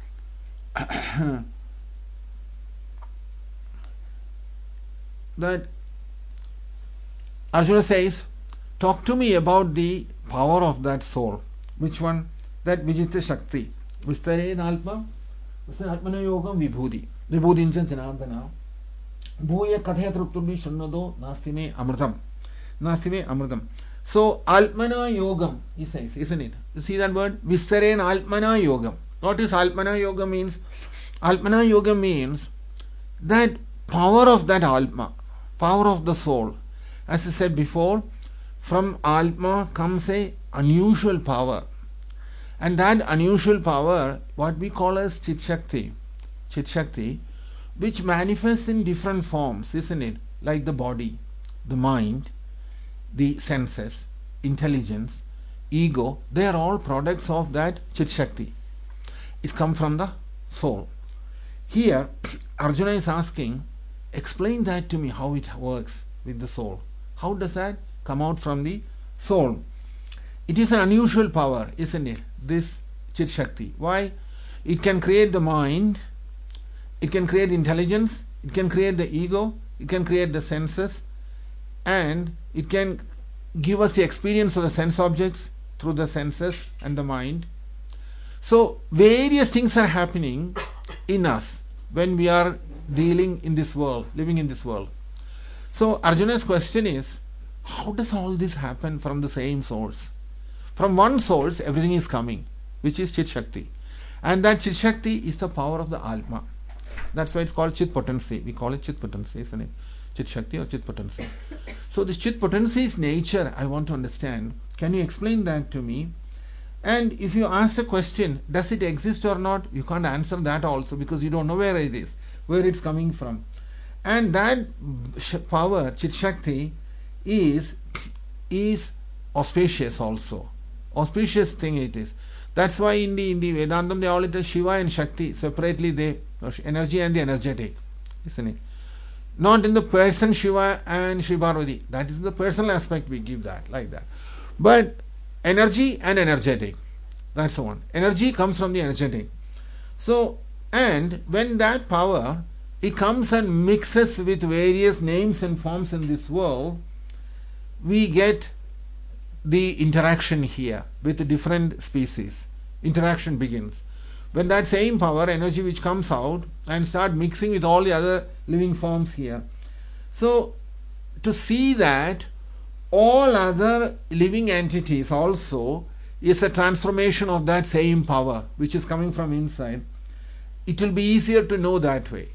that Arjuna says, talk to me about the power of that soul. Which one? That Vijita Shakti. Vistare Alpa, Vistare Atmana Yogam Vibhudi. Vibhudincha Janardana. Bhuya Kathaya Truptumi Shunnado Nastime Amritam. Nastime Amritam. So, Atmana Yogam, he says, isn't it? You see that word? Vistare Atmana Yogam. What is Atmana Yoga means? Atmana Yoga means that power of that Atma, power of the soul. As I said before, from Atma comes a unusual power. And that unusual power, what we call as Chit Shakti, Chit Shakti, which manifests in different forms, isn't it? Like the body, the mind, the senses, intelligence, ego, they are all products of that Chit Shakti. It's come from the soul. Here, Arjuna is asking, explain that to me, how it works with the soul. How does that come out from the soul? It is an unusual power, isn't it? This Chit Shakti. Why? It can create the mind, it can create intelligence, it can create the ego, it can create the senses, and it can give us the experience of the sense objects through the senses and the mind. So various things are happening in us when we are dealing in this world, living in this world. So Arjuna's question is, how does all this happen from the same source? From one source everything is coming, which is Chit Shakti. And that Chit Shakti is the power of the Atma. That's why it's called Chit Potency. We call it Chit Potency, isn't it? Chit Shakti or Chit Potency. So this Chit Potency's nature I want to understand. Can you explain that to me? And if you ask the question, does it exist or not? You can't answer that also because you don't know where it is, where it's coming from. And that power, Chit Shakti, is, is auspicious also. Auspicious thing it is. That's why in the, in the Vedantam they call it as Shiva and Shakti. Separately they, energy and the energetic, isn't it? Not in the person Shiva and Shri Parvati. That is the personal aspect we give that, like that. But energy and energetic, that's the one. Energy comes from the energetic. So, and when that power, it comes and mixes with various names and forms in this world, we get the interaction here with different species. Interaction begins. When that same power, energy which comes out and start mixing with all the other living forms here. So, to see that all other living entities also is a transformation of that same power which is coming from inside, it will be easier to know that way.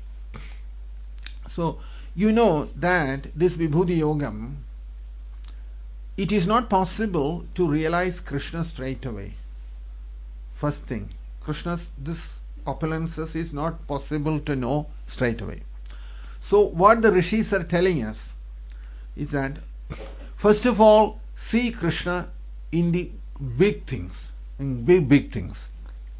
So, you know that this Vibhuti Yogam, it is not possible to realize Krishna straight away. First thing, Krishna's this opulences is not possible to know straight away. So what the rishis are telling us is that first of all, see Krishna in the big things, in big big things.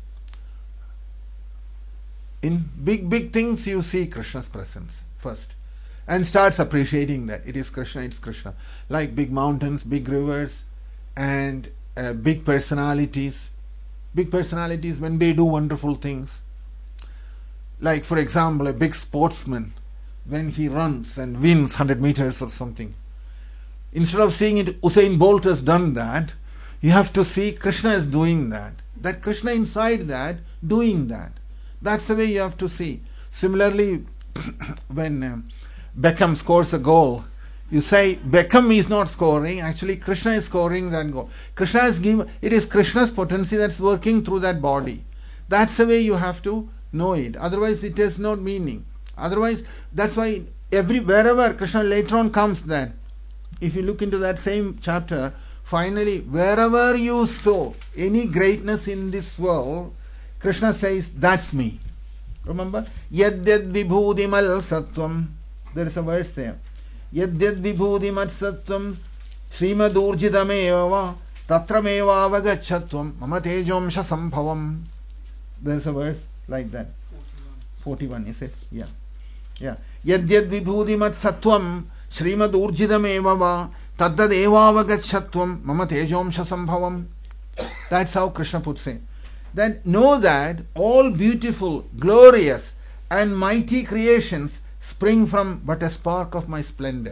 In big big things you see Krishna's presence first. And starts appreciating that it is Krishna, it's Krishna. Like big mountains, big rivers, and uh, big personalities. Big personalities when they do wonderful things. Like for example, a big sportsman, when he runs and wins one hundred meters or something. Instead of seeing it, Usain Bolt has done that, you have to see Krishna is doing that. That Krishna inside that, doing that. That's the way you have to see. Similarly, when uh, Beckham scores a goal, you say Beckham is not scoring, actually Krishna is scoring that goal. Krishna is given, it is Krishna's potency that's working through that body. That's the way you have to know it. Otherwise it has no meaning. Otherwise, that's why every wherever Krishna later on comes, that if you look into that same chapter, finally wherever you saw any greatness in this world, Krishna says, that's me. Remember? Yadyad vibhudimal sattvam. There is a verse there. Yadyad vibhudimat sattvam Srimad urjidameva tatrameva avagachatvam mama tejomsha sambhavam. There is a verse like that. forty-one, is it? Yeah. Yeah. Yadyad vibhudimat sattvam Srimad urjidameva taddadeva avagachatvam mama tejomsha sambhavam. That's how Krishna puts it. Then know that all beautiful, glorious and mighty creations spring from but a spark of my splendor.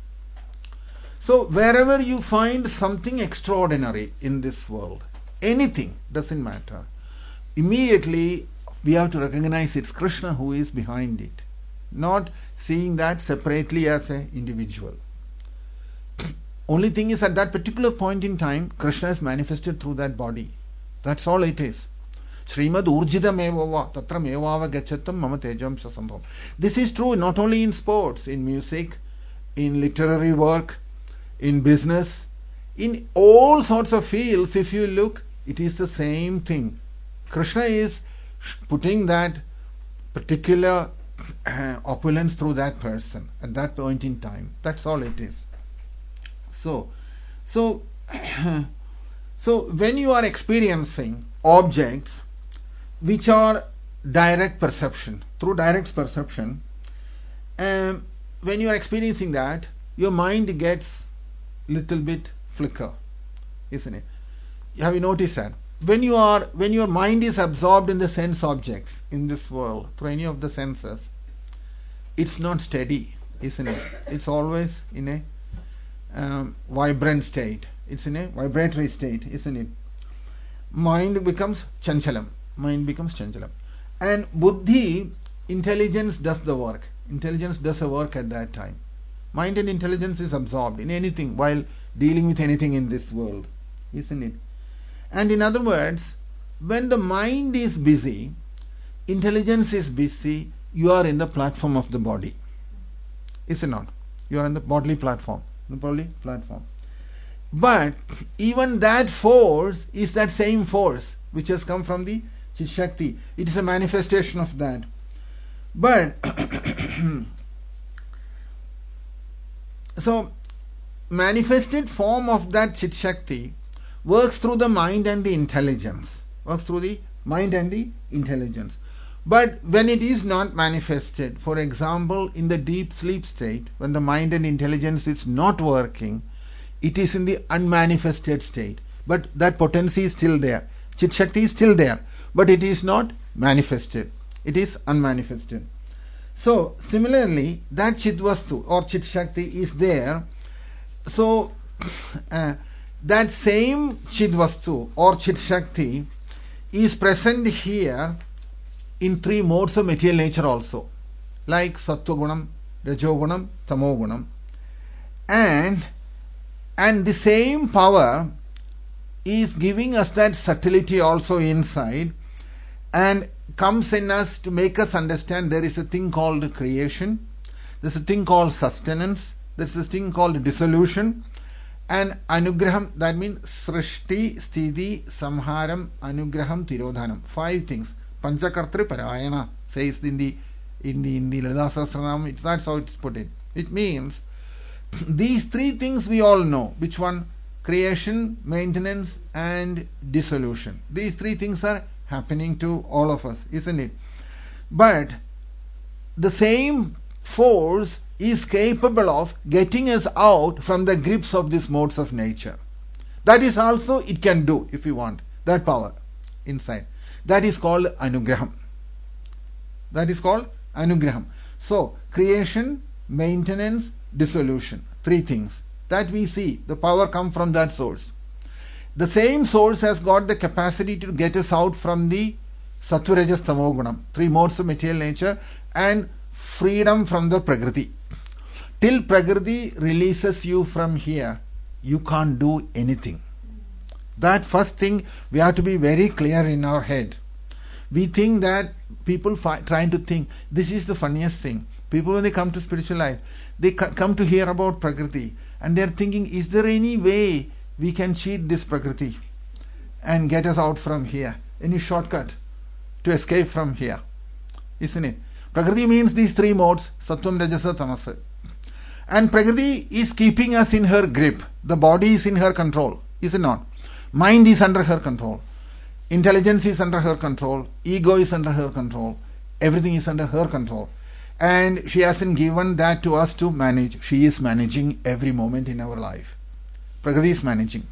So wherever you find something extraordinary in this world, anything, doesn't matter, immediately we have to recognize it's Krishna who is behind it, not seeing that separately as an individual. Only thing is, at that particular point in time, Krishna is manifested through that body. That's all it is. Srimad urjidam evava tatram evava gachatam mama tejamsha sambhavam. This is true not only in sports, in music, in literary work, in business, in all sorts of fields. If you look, it is the same thing. Krishna is putting that particular uh, opulence through that person at that point in time. That's all it is. So, so, so when you are experiencing objects which are direct perception, through direct perception, um, when you are experiencing that, your mind gets little bit flicker, isn't it? Have you noticed that? When you are, when your mind is absorbed in the sense objects in this world, through any of the senses, it's not steady, isn't it? It's always in a um, vibrant state. It's in a vibratory state, isn't it? Mind becomes chanchalam. Mind becomes chanchalam. And buddhi, intelligence does the work. Intelligence does the work at that time. Mind and intelligence is absorbed in anything while dealing with anything in this world, isn't it? And in other words, when the mind is busy, intelligence is busy, you are in the platform of the body. Is it not? You are in the bodily platform. The bodily platform. But even that force is that same force which has come from the Chit Shakti. It is a manifestation of that. But so manifested form of that Chit Shakti works through the mind and the intelligence. Works through the mind and the intelligence. But when it is not manifested, for example, in the deep sleep state, when the mind and intelligence is not working, it is in the unmanifested state. But that potency is still there. Chit Shakti is still there. But it is not manifested. It is unmanifested. So, similarly, that Chidvastu or Chit Shakti is there. So, uh, that same Chidvastu or Chit Shakti is present here in three modes of material nature also, like Sattva Gunam, Rajo Gunam, Tamo Gunam. And, and the same power is giving us that subtlety also inside and comes in us to make us understand there is a thing called creation, there's a thing called sustenance, there's a thing called dissolution, and anugraham, that means srishti, sthiti, samharam, anugraham, tirodhanam. Five things. Panchakartri Parayana says in the in the in the Lalita Sahasranam, it's that's how it's put in. It means these three things we all know. Which one? Creation, maintenance, and dissolution. These three things are happening to all of us, isn't it? But the same force is capable of getting us out from the grips of these modes of nature. That is also it can do if you want. That power inside. That is called anugraham. That is called anugraham. So, creation, maintenance, dissolution. Three things. That we see. The power comes from that source. The same source has got the capacity to get us out from the Sattva, Rajas, Tamo Gunam. Three modes of material nature and freedom from the Prakriti. Till Prakriti releases you from here, you can't do anything. That first thing we have to be very clear in our head. We think that people fi- trying to think, this is the funniest thing. People when they come to spiritual life, they c- come to hear about Prakriti and they are thinking, is there any way we can cheat this Prakriti and get us out from here? Any shortcut to escape from here? Isn't it? Prakriti means these three modes, Sattvam, Rajasa, Tamasa. And Prakriti is keeping us in her grip. The body is in her control, is it not? Mind is under her control. Intelligence is under her control. Ego is under her control. Everything is under her control. And she hasn't given that to us to manage. She is managing every moment in our life. Prakriti is managing.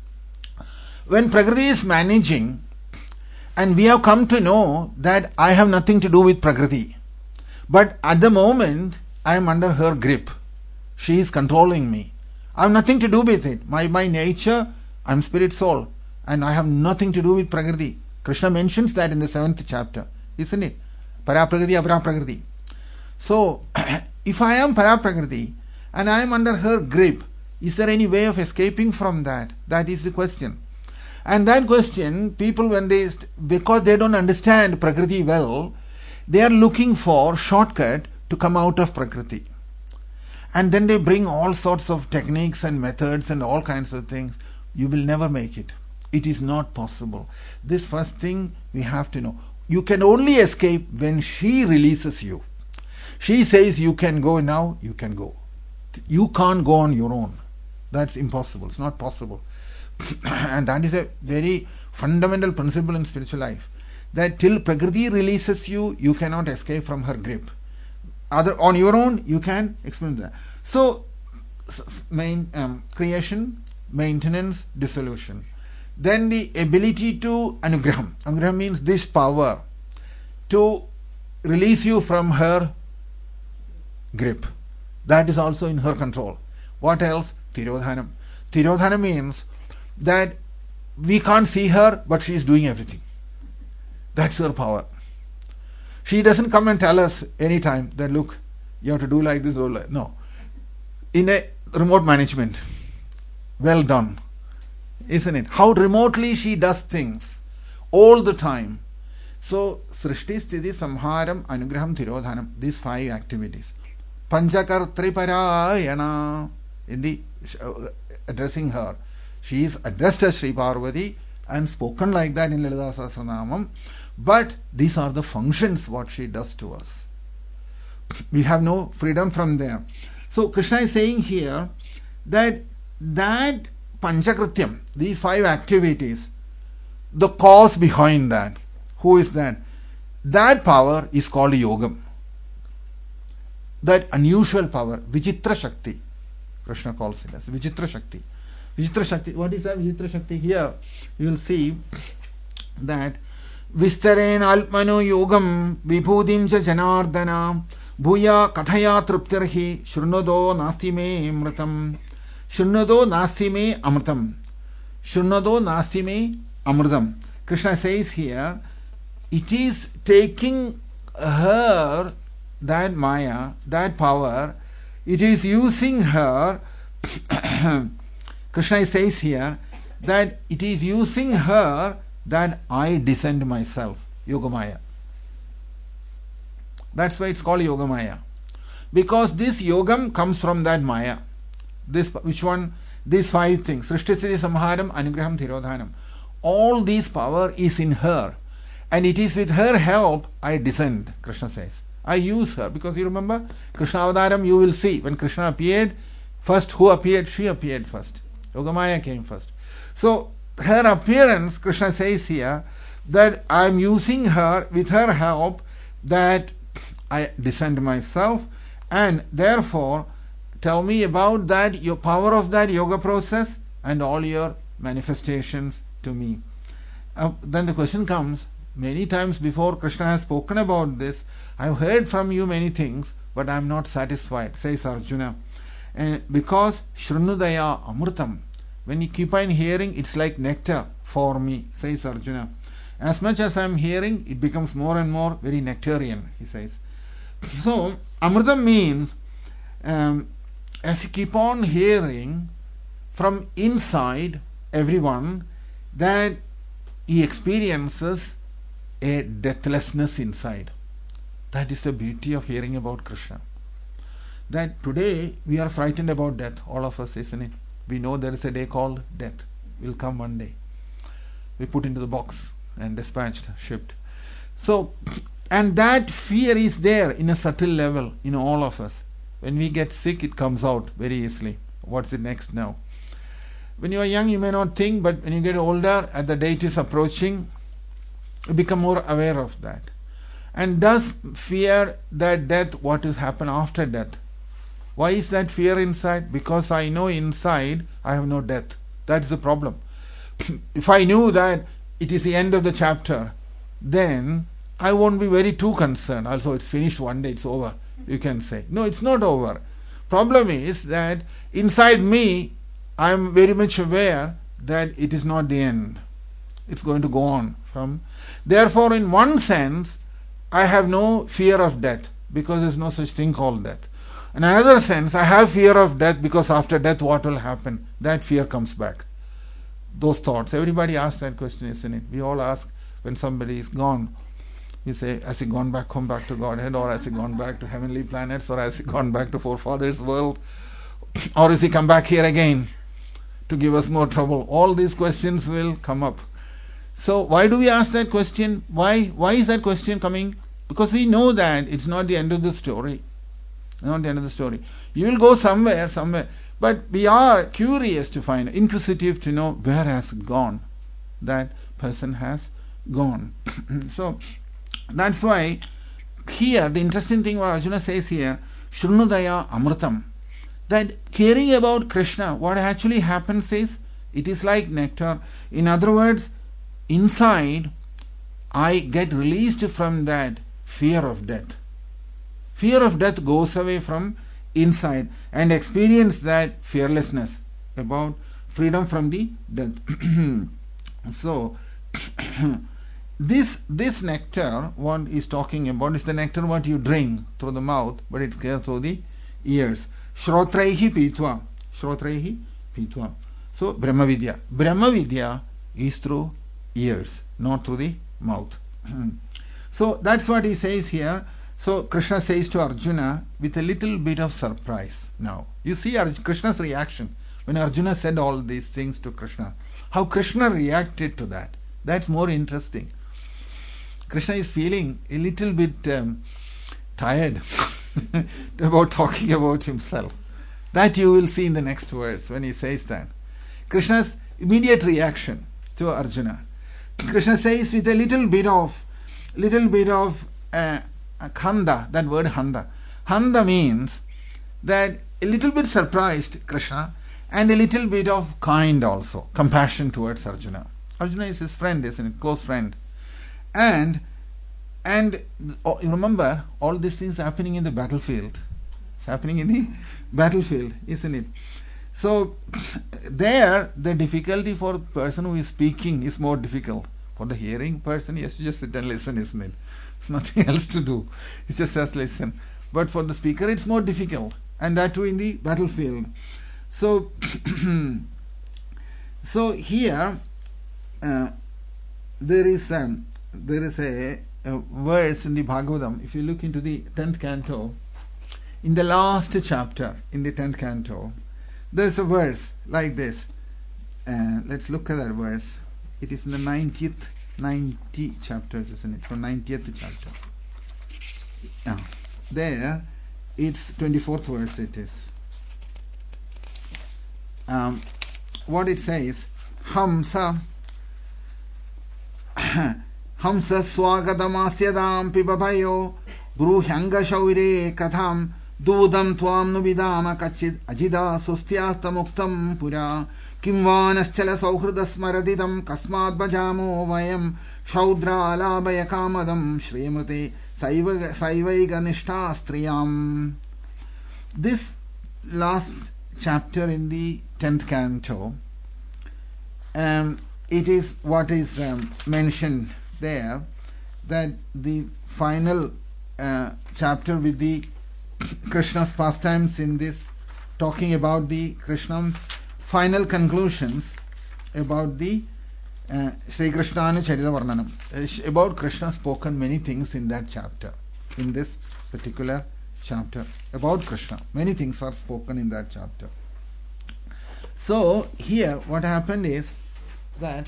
When Prakriti is managing, and we have come to know that I have nothing to do with Prakriti, but at the moment I am under her grip. She is controlling me. I have nothing to do with it. My, my nature, I am spirit soul, and I have nothing to do with Prakriti. Krishna mentions that in the seventh chapter, isn't it? Paraprakriti, Aparaprakriti. So, if I am Paraprakriti and I am under her grip, is there any way of escaping from that? That is the question. And that question, people when they, because they don't understand Prakriti well, they are looking for shortcut to come out of Prakriti. And then they bring all sorts of techniques and methods and all kinds of things. You will never make it. It is not possible. This first thing we have to know. You can only escape when she releases you. She says you can go now, you can go. You can't go on your own. That's impossible. It's not possible. And that is a very fundamental principle in spiritual life. That till Prakriti releases you, you cannot escape from her grip. Other, on your own, you can experience that. So, main um, creation, maintenance, dissolution. Then the ability to anugraham. Anugraham means this power to release you from her grip. That is also in her control. What else? Tirodhanam. Tirodhanam means that we can't see her, but she is doing everything. That's her power. She doesn't come and tell us anytime that, look, you have to do like this, do like no. In a remote management, well done, isn't it? How remotely she does things all the time. So, Srishti, Sthiti, Samharam, Anugraham, Tirodhanam, these five activities. Panchakartriparayana, in the uh, addressing her. She is addressed as Sri Parvati and spoken like that in Lalita Sahasranamam. But these are the functions what she does to us. We have no freedom from there. So Krishna is saying here that that Panchakrityam, these five activities, the cause behind that, who is that? That power is called Yogam. That unusual power, Vichitra Shakti, Krishna calls it as Vichitra Shakti. Vichitra Shakti, what is that Vichitra Shakti? Here you will see that Vistaren Alpmano Yogam Vibhudim cha Janardana Bhuya Kathaya Truptirhi Shrunodo Nasti me Amritam Shrunodo Nasti me Amritam Shrunodo Nasti me Amritam. Krishna says here, it is taking her, that Maya, that power, it is using her. Krishna says here that it is using her that I descend myself, Yogamaya. That's why it's called Yogamaya. Because this Yogam comes from that Maya. This, which one? These five things. Srishti, Siddhi, Samharam, Anugraham, Tirodhanam. All this power is in her. And it is with her help I descend, Krishna says. I use her. Because you remember, Krishna Avadaram, you will see, when Krishna appeared, first who appeared? She appeared first. Yogamaya came first. So, her appearance, Krishna says here, that I am using her, with her help, that I descend myself, and therefore, tell me about that, your power of that yoga process, and all your manifestations to me. Uh, then the question comes, many times before Krishna has spoken about this, I have heard from you many things, but I am not satisfied, says Arjuna. And because Shrunudaya Amrutam, when you keep on hearing, it's like nectar for me, says Arjuna. As much as I am hearing, it becomes more and more very nectarian, he says. So, Amrutam means, um, as you keep on hearing from inside everyone, that he experiences a deathlessness inside. That is the beauty of hearing about Krishna. That today we are frightened about death, all of us, isn't it? We know there is a day called death. Will come one day. We put into the box and dispatched, shipped. So, and that fear is there in a subtle level in all of us. When we get sick, it comes out very easily. What's the next now? When you are young, you may not think, but when you get older, as the date is approaching, you become more aware of that. And does fear that death, what is happen after death? Why is that fear inside? Because I know inside I have no death. That's the problem. If I knew that it is the end of the chapter, then I won't be very too concerned. Also, it's finished one day, it's over, you can say. No, it's not over. Problem is that inside me, I am very much aware that it is not the end. It's going to go on from. Therefore, in one sense, I have no fear of death because there is no such thing called death. In another sense, I have fear of death because after death what will happen? That fear comes back. Those thoughts. Everybody asks that question, isn't it? We all ask when somebody is gone. We say, has he gone back home, back to Godhead, or has he gone back to heavenly planets, or has he gone back to forefathers' world, or is he come back here again to give us more trouble? All these questions will come up. So why do we ask that question? Why? Why is that question coming? Because we know that it's not the end of the story. not the end of the story. You will go somewhere, somewhere. But we are curious to find, inquisitive to know where has gone. That person has gone. So that's why here the interesting thing what Arjuna says here, Shrunudaya Amritam, that hearing about Krishna, what actually happens is it is like nectar. In other words, inside I get released from that fear of death. Fear of death goes away from inside and experience that fearlessness about freedom from the death. So this this nectar one is talking about is the nectar what you drink through the mouth, but it's clear through the ears. Shrotraihi pitva. Shrotraihi pitva. So Brahmavidya. Brahmavidya is through ears, not through the mouth. So that's what he says here. So Krishna says to Arjuna with a little bit of surprise. Now you see Krishna's reaction when Arjuna said all these things to Krishna. How Krishna reacted to that. That's more interesting. Krishna is feeling a little bit um, tired about talking about himself. That you will see in the next verse when he says that. Krishna's immediate reaction to Arjuna. Krishna says with a little bit of, little bit of uh, Handa, that word Handa. Handa means that a little bit surprised Krishna and a little bit of kind also, compassion towards Arjuna. Arjuna is his friend, isn't it? Close friend. And and oh, you remember all these things happening in the battlefield. It's happening in the battlefield, isn't it? So there the difficulty for the person who is speaking is more difficult. For the hearing person, he has to just sit and listen, isn't it? It's nothing else to do. It's just as listen. But for the speaker, it's more difficult, and that too in the battlefield. So, so here uh, there is um, there is a, a verse in the Bhagavatam. If you look into the tenth canto, in the last chapter in the tenth canto, there is a verse like this. Uh, let's look at that verse. It is in the ninetieth, ninety chapters, isn't it? So ninetieth chapter. Yeah. There, it's twenty-fourth verse. It is. Um, what it says, Hamsa, Hamsa swagadamasya pibabayo bruhyanga shaure katham dudam tvam nuvidama kachid ajida sustyasta muktam pura Kimvanaschala sauhrada smaradidam kasmad bhajamo vayam shaudra alabaya kamadam shriyamrute saivaiga nishta striyam. This last chapter in the tenth canto, um, it is what is um, mentioned there, that the final uh, chapter with the Krishna's pastimes in this, talking about the Krishna final conclusions about the uh, Sri Krishna Charita Varnanam. Uh, about Krishna spoken many things in that chapter, in this particular chapter. About Krishna, many things are spoken in that chapter. So here what happened is that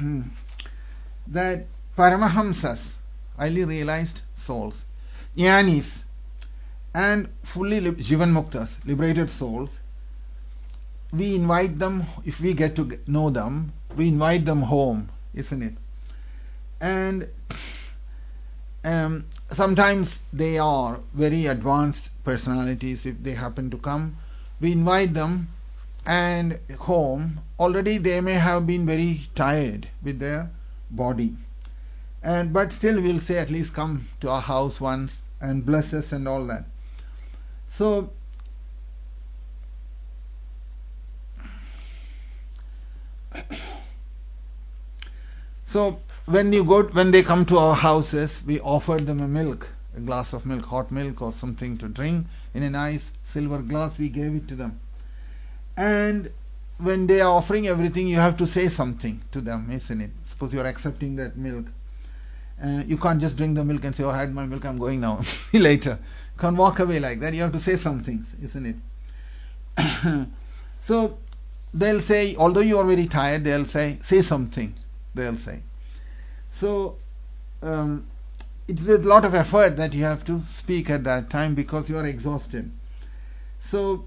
that Paramahamsas, highly realized souls, Jnanis, and fully li- Jivan Muktas, liberated souls, we invite them, if we get to know them, we invite them home, isn't it? And um, sometimes they are very advanced personalities. If they happen to come, we invite them, and home, already they may have been very tired with their body. And but still we'll say, at least come to our house once and bless us and all that. So So when you go, when they come to our houses, we offer them a milk, a glass of milk, hot milk or something to drink in a nice silver glass. We gave it to them. And when they are offering everything, you have to say something to them, isn't it? Suppose you are accepting that milk. Uh, you can't just drink the milk and say, oh, I had my milk, I'm going now. See you later. You can't walk away like that. You have to say something, isn't it? So they'll say, although you are very tired, they'll say, say something. They'll say. So um, it's with a lot of effort that you have to speak at that time because you are exhausted. So,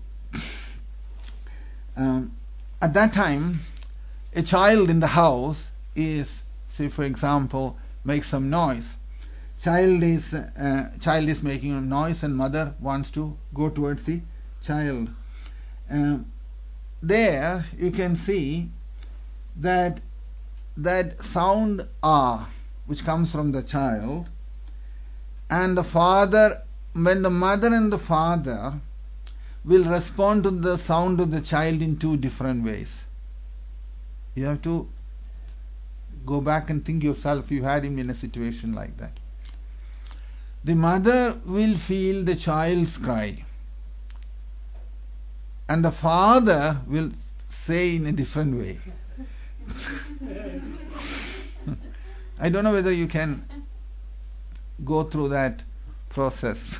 um, at that time, a child in the house is, say for example, makes some noise. Child is uh, child is making a noise, and mother wants to go towards the child. Um, there you can see that that sound ah, which comes from the child, and the father, when the mother and the father will respond to the sound of the child in two different ways. You have to go back and think yourself, you had him in a situation like that. The mother will feel the child's cry, and the father will say in a different way. I don't know whether you can go through that process.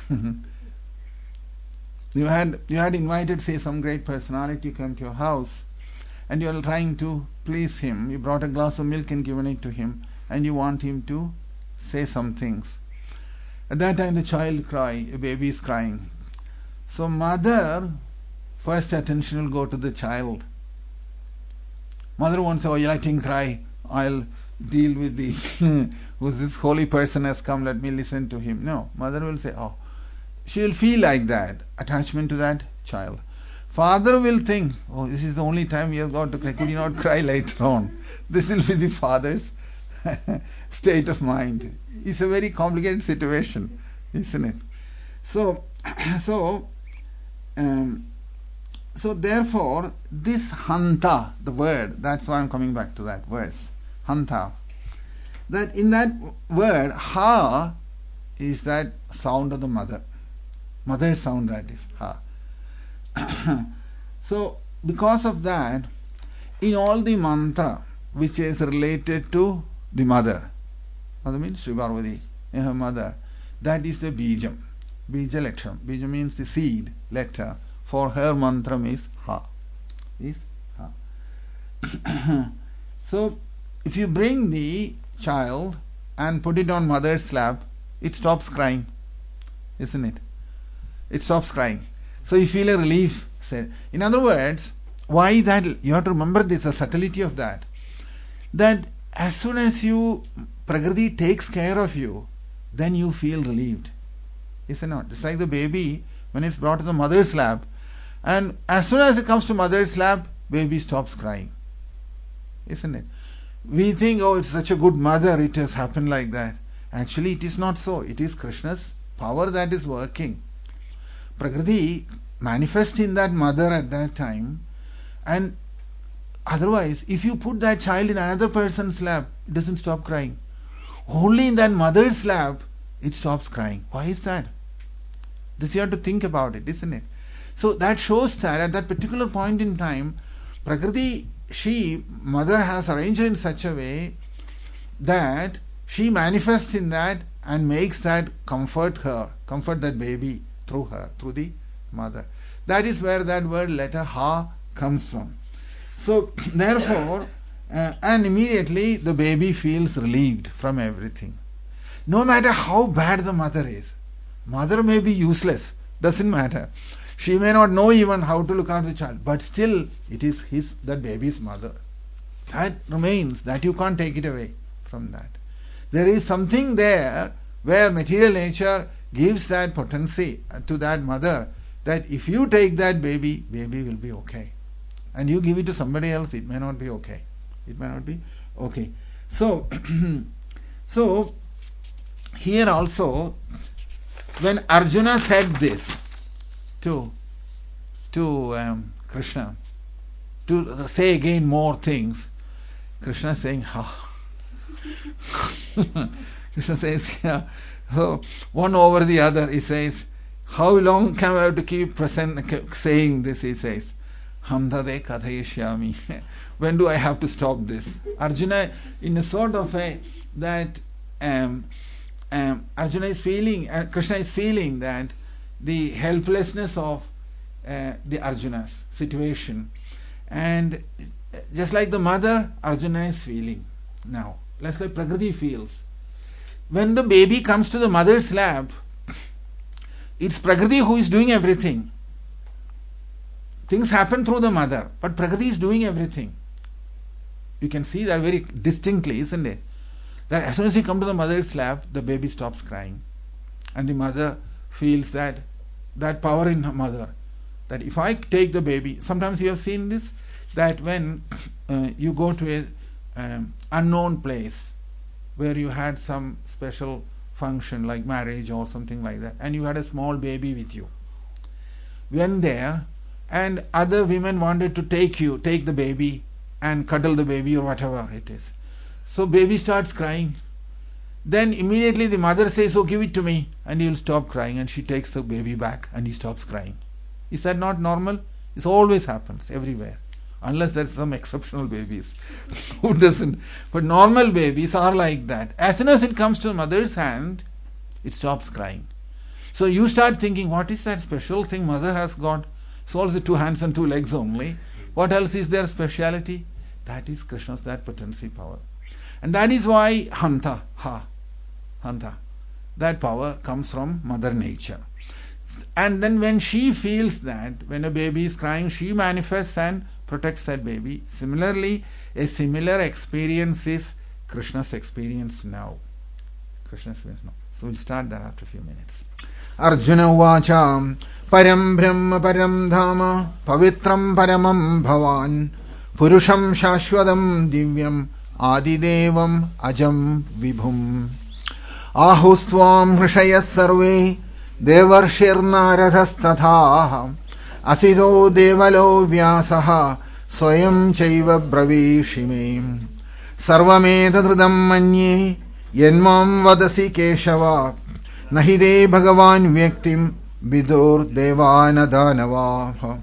You had you had invited, say, some great personality to come to your house, and you are trying to please him. You brought a glass of milk and given it to him, and you want him to say some things. At that time the child cry, a baby is crying. So mother, first attention will go to the child. Mother won't say, oh, you let him cry, I'll deal with the who's this holy person has come, let me listen to him. No, mother will say, oh, she will feel like that, attachment to that child. Father will think, oh, this is the only time he has got to cry, could he not cry later on? This will be the father's state of mind. It's a very complicated situation, isn't it? So, so, um, so therefore, this hanta, the word, that's why I'm coming back to that verse, hanta. That in that word, ha is that sound of the mother. Mother sound, that is ha. So because of that, in all the mantra which is related to the mother, mother means Sri Parvati, her mother, that is the bijam, bija letter. Bija means the seed letter. For her mantra is ha, is ha. So if you bring the child and put it on mother's lap, it stops crying, isn't it? It stops crying. So you feel a relief. In other words, why that? You have to remember this, the subtlety of that. That as soon as you, Prakriti takes care of you, then you feel relieved. Is it not? Just like the baby, when it's brought to the mother's lap, and as soon as it comes to mother's lap, baby stops crying. Isn't it? We think, oh, it's such a good mother, it has happened like that. Actually, it is not so. It is Krishna's power that is working. Prakriti manifests in that mother at that time, and otherwise, if you put that child in another person's lap, it doesn't stop crying. Only in that mother's lap, it stops crying. Why is that? This you have to think about it, isn't it? So that shows that at that particular point in time, Prakriti, she, mother has arranged in such a way that she manifests in that and makes that comfort her, comfort that baby through her, through the mother. That is where that word letter ha comes from. So therefore, uh, and immediately the baby feels relieved from everything. No matter how bad the mother is, mother may be useless, doesn't matter. She may not know even how to look after the child, but still it is his, that baby's mother. That remains, that you can't take it away from that. There is something there where material nature gives that potency to that mother, that if you take that baby, baby will be okay. And you give it to somebody else, it may not be okay. It may not be okay. So, so here also, when Arjuna said this to, to um, Krishna, to say again more things, Krishna is saying, ha. Krishna says, yeah. So one over the other, he says, how long can I have to keep present saying this? He says, Hamdade kathayishyami. When do I have to stop this? Arjuna, in a sort of a, that um, um, Arjuna is feeling, uh, Krishna is feeling that the helplessness of uh, the Arjuna's situation. And just like the mother, Arjuna is feeling now. Just like Prakriti feels. When the baby comes to the mother's lap, it's Prakriti who is doing everything. things happen through the mother, but Prakriti is doing everything. You can see that very distinctly, isn't it? That as soon as you come to the mother's lap, the baby stops crying. And the mother feels that that power in her mother. That if I take the baby, sometimes you have seen this, that when uh, you go to a um, unknown place where you had some special function like marriage or something like that, and you had a small baby with you. Went there, and other women wanted to take you, take the baby and cuddle the baby or whatever it is. So baby starts crying. Then immediately the mother says, oh, give it to me, and he will stop crying, and she takes the baby back and he stops crying. Is that not normal? It always happens everywhere, unless there's some exceptional babies who doesn't. But normal babies are like that. As soon as it comes to the mother's hand, it stops crying. So you start thinking, what is that special thing mother has got? It's all the two hands and two legs only. What else is their speciality? That is Krishna's, that potency power. And that is why Hanta, Ha, Hanta, that power comes from Mother Nature. And then when she feels that, when a baby is crying, she manifests and protects that baby. Similarly, a similar experience is Krishna's experience now. Krishna's experience now. So we'll start that after a few minutes. Arjuna Vacha Param Brahma Param Dhama Pavitram Paramam Bhavan Purusham Shashwadam Divyam Adidevam Ajam Vibhum Ahustvam Hrishayas Sarve Devarshirnaradhastatha Asido Devalo Vyasaha Swayam Chaiva Bravishime Sarvameda Dridam Manye Yenmam Vadasi Keshava Nahide Bhagavan Vyaktim Vidur Devana Danava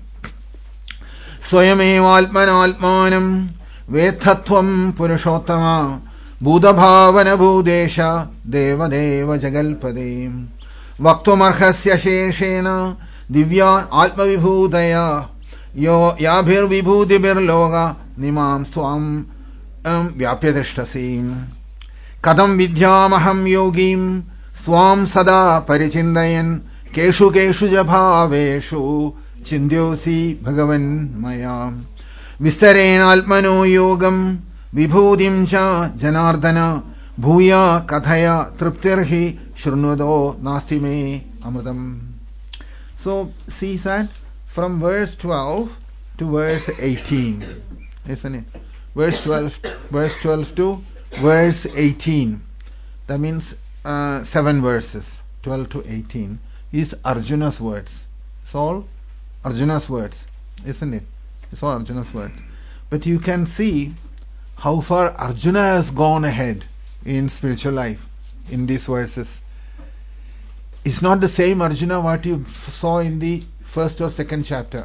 Swayameva Alpana Alpmanam Vethatvam Purushottama Buddha Bhavana Bhudesha Deva Deva Jagalpade Vaktumarhasya Sheshena Divya Atma Vibhudaya Yo Yabhir Vibhudibir Loga Nimam Swam Vyapyadishtasim Kadam Vidyamaham Yogim Swam Sada Parichindayan Keshu Keshu Jabhaveshu Chindyosi Bhagavan Maya Vistarena Alpmano Yogam Vibhudim Cha Janardana Bhuya Kathaya Triptirhi Shrunudo Nastime Amradam. So see that from verse twelve to verse eighteen, isn't it? Verse twelve, verse twelve to verse eighteen. That means uh, seven verses, twelve to eighteen, is Arjuna's words. It's all Arjuna's words, isn't it? It's all Arjuna's words. But you can see how far Arjuna has gone ahead in spiritual life in these verses. It's not the same Arjuna what you saw in the first or second chapter.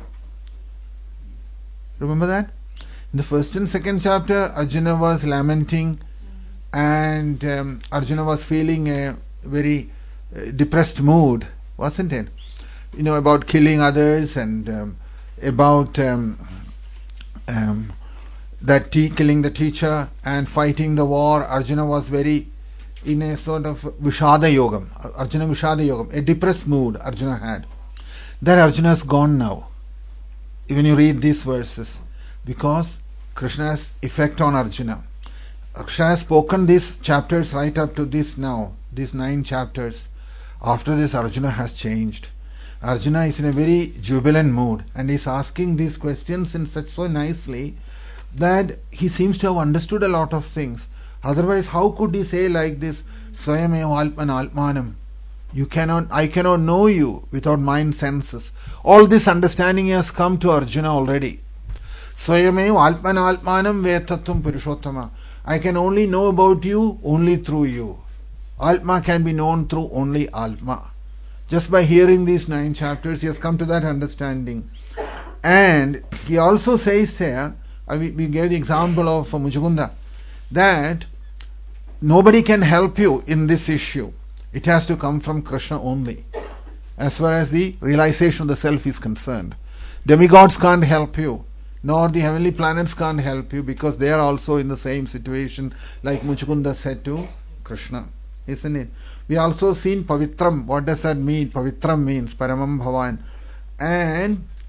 Remember that? In the first and second chapter, Arjuna was lamenting, and um, Arjuna was feeling a very uh, depressed mood, wasn't it? You know, about killing others and um, about um, um, that te- killing the teacher and fighting the war. Arjuna was very in a sort of Vishada Yogam, Arjuna Vishada Yogam, a depressed mood Arjuna had. That Arjuna is gone now. When you read these verses, because Krishna's effect on Arjuna. Krishna has spoken these chapters right up to this now, these nine chapters. After this, Arjuna has changed. Arjuna is in a very jubilant mood and is asking these questions in such so nicely that he seems to have understood a lot of things. Otherwise, how could he say like this, Swayameva Alpan Alpmanam? You cannot, I cannot know you without mind senses. All this understanding has come to Arjuna already. Swayameva Alpan Alpmanam Vetatvam Purushottama. I can only know about you only through you. Alpma can be known through only Alpma. Just by hearing these nine chapters, he has come to that understanding. And he also says there, we gave the example of Muchukunda, that nobody can help you in this issue. It has to come from Krishna only, as far as the realization of the self is concerned. Demigods can't help you, nor the heavenly planets can't help you, because they are also in the same situation, like Muchukunda said to Krishna, isn't it? We also seen Pavitram. What does that mean? Pavitram means Paramam Bhavan. And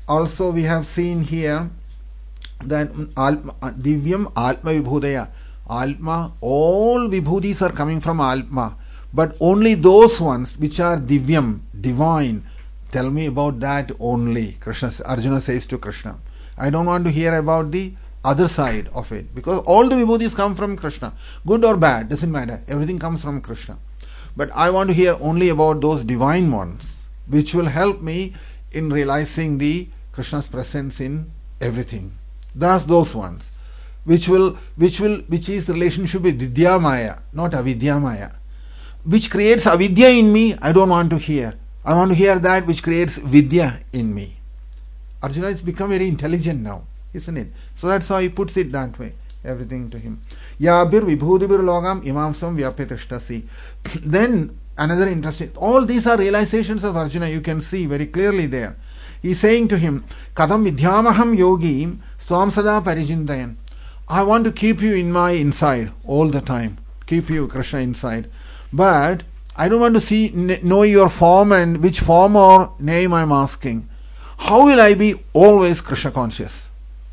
also we have seen here that Alma, Divyam Atma Vibhudaya. Atma, all Vibhudis are coming from Atma, but only those ones which are Divyam, divine. Tell me about that only. Krishna, Arjuna says to Krishna. I don't want to hear about the other side of it, because all the Vibhudis come from Krishna. Good or bad, doesn't matter. Everything comes from Krishna. But I want to hear only about those divine ones, which will help me in realizing the Krishna's presence in everything. Thus those ones, which will, which will, which is the relationship with Vidya Maya, not Avidya Maya, which creates avidya in me. I don't want to hear. I want to hear that which creates vidya in me. Arjuna has become very intelligent now, isn't it? So that's how he puts it that way. Everything to him. Yabir vibhudibir logam imamsam vyapyatishtasi. Then another interesting. All these are realizations of Arjuna. You can see very clearly there. He's saying to him, Kadam vidyamaham yogi swam sada parijindayan. I want to keep you in my inside all the time. Keep you, Krishna, inside. But I don't want to see, know your form and which form or name I'm asking. How will I be always Krishna conscious?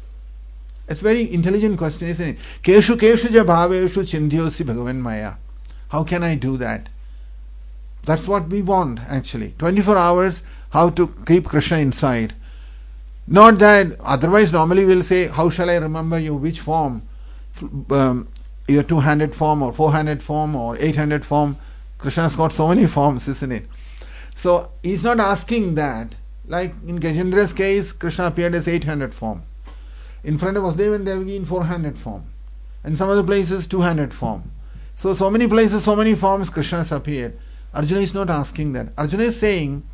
It's a very intelligent question, isn't it? Keshu keshu ja bhaveshu chindyosi bhagavan maya. How can I do that? That's what we want actually. twenty-four hours, how to keep Krishna inside. Not that, otherwise normally we'll say, how shall I remember you, which form? Um, your two-handed form or four-handed form or eight-handed form. Krishna's got so many forms, isn't it? So he's not asking that. Like in Gajendra's case, Krishna appeared as eight-handed form. In front of Vasudeva and Devaki in four-handed form. And some other places, two-handed form. So, so many places, so many forms Krishna has appeared. Arjuna is not asking that. Arjuna is saying,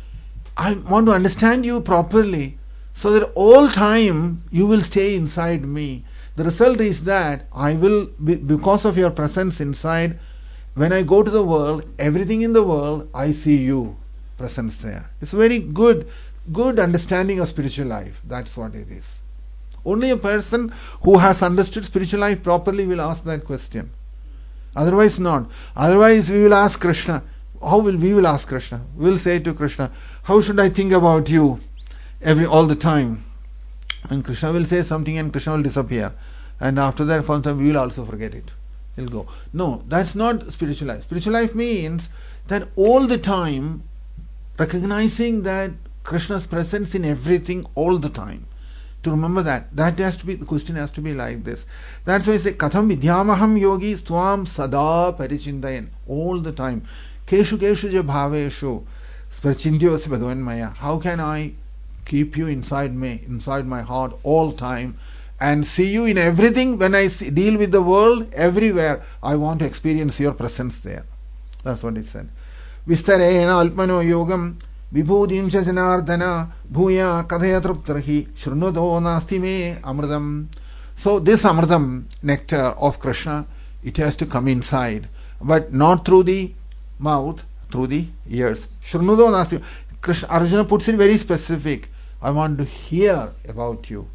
I want to understand you properly so that all time you will stay inside me. The result is that I will, because of your presence inside, when I go to the world, everything in the world, I see you, presence there. It's a very good, good understanding of spiritual life. That's what it is. Only a person who has understood spiritual life properly will ask that question. Otherwise not. Otherwise we will ask Krishna. How will we will ask Krishna? We will say to Krishna, how should I think about you every all the time? And Krishna will say something and Krishna will disappear. And after that, for some time, we will also forget it. He'll go. No, that's not spiritual life. Spiritual life means that all the time, recognizing that Krishna's presence in everything all the time. To remember that, that has to be, the question has to be like this. That's why I say, Katham vidyamaham yogi swam sada parichindayan. All the time. Keshu keshu ja bhaveshu sprachindyosi bhagavan maya. How can I keep you inside me, inside my heart all time, and see you in everything? When I see, deal with the world, everywhere, I want to experience your presence there. That's what he said. Vistarena alpano yogam vibhudim cha janardana bhuya kadhaya truptrahi shrunodo nasti me amridam. So this amridam, nectar of Krishna, it has to come inside, but not through the mouth, through the ears. Shrunodo nasti. Krishna, Arjuna puts it very specific. I want to hear about you.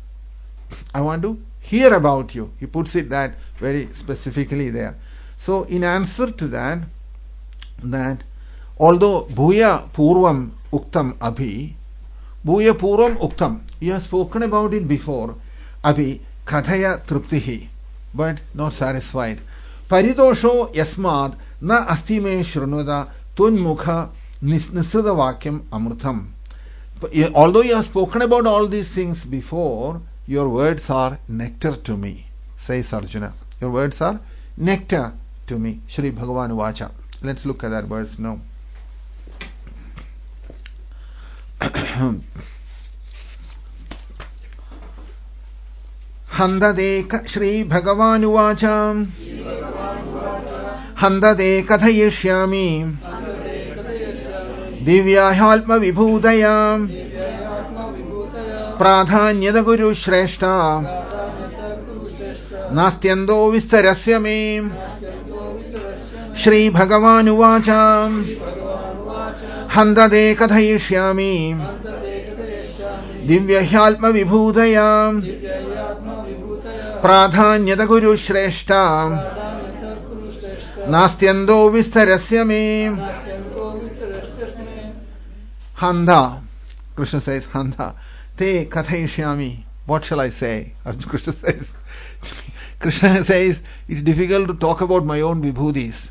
I want to hear about you. He puts it that very specifically there. So in answer to that, that although Bhuya Purvam Uktam Abhi, Bhuya Purvam Uktam, you have spoken about it before, Abhi Kathaya Truptihi, but not satisfied. Paritosho Yasmad Na Asti Me Shrunoda Tunmukha Nisrada Vakyam Amrutam. Although you have spoken about all these things before, your words are nectar to me, says Arjuna. Your words are nectar to me. Shri Bhagavan Vacha. Let's look at that verse now. Handadeka Shri Bhagavan Vacha. Handade Kathayishyami Divyahya Vibhudaya Pradhanyada Guru Shreshta Nastyando Vistarasya Me Shri Bhagavan Vacha Handade Kathayishyami Divyahya Vibhudaya Pradhanyada Guru Shreshta Nastyando Vistarasya Me. Handa, Krishna says, Hanta, te kathayishyami. What shall I say? Arjuna Krishna says, Krishna says, it's difficult to talk about my own vibhudis.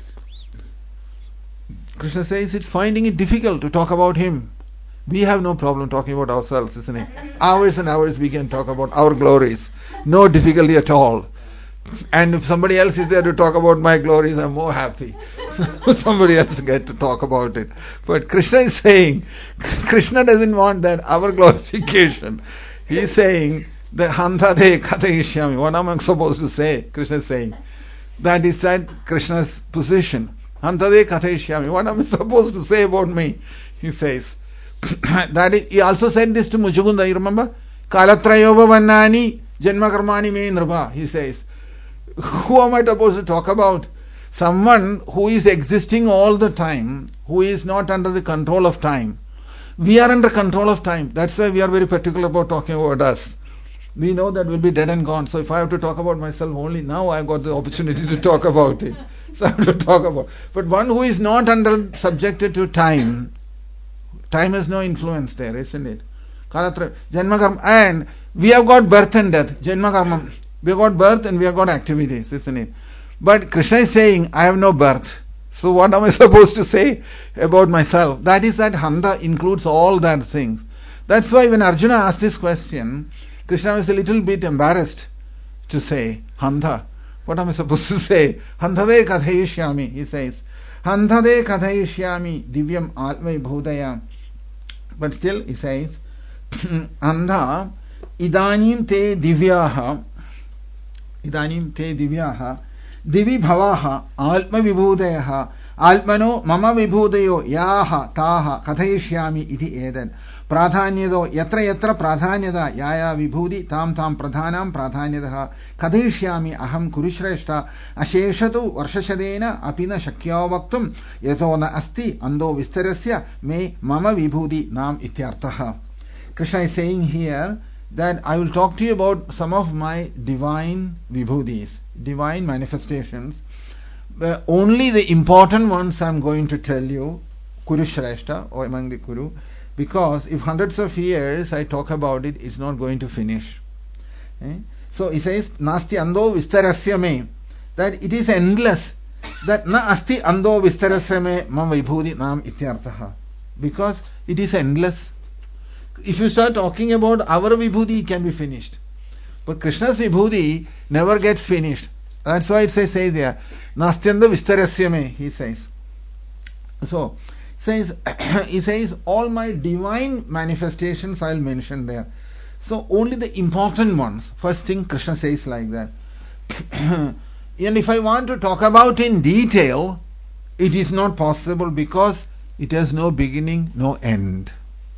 Krishna says, it's finding it difficult to talk about him. We have no problem talking about ourselves, isn't it? Hours and hours we can talk about our glories. No difficulty at all. And if somebody else is there to talk about my glories, I'm more happy. Somebody else get to talk about it. But Krishna is saying, Krishna doesn't want that, our glorification. He is saying that Hantade Kathayishyami. What am I supposed to say? Krishna is saying. That is that Krishna's position. Hantade Kathayishyami. What am I supposed to say about me? He says. That is, he also said this to Muchukunda, you remember? Kalatrayoba Vannani Janma Karmani Me Nrpa. He says. Who am I supposed to talk about? Someone who is existing all the time, who is not under the control of time. We are under control of time. That's why we are very particular about talking about us. We know that we'll be dead and gone. So if I have to talk about myself only, now I've got the opportunity to talk about it. So I have to talk about. But one who is not under subjected to time, time has no influence there, isn't it? Janma karma, and we have got birth and death. Janma karma. We have got birth and we have got activities, isn't it? But Krishna is saying, I have no birth. So what am I supposed to say about myself? That is that Hanta includes all that things. That's why when Arjuna asked this question, Krishna was a little bit embarrassed to say, Hanta. What am I supposed to say? Hantade kathayishyami, he says. Hantade kathayishyami divyam atmai bhudaya. But still he says, Anta idanim te divyaha idanim te divyaha divi bhavaha alma vibhudayaha almano mama vibhudayo yaha taha kathayishyami iti edan pradhanyado yatra yatra pradhanyada yaya vibhudi tam tam pradhanam pradhanyadaha kathayishyami aham kurushreshta asheshatu varshashadena apina shakya vaktum yato na asti ando vistarasya me mama vibhudi nam ityartaha. Krishna is saying here that I will talk to you about some of my divine vibhudis, divine manifestations. Uh, only the important ones I am going to tell you, Kuru Shrestha, or among the Kuru, because if hundreds of years I talk about it, it's not going to finish. Eh? So he says, Nasti ando vistarasya me, that it is endless, that na asti ando vistarasya me mam vibhudi nam ityartaha, because it is endless. If you start talking about our vibhudi, it can be finished. But Krishna's vibhudi never gets finished. That's why it says, say there, Nastyanda vistarasya me, he says. So, says he says, all my divine manifestations I'll mention there. So, only the important ones. First thing Krishna says like that. And if I want to talk about in detail, it is not possible because it has no beginning, no end.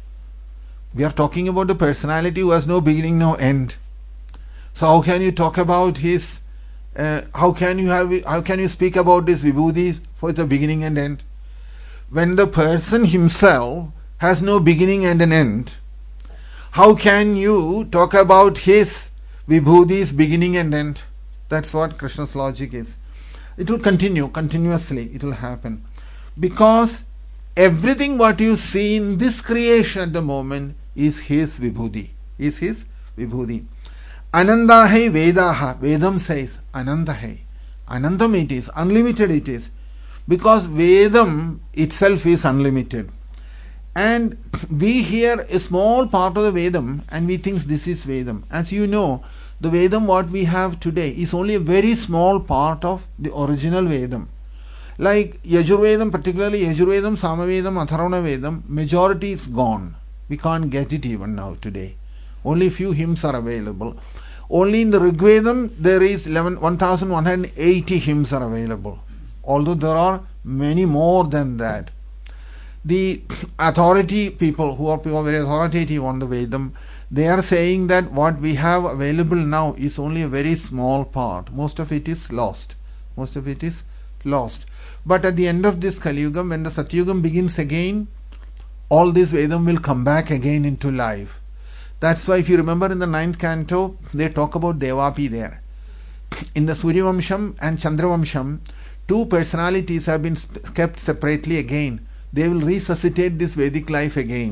We are talking about the personality who has no beginning, no end. So how can you talk about his, uh, how can you have, how can you speak about his vibhudis for the beginning and end? When the person himself has no beginning and an end, how can you talk about his vibhudis beginning and end? That's what Krishna's logic is. It will continue, continuously it will happen. Because everything what you see in this creation at the moment is his vibhudi, is his vibhudi. Ananda hai Vedaha, Vedam says, Ananda hai. Anandam it is, unlimited it is. Because Vedam itself is unlimited. And we hear a small part of the Vedam and we think this is Vedam. As you know, the Vedam what we have today is only a very small part of the original Vedam. Like Yajurvedam, particularly Yajurvedam, Samavedam, Atharvana Vedam, majority is gone. We can't get it even now today. Only few hymns are available. Only in the Rigvedam there is one thousand one hundred eighty hymns are available. Although there are many more than that. The authority people who are very authoritative on the Vedam, they are saying that what we have available now is only a very small part. Most of it is lost. Most of it is lost. But at the end of this Kali Yuga, when the Satyugam begins again, all this Vedam will come back again into life. That's why if you remember in the ninth canto, they talk about Devapi there. In the Suryavamsham and Chandravamsham, two personalities have been kept separately again. They will resuscitate this Vedic life again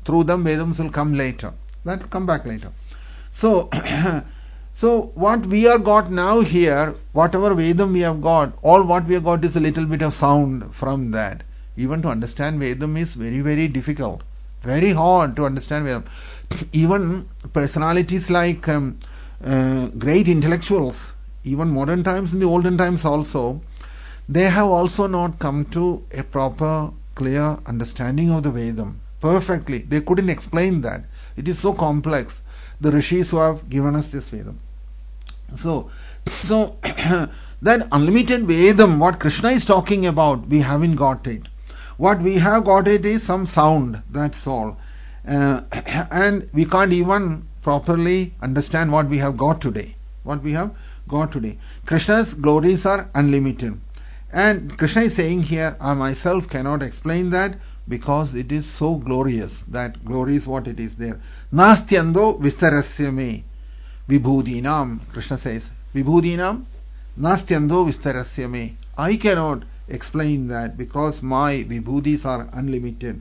Through them, Vedams will come later. That will come back later. So, so what we are got now here, whatever Vedam we have got, all what we have got is a little bit of sound from that. Even to understand Vedam is very, very difficult. Very hard to understand Vedam. Even personalities like um, uh, great intellectuals, even modern times, in the olden times also, they have also not come to a proper, clear understanding of the Vedam. Perfectly. They couldn't explain that. It is so complex. The rishis who have given us this Vedam. So, so that unlimited Vedam, what Krishna is talking about, we haven't got it. What we have got it is some sound, that's all. Uh, and we can't even properly understand what we have got today. What we have got today. Krishna's glories are unlimited. And Krishna is saying here, I myself cannot explain that because it is so glorious. That glory is what it is there. Nastyando vistarasya me vibhudinam. Krishna says, vibhudinam nastyando vistarasya me. I cannot explain that because my vibhudis are unlimited.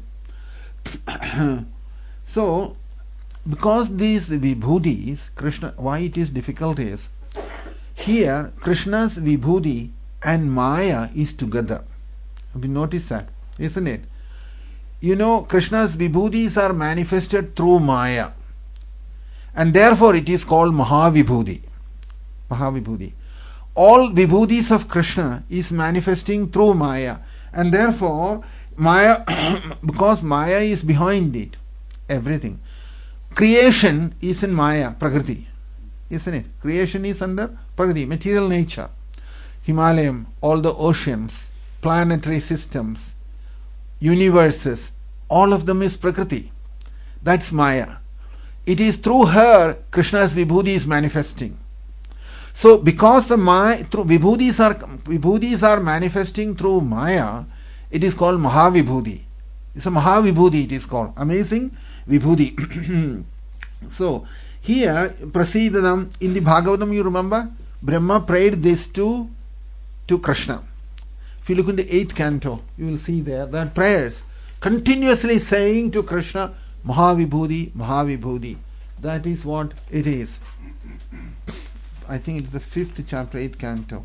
So, because these vibhudis, Krishna, why it is difficult is, here Krishna's vibhudi and Maya is together. Have you noticed that? Isn't it? You know, Krishna's vibhudis are manifested through Maya. And therefore it is called Mahavibhudi. Mahavibhudi. All vibhudis of Krishna is manifesting through Maya. And therefore, Maya, because Maya is behind it, everything. Creation is in Maya, Prakriti. Isn't it? Creation is under Prakriti, material nature. Himalayan, all the oceans, planetary systems, universes, all of them is Prakriti. That's Maya. It is through her Krishna's vibhudi is manifesting. So because the Maya, through vibhudis are vibhudis are manifesting through Maya, it is called Mahavibhudi. It's a Mahavibhudi, it is called. Amazing Vibhudi. So here, Prasidadam, in the Bhagavatam, you remember, Brahma prayed this to, to Krishna. If you look in the eighth canto, you will see there that prayers continuously saying to Krishna, Mahavibhudi, Mahavibhudi. That is what it is. I think it's the fifth chapter, eighth canto.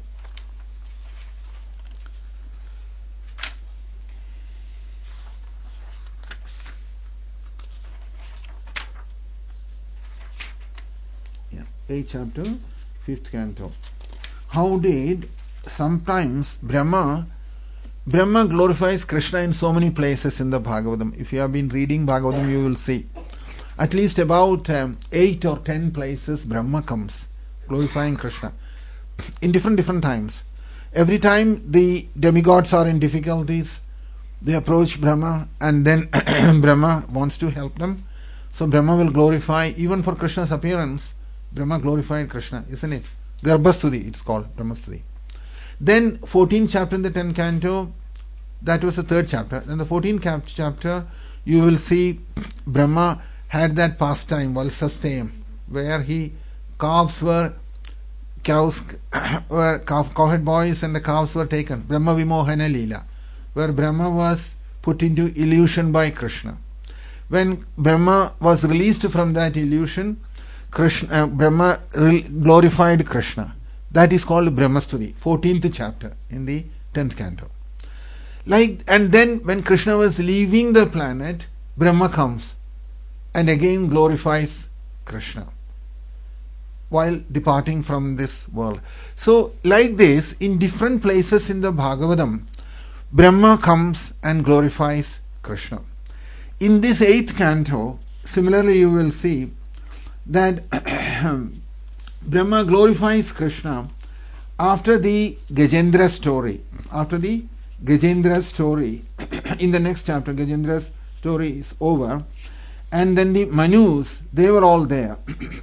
Yeah, eighth chapter, fifth canto. How did sometimes Brahma Brahma glorifies Krishna in so many places in the Bhagavatam. If you have been reading Bhagavatam, you will see at least about um, eight or ten places Brahma comes glorifying Krishna in different different times. Every time the demigods are in difficulties, they approach Brahma, and then Brahma wants to help them. So Brahma will glorify, even for Krishna's appearance, Brahma glorified Krishna, isn't it? Garbhasthuti, it's called Brahmasthuti. Then fourteenth chapter in the tenth canto, that was the third chapter. Then the fourteenth chapter, you will see Brahma had that pastime, Valsastayam, where he calves were cows were cowherd boys and the calves were taken. Brahma Vimohana Leela, where Brahma was put into illusion by Krishna. When Brahma was released from that illusion, Krishna, uh, Brahma glorified Krishna. That is called Brahmasthuti, fourteenth chapter in the tenth canto. Like, and then when Krishna was leaving the planet, Brahma comes and again glorifies Krishna while departing from this world. So, like this, in different places in the Bhagavatam, Brahma comes and glorifies Krishna. In this eighth canto, similarly you will see that Brahma glorifies Krishna after the Gajendra story. After the Gajendra story, in the next chapter, Gajendra's story is over, and then the Manus, they were all there.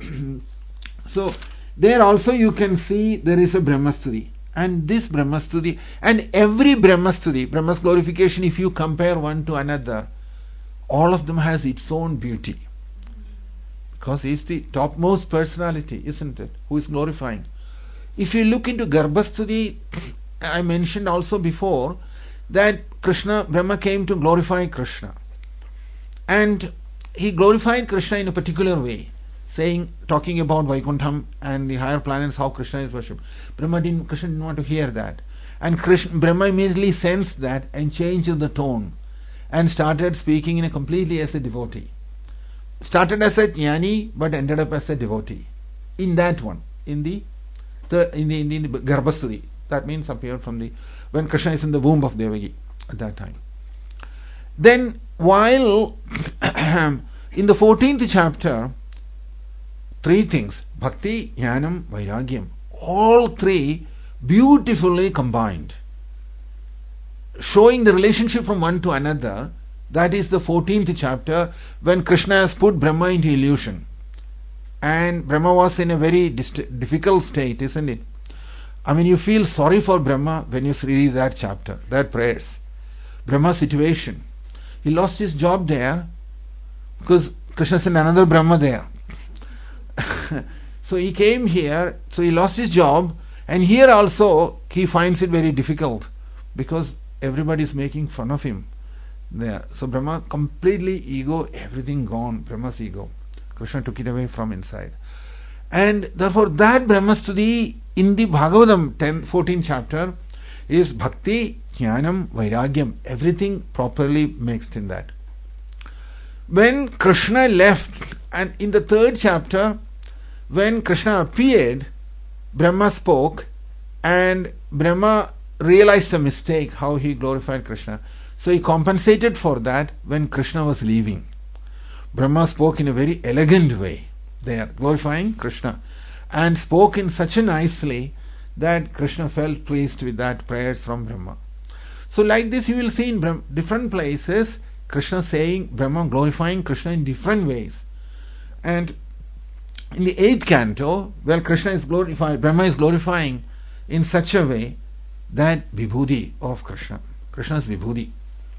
So, there also you can see there is a Brahmasthuti. And this Brahmasthuti, and every Brahmasthuti, Brahma's glorification, if you compare one to another, all of them has its own beauty. Because he is the topmost personality, isn't it? Who is glorifying. If you look into Garbhasthuti, I mentioned also before that Krishna, Brahma came to glorify Krishna. And he glorified Krishna in a particular way, saying, talking about Vaikuntham and the higher planets, how Krishna is worshipped. Brahma didn't, Krishna didn't want to hear that. And Krishna, Brahma immediately sensed that and changed the tone and started speaking in a completely as a devotee. Started as a jnani but ended up as a devotee. In that one, in the, the in the, in the, in the Garbhasthuti, that means appeared from the, when Krishna is in the womb of Devaki at that time. Then while in the fourteenth chapter, three things, Bhakti, Jnanam, Vairagyam, all three beautifully combined, showing the relationship from one to another. That is the fourteenth chapter, when Krishna has put Brahma into illusion. And Brahma was in a very dist- difficult state, isn't it? I mean, you feel sorry for Brahma when you read that chapter, that prayers. Brahma's situation. He lost his job there because Krishna sent another Brahma there. So he came here, so he lost his job, and here also he finds it very difficult because everybody is making fun of him there. So Brahma completely ego, everything gone, Brahma's ego. Krishna took it away from inside. And therefore that Brahmastuti in the Bhagavatam tenth, fourteenth chapter is Bhakti, Jnanam, Vairagyam, everything properly mixed in that. When Krishna left, and in the third chapter, when Krishna appeared, Brahma spoke, and Brahma realized the mistake, how he glorified Krishna. So he compensated for that when Krishna was leaving. Brahma spoke in a very elegant way there, glorifying Krishna, and spoke in such a nicely that Krishna felt pleased with that prayers from Brahma. So like this you will see in Brahma, different places, Krishna saying, Brahma glorifying Krishna in different ways. And in the eighth canto, where Krishna is glorified, Brahma is glorifying in such a way that Vibhuti of Krishna, Krishna's Vibhuti.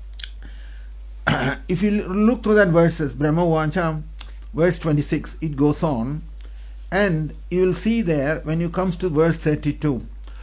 If you look through that verses, Brahma Vacha, verse twenty-six, it goes on, and you will see there when you comes to verse thirty-two,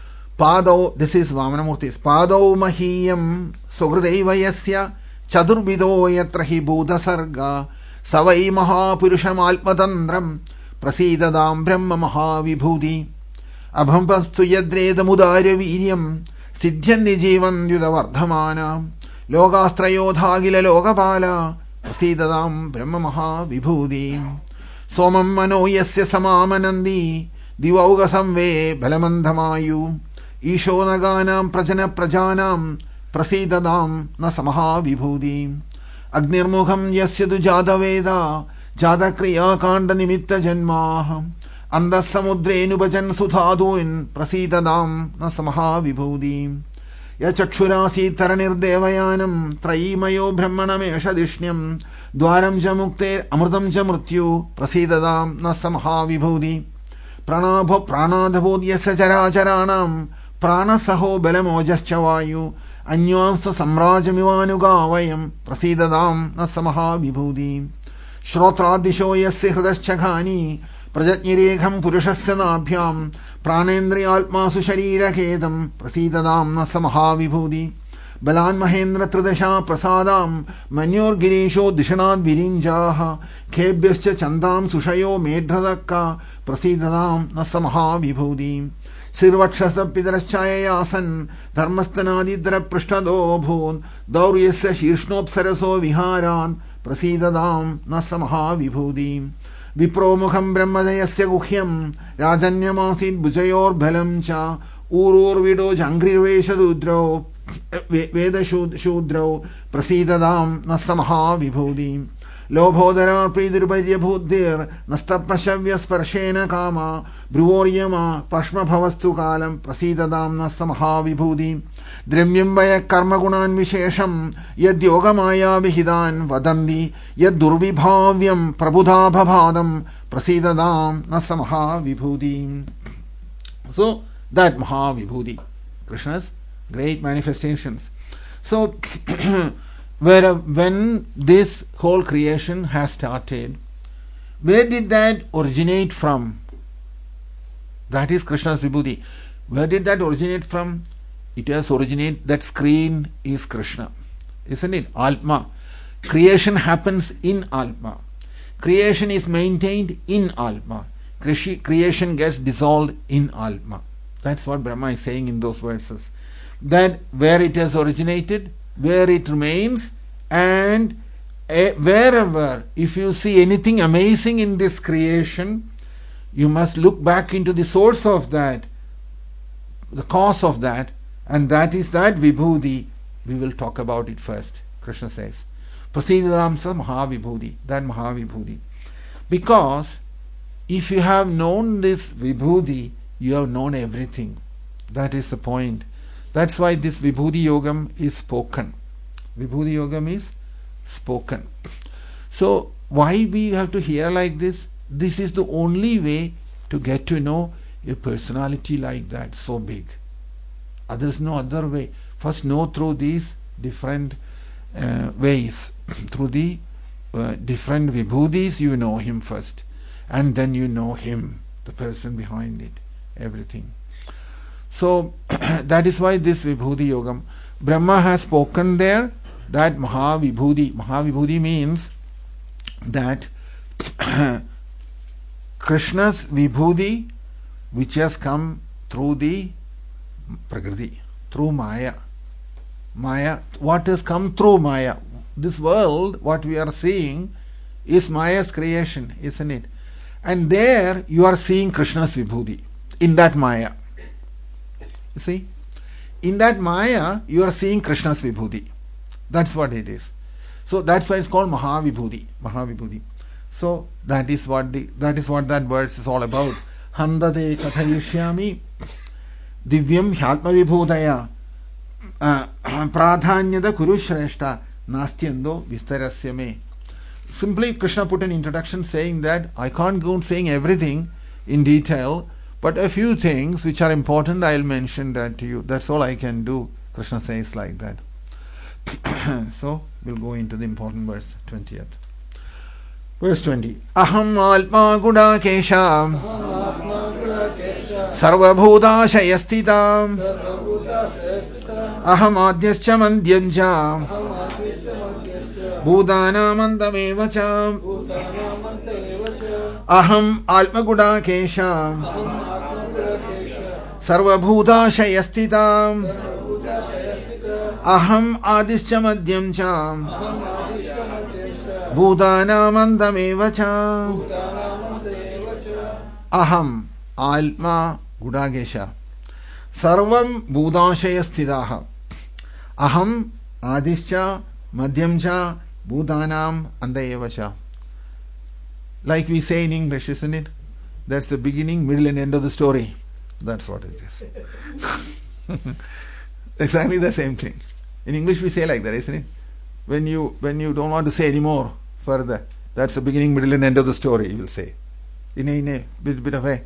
Pado, this is Vamanamurti's, Pado Mahiyam Sugradevayasya Chadurvido Yatrahi Buddha Sarga Savai Mahapurusham Alpatandram Prasidadam Brahma Mahavibhuti Abhampastu Yadreda Mudarya Viryam Siddhyandi Jivan Yudavardhamana Logastrayodhagila Logapala Prasidadam Brahma Mahavibhuti Somam Mano Yasya Samamanandi Divauga Samve Balamandhamayu Ishonaganam Prajana Prajanam Prasidadam Na Samaha Vibhuti Agnirmukham Yasya Tu Jadaveda Jadakriya Kanda Nimitta Janmaha Andasamudre Nubajan Suthaduin Prasidadam Na Samaha Vibhuti Yachakshurasi Taranir Devayanam Trayimayo Brahmanamesha Dishnyam Dwaram Jamukte Amrutam Jamrutyu Prasidadam Na Samaha Vibhuti Pranabho Pranadhabodhyasya Characharanam Pranasaho Belamojascha Anyonsta Samrajamivanuga Vayam Prasidadam Na Samaha Vibhuti Shrotradisho Yasya Hridaschaghani Prajatnirekham Purushasya Nabhyam Pranendriyalpmasu Sharirakedam Prasidadam Na Samaha Vibhuti Balan Mahendra Tridasha Prasadam Manyor Girisho Dishanad Virinjaha Khebhyascha Chandam Sushayo Medhradakka Prasidadam Na Samaha Vibhuti Sirvakshasa Pidraschayayasan Dharmastanadidra Prishtado Bhun Dauryasya Shiršnopsaraso Viharan Prasidadam Na Samaha Vibhuti Vipromukham Brahmadayasya Guhyam Rajanyamasid Bhujayor Bhalam Cha Urur Vido Jangrirvesha Rudro Veda Shudro Prasidadam Na Samaha Vibhuti Lobhodara Pridirbarya Bhudir Nastapashavya Sparshena Kama Bruvoryama Pashma Bhavastu Kalam Prasidadam Na Samaha Vibhuti Dramyambaya Karma Gunan Vishesham Yad Yogamaya Vihidan Vadandi Yad Durvibhavyam Prabudha Bhavadam Prasidadam Na Samaha Vibhuti. So that Maha Vibhuti, Krishna's great manifestations. So where when this whole creation has started, where did that originate from? That is Krishna's Vibhuti. Where did that originate from? It has originated, that screen is Krishna, isn't it? Atma. creation happens in Atma. Creation is maintained in Atma. Creation gets dissolved in Atma. That's what Brahma is saying in those verses. That where it has originated, where it remains, and uh, wherever, if you see anything amazing in this creation, you must look back into the source of that, the cause of that, and that is that Vibhuti. We will talk about it first. Krishna says, Prasidadamsa Mahavibhuti, that Mahavibhuti. Because if you have known this Vibhuti, you have known everything. That is the point. That's why this Vibhuti Yogam is spoken. Vibhuti Yogam is spoken. So why we have to hear like this? This is the only way to get to know a personality like that, so big. There's no other way. First know through these different uh, ways. Through the uh, different Vibhutis you know him first. And then you know him, the person behind it, everything. So that is why this Vibhuti Yogam, Brahma has spoken there that Mahavibhuti. Mahavibhuti means that Krishna's Vibhuti which has come through the Prakriti, through Maya. Maya, what has come through Maya? This world, what we are seeing, is Maya's creation, isn't it? And there you are seeing Krishna's Vibhuti, in that Maya. You see? In that Maya, you are seeing Krishna's Vibhuti. That's what it is. So that's why it's called Mahavibhuti. Mahavibhuti. So that is what the that is what that verse is all about. Handade kathayishyami divyam hyatma vibhutaya pradhanyada kuru shreshta nastyando vistarasya me. Simply Krishna put an introduction saying that I can't go on saying everything in detail, but a few things which are important I'll mention that to you. That's all I can do. Krishna says like that. So we'll go into the important verse, twentieth. Verse twenty. Aham alma gudakesha sarvabhuta shayastita aham adyascha mandyamja bhudanamandameva cha aham alma gudakesha sarvabhuta shayastita aham adischa madhyam cha bhudanamandameva cha aham alma gudagesha sarvam bhudashaya sthidaha aham adischa madhyam cha bhudanam andayeva cha. Like we say in English, isn't it? That's the beginning, middle and end of the story. That's what it is. Exactly the same thing. In English we say like that, isn't it? When you when you don't want to say any more further, that's the beginning, middle and end of the story, you will say. In a, in a bit, bit of a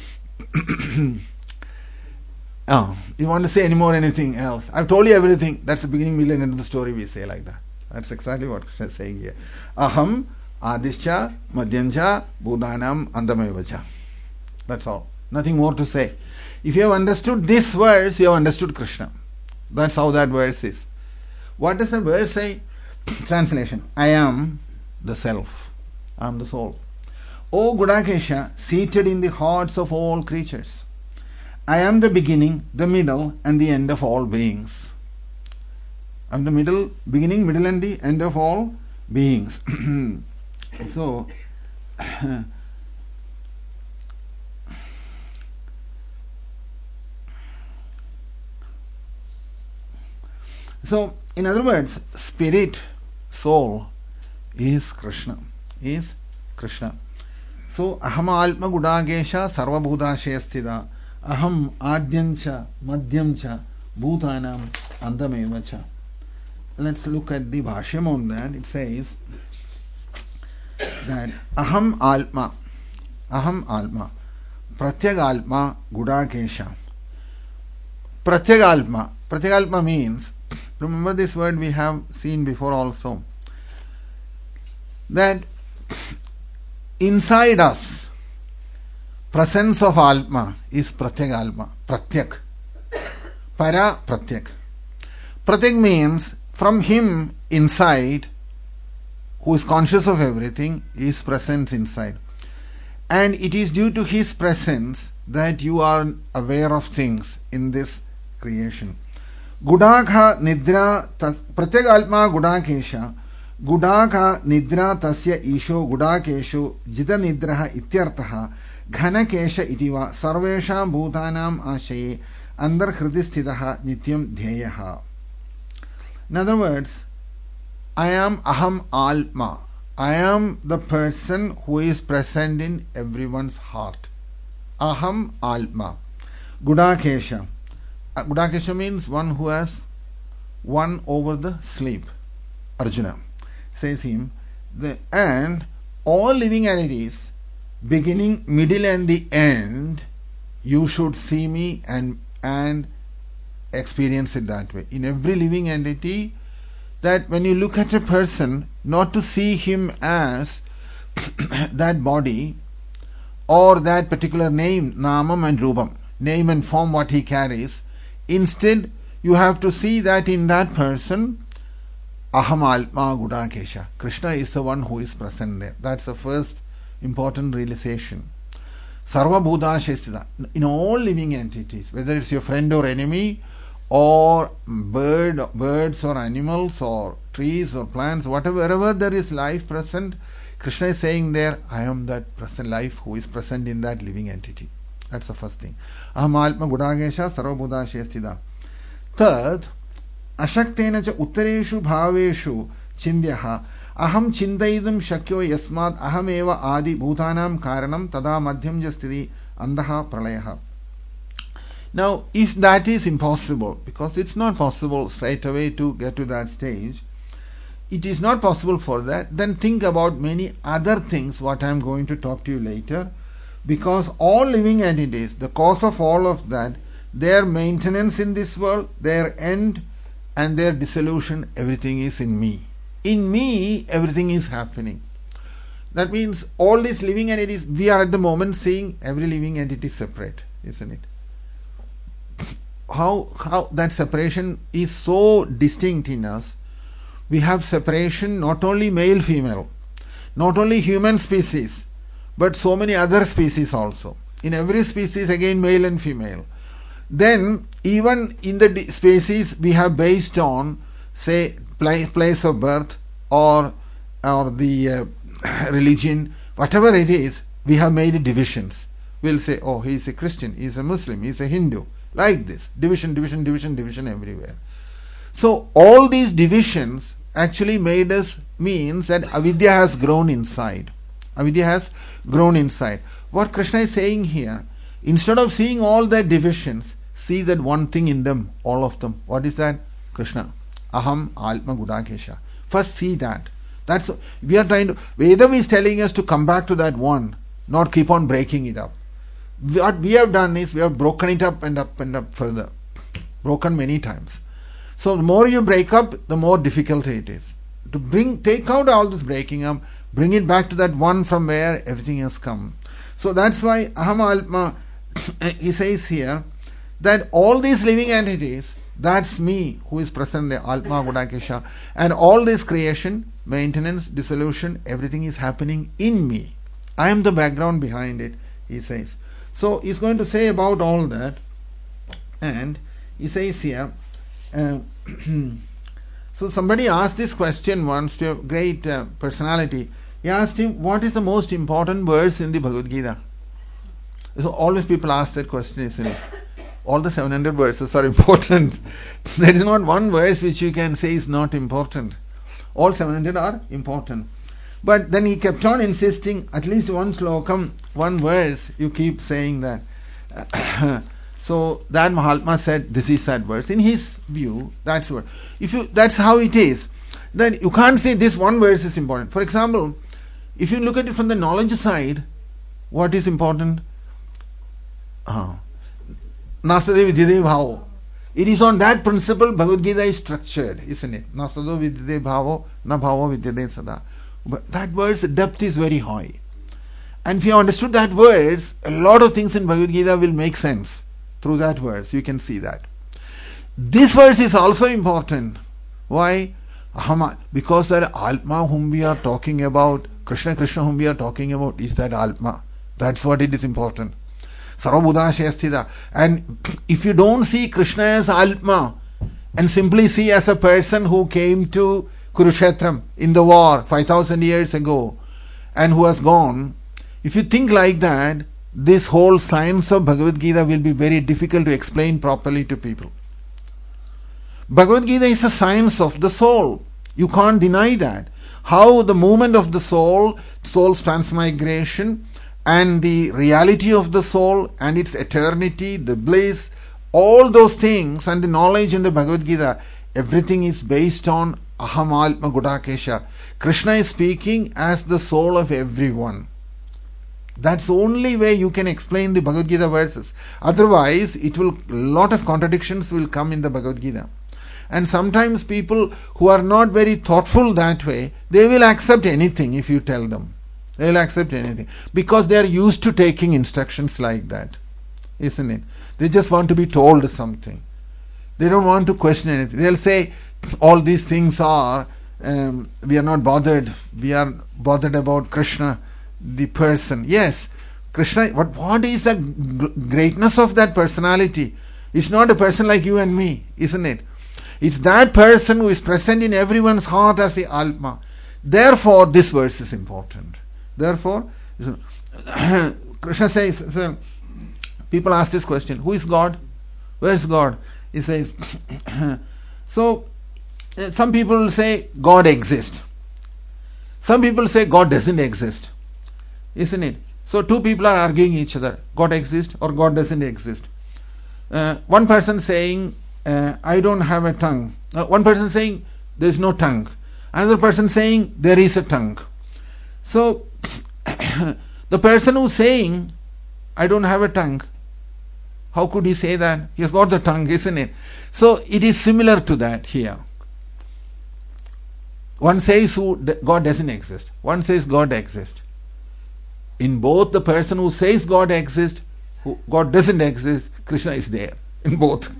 oh, you want to say any more anything else? I've told you everything. That's the beginning, middle and end of the story, we say like that. That's exactly what Krishna is saying here. Aham adischa madhyamcha bhudanam andamayevacha. That's all. Nothing more to say. If you have understood this verse, you have understood Krishna. That's how that verse is. What does the verse say? Translation. I am the self. I am the soul. O Gudakesha, seated in the hearts of all creatures, I am the beginning, the middle, and the end of all beings. I am the middle, beginning, middle, and the end of all beings. So, so, in other words, spirit, soul, is Krishna. Is Krishna. So, aham alma gudagesha sarva bhutashaya sthita aham adyancha madhyamcha bhutanam andamevacha. Let's look at the bhashyam on that. It says that aham alma, aham alma, pratyagalma gudakesha. Pratyagalma, pratyagalma means, remember this word we have seen before also, that inside us, presence of Alma is Pratyagalma, Pratyak. Para Pratyak. Pratyak means from him inside who is conscious of everything, is present inside. And it is due to his presence that you are aware of things in this creation. Gudakha nidra tas pratyagalma gudakesha gudakha nidra tasya isho gudakeshu jita nidraha ityartaha ghanakesha itiva sarvesham bhutanam ashaye andar hridisthitaha nityam dhyeyaha. In other words, I am aham alma. I am the person who is present in everyone's heart. Aham alma. Gudakesha. Gudakesha means one who has won over the sleep. Arjuna says him, the, and all living entities, beginning, middle and the end, you should see me and and experience it that way. In every living entity, that when you look at a person, not to see him as that body or that particular name, namam and rupam, name and form what he carries. Instead, you have to see that in that person, aham alma gudakesha. Krishna is the one who is present there. That's the first important realization. Sarva bhuta shestita. In all living entities, whether it's your friend or enemy, or bird, birds or animals or trees or plants, whatever, wherever there is life present, Krishna is saying there, I am that present life who is present in that living entity. That's the first thing. Aham alma gudakesha sarva bhuta shestita. Third, ashaktena cha uttareshu bhaveshu chindyaha aham chintaidam shakyo yasmad aham eva adi bhutanam karanam tada madhyam jasthiti andaha pralayaha. Now, if that is impossible, because it's not possible straight away to get to that stage, it is not possible for that, then think about many other things, what I am going to talk to you later, because all living entities, the cause of all of that, their maintenance in this world, their end and their dissolution, everything is in me. In me, everything is happening. That means all these living entities, we are at the moment seeing every living entity separate, isn't it? How, how that separation is so distinct in us. We have separation not only male female, not only human species, but so many other species also. In every species again male and female. Then even in the species we have based on, say, place of birth or or the uh, religion, whatever it is, we have made divisions. We'll say, oh, he is a Christian, he is a Muslim, he is a Hindu. Like this, division, division, division, division everywhere. So all these divisions actually made us, means that avidya has grown inside. Avidya has grown inside. What Krishna is saying here, instead of seeing all the divisions, see that one thing in them, all of them. What is that? Krishna. Aham alma gudakesha. First see that. That's we are trying to. Vedam is telling us to come back to that one, not keep on breaking it up. What we have done is we have broken it up and up and up further. Broken many times. So the more you break up, the more difficult it is. To bring, take out all this breaking up, bring it back to that one from where everything has come. So that's why Aham Alma, he says here, that all these living entities, that's me who is present there, Alma Gudakesha. And all this creation, maintenance, dissolution, everything is happening in me. I am the background behind it, he says. So he's going to say about all that, and he says here, uh, so somebody asked this question once to a great uh, personality. He asked him, what is the most important verse in the Bhagavad Gita? So always people ask that question, isn't it? All the seven hundred verses are important. There is not one verse which you can say is not important. All seven hundred are important. But then he kept on insisting, at least one slokam, one verse, you keep saying that. So that Mahatma said, this is that verse. In his view, that's what. If you, that's how it is. Then you can't say this one verse is important. For example, if you look at it from the knowledge side, what is important? Nasade vidyate bhavo. It is on that principle Bhagavad Gita is structured, isn't it? Nasado vidyate bhavo, na bhavo vidyate sada. But that verse depth is very high. And if you understood that verse, a lot of things in Bhagavad Gita will make sense through that verse. You can see that. This verse is also important. Why? Aham, because that Atma whom we are talking about, Krishna Krishna whom we are talking about, is that Atma. That's what it is important. Sarvabhudashayasthita. And if you don't see Krishna as Atma and simply see as a person who came to Kurukshetram in the war five thousand years ago and who has gone, if you think like that, this whole science of Bhagavad Gita will be very difficult to explain properly to people. Bhagavad Gita is a science of the soul. You can't deny that. How the movement of the soul, soul's transmigration, and the reality of the soul and its eternity, the bliss, all those things and the knowledge in the Bhagavad Gita, everything is based on Aham Atma Gudakesha. Krishna is speaking as the soul of everyone. That's the only way you can explain the Bhagavad Gita verses. Otherwise, it will, a lot of contradictions will come in the Bhagavad Gita. And sometimes people who are not very thoughtful that way, they will accept anything if you tell them. They will accept anything. Because they are used to taking instructions like that. Isn't it? They just want to be told something. They don't want to question anything. They'll say, all these things are, um, we are not bothered. We are bothered about Krishna, the person. Yes, Krishna, what, what is the greatness of that personality? It's not a person like you and me, isn't it? It's that person who is present in everyone's heart as the Atma. Therefore, this verse is important. Therefore, Krishna says, so, people ask this question, who is God? Where is God? He says, so some people say God exists. Some people say God doesn't exist. Isn't it? So two people are arguing each other. God exists or God doesn't exist. Uh, one person saying, uh, I don't have a tongue. Uh, one person saying, there is no tongue. Another person saying, there is a tongue. So the person who's saying, I don't have a tongue, how could he say that? He has got the tongue, isn't it? So it is similar to that here. One says who, God doesn't exist. One says God exists. In both, the person who says God exists, who God doesn't exist, Krishna is there. In both.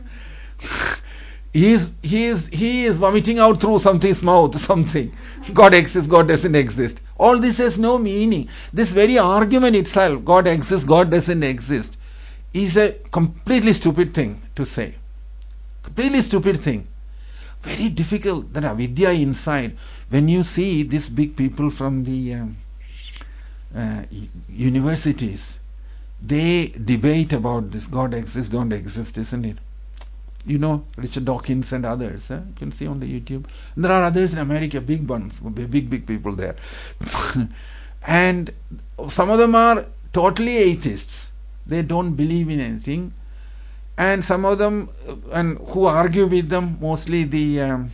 he is he is he is vomiting out through something's mouth, something. God exists, God doesn't exist. All this has no meaning. This very argument itself, God exists, God doesn't exist, is a completely stupid thing to say. Completely stupid thing. Very difficult, that avidya inside. When you see these big people from the um, uh, universities, they debate about this, God exists, don't exist, isn't it? You know, Richard Dawkins and others, eh? You can see on the YouTube. And there are others in America, big ones, big, big people there. And some of them are totally atheists. They don't believe in anything. And some of them, and who argue with them, mostly the um,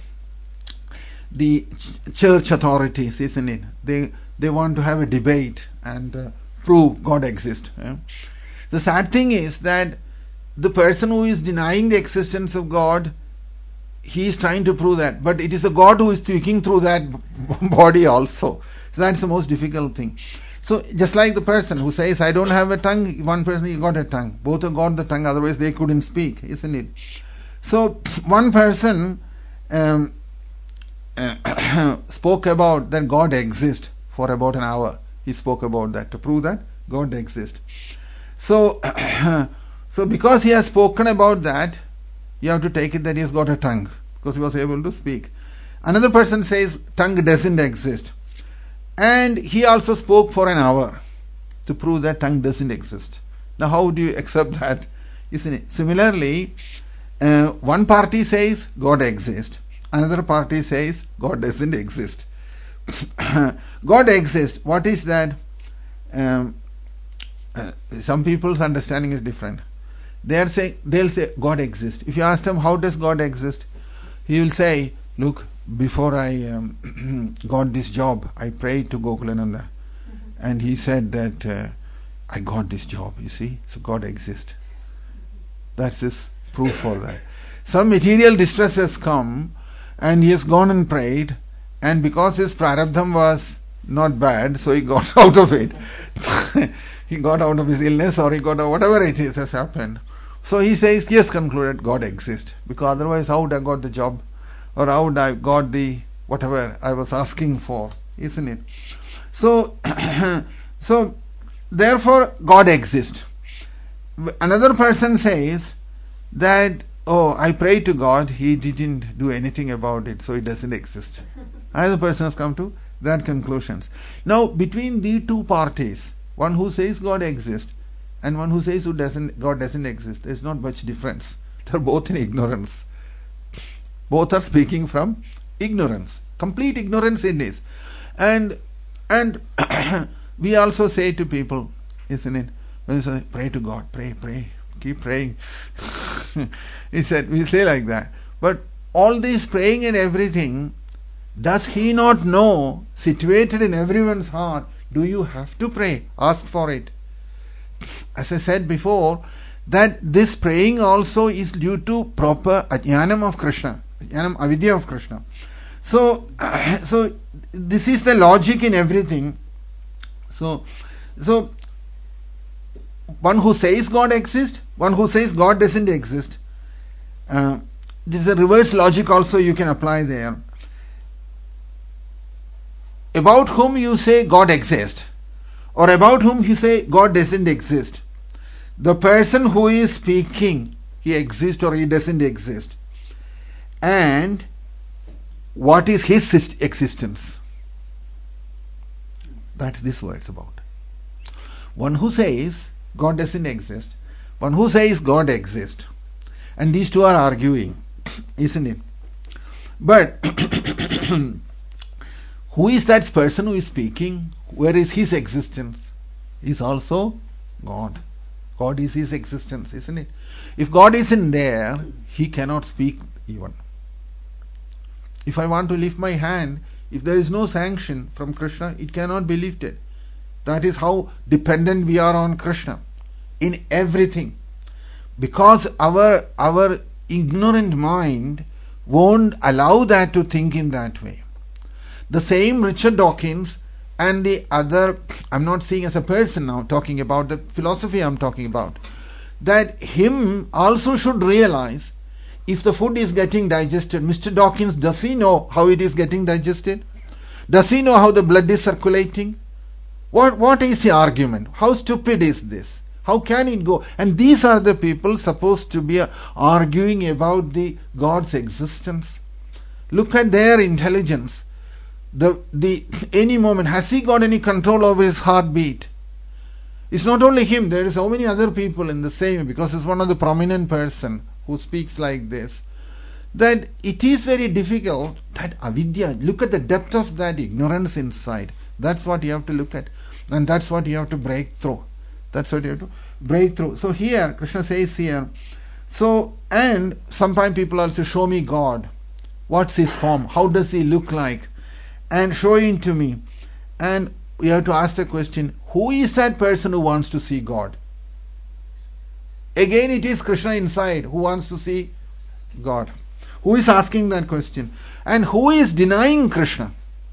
the church authorities, isn't it? They they want to have a debate and uh, prove God exists. Eh? The sad thing is that the person who is denying the existence of God, he is trying to prove that. But it is a God who is speaking through that body also. So that's the most difficult thing. So just like the person who says, I don't have a tongue, one person, he got a tongue. Both have got the tongue, otherwise they couldn't speak, isn't it? So one person um, uh, spoke about that God exists for about an hour. He spoke about that to prove that God exists. So, so because he has spoken about that, you have to take it that he has got a tongue, because he was able to speak. Another person says tongue doesn't exist. And he also spoke for an hour to prove that tongue doesn't exist. Now how do you accept that? Isn't it? Similarly, uh, one party says God exists. Another party says God doesn't exist. God exists. What is that? Um, uh, some people's understanding is different. They are saying, they'll say God exists. If you ask them how does God exist, he will say, look, before I um, got this job, I prayed to Gokulananda, mm-hmm. and he said that uh, I got this job, you see, so God exists. That's his proof for that. Some material distress has come, and he has gone and prayed, and because his prarabdham was not bad, so he got out of it. He got out of his illness, or he got out, whatever it is has happened. So he says, he has concluded God exists, because otherwise how would I got the job? Or how would I got the whatever I was asking for, isn't it? So, so therefore God exists. Another person says that, oh, I prayed to God, He didn't do anything about it, so it doesn't exist. Another person has come to that conclusions. Now, between the two parties, one who says God exists and one who says who doesn't, God doesn't exist, there's not much difference. They're both in ignorance. Both are speaking from ignorance, complete ignorance in this. And and we also say to people, isn't it? When they say, pray to God, pray, pray, keep praying. He said, we say like that. But all this praying and everything, does He not know, situated in everyone's heart, do you have to pray? Ask for it. As I said before, that this praying also is due to proper ajnanam of Krishna, ajnanam avidya of Krishna. So, so this is the logic in everything. So, so one who says God exists, one who says God doesn't exist. Uh, this is a reverse logic also you can apply there. About whom you say God exists, or about whom you say God doesn't exist, the person who is speaking, he exists or he doesn't exist, and what is his existence? That's this word's about. One who says God doesn't exist, one who says God exists, and these two are arguing, isn't it? But who is that person who is speaking? Where is his existence? Is also God. God is his existence, isn't it? If God isn't there, he cannot speak even. If I want to lift my hand, if there is no sanction from Krishna, it cannot be lifted. That is how dependent we are on Krishna in everything. Because our, our ignorant mind won't allow that to think in that way. The same Richard Dawkins and the other, I'm not seeing as a person now, talking about the philosophy I'm talking about, that him also should realize if the food is getting digested. Mister Dawkins, does he know how it is getting digested? Does he know how the blood is circulating? What What is the argument? How stupid is this? How can it go? And these are the people supposed to be arguing about the God's existence. Look at their intelligence. The, the any moment, has he got any control over his heartbeat? It's not only him, there is so many other people in the same, because it's one of the prominent person who speaks like this, that it is very difficult, that avidya, look at the depth of that ignorance inside. That's what you have to look at, and that's what you have to break through. That's what you have to break through. So here, Krishna says here, so, and sometimes people also show me God. What's his form? How does he look like? And show it to me. And we have to ask the question, who is that person who wants to see God? Again, it is Krishna inside who wants to see God. Who is asking that question? And who is denying Krishna?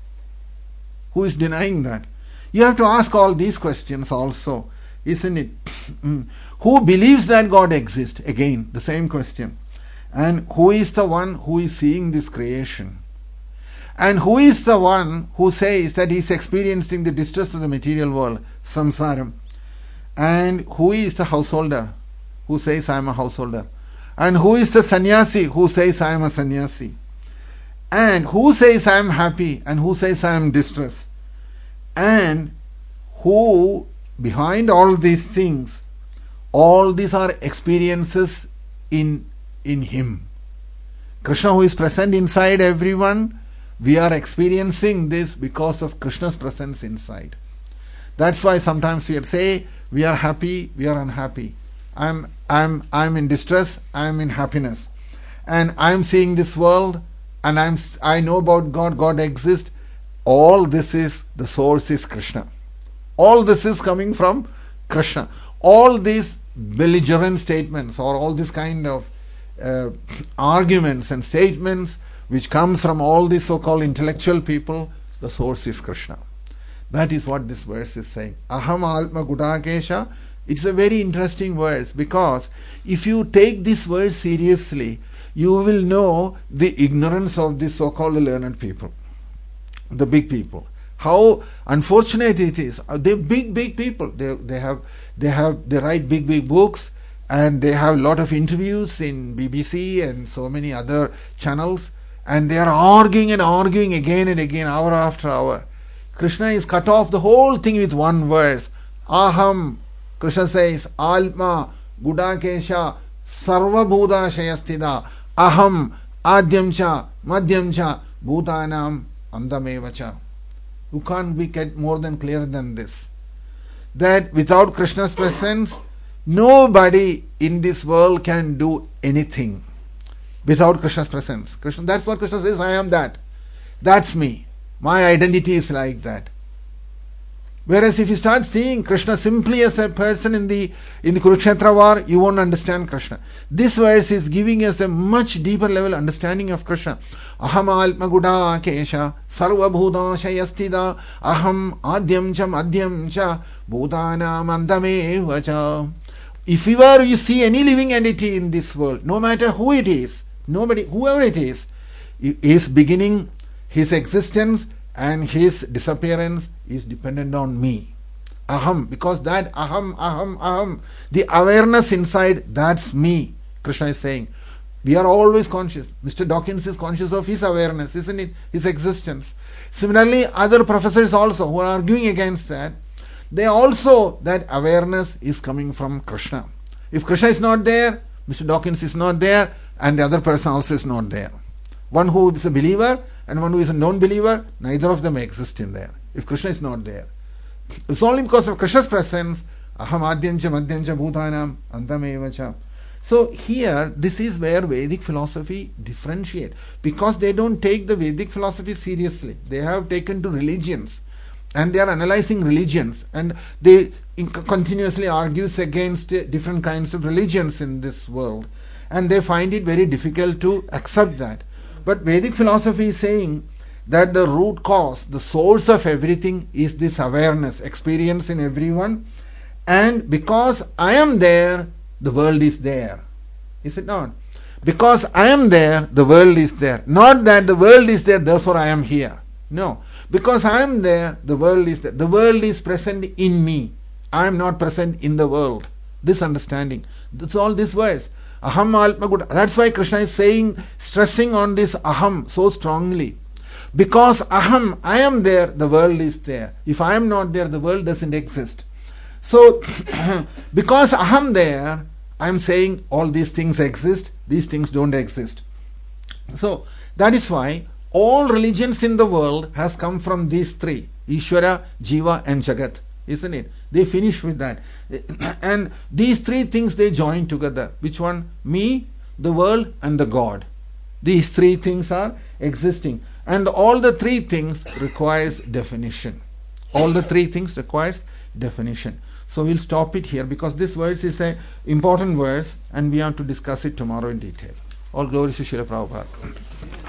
Who is denying that? You have to ask all these questions also, isn't it? Who believes that God exists? Again, the same question. And who is the one who is seeing this creation? And who is the one who says that he is experiencing the distress of the material world, samsaram? And who is the householder who says, I am a householder? And who is the sannyasi who says, I am a sannyasi? And who says, I am happy? And who says, I am distressed? And who, behind all these things, all these are experiences in, in him. Krishna, who is present inside everyone, we are experiencing this because of Krishna's presence inside. That's why sometimes we say we are happy, we are unhappy. I'm I'm I'm in distress, I'm in happiness. And I'm seeing this world, and I'm I know about God, God exists. All this is, the source is Krishna. All this is coming from Krishna. All these belligerent statements, or all this kind of uh, arguments and statements which comes from all these so-called intellectual people, the source is Krishna. That is what this verse is saying. Aham Atma Gudakesha. It's a very interesting verse, because if you take this verse seriously, you will know the ignorance of these so-called learned people. the big people. How unfortunate it is. They're big, big people. They they have they have they write big, big books, and they have a lot of interviews in B B C and so many other channels, and they are arguing and arguing again and again, hour after hour. Krishna is cut off the whole thing with one verse. Aham, Krishna says, Alma, Gudakesha, Sarva Bhuda Shayastida, Aham, Adyamcha, Madhyamcha, Bhutanam, Andamevacha. You can't be get more than clear than this. That without Krishna's presence, nobody in this world can do anything. Without Krishna's presence. Krishna, that's what Krishna says, I am that. That's me. My identity is like that. Whereas if you start seeing Krishna simply as a person in the in the Kurukshetra war, you won't understand Krishna. This verse is giving us a much deeper level understanding of Krishna. Aham alma guda kesha sarva bhuta shayastida aham adyam cha madhyam cha bhutana mandame vacha. If ever you see any living entity in this world, no matter who it is, nobody, whoever it is, his beginning, his existence and his disappearance is dependent on me. Aham, because that aham, aham, aham, the awareness inside, that's me. Krishna is saying, we are always conscious. Mister Dawkins is conscious of his awareness, isn't it? His existence. Similarly, other professors also who are arguing against that, they also, that awareness is coming from Krishna. If Krishna is not there, Mister Dawkins is not there, and the other person also is not there. One who is a believer and one who is a non-believer, neither of them exist in there. If Krishna is not there. It's only because of Krishna's presence, aham adyancha madhyancha bhutanam antamevacha. So here, this is where Vedic philosophy differentiate. Because they don't take the Vedic philosophy seriously. They have taken to religions. And they are analyzing religions. And they continuously argues against different kinds of religions in this world. And they find it very difficult to accept that. But Vedic philosophy is saying that the root cause, the source of everything is this awareness, experience in everyone. And because I am there, the world is there. Is it not? Because I am there, the world is there. Not that the world is there, therefore I am here. No. Because I am there, the world is there. The world is present in me. I am not present in the world. This understanding. That's all this verse. Aham alma guda. That's why Krishna is saying, stressing on this aham so strongly. Because aham, I am there, the world is there. If I am not there, the world doesn't exist. So, because aham there, I am saying all these things exist, these things don't exist. So, that is why all religions in the world has come from these three, Ishvara, Jiva and Jagat, isn't it? They finish with that. And these three things they join together. Which one? Me, the world and the God. These three things are existing. And all the three things requires definition. All the three things requires definition. So we'll stop it here because this verse is an important verse and we have to discuss it tomorrow in detail. All glory to Srila Prabhupada.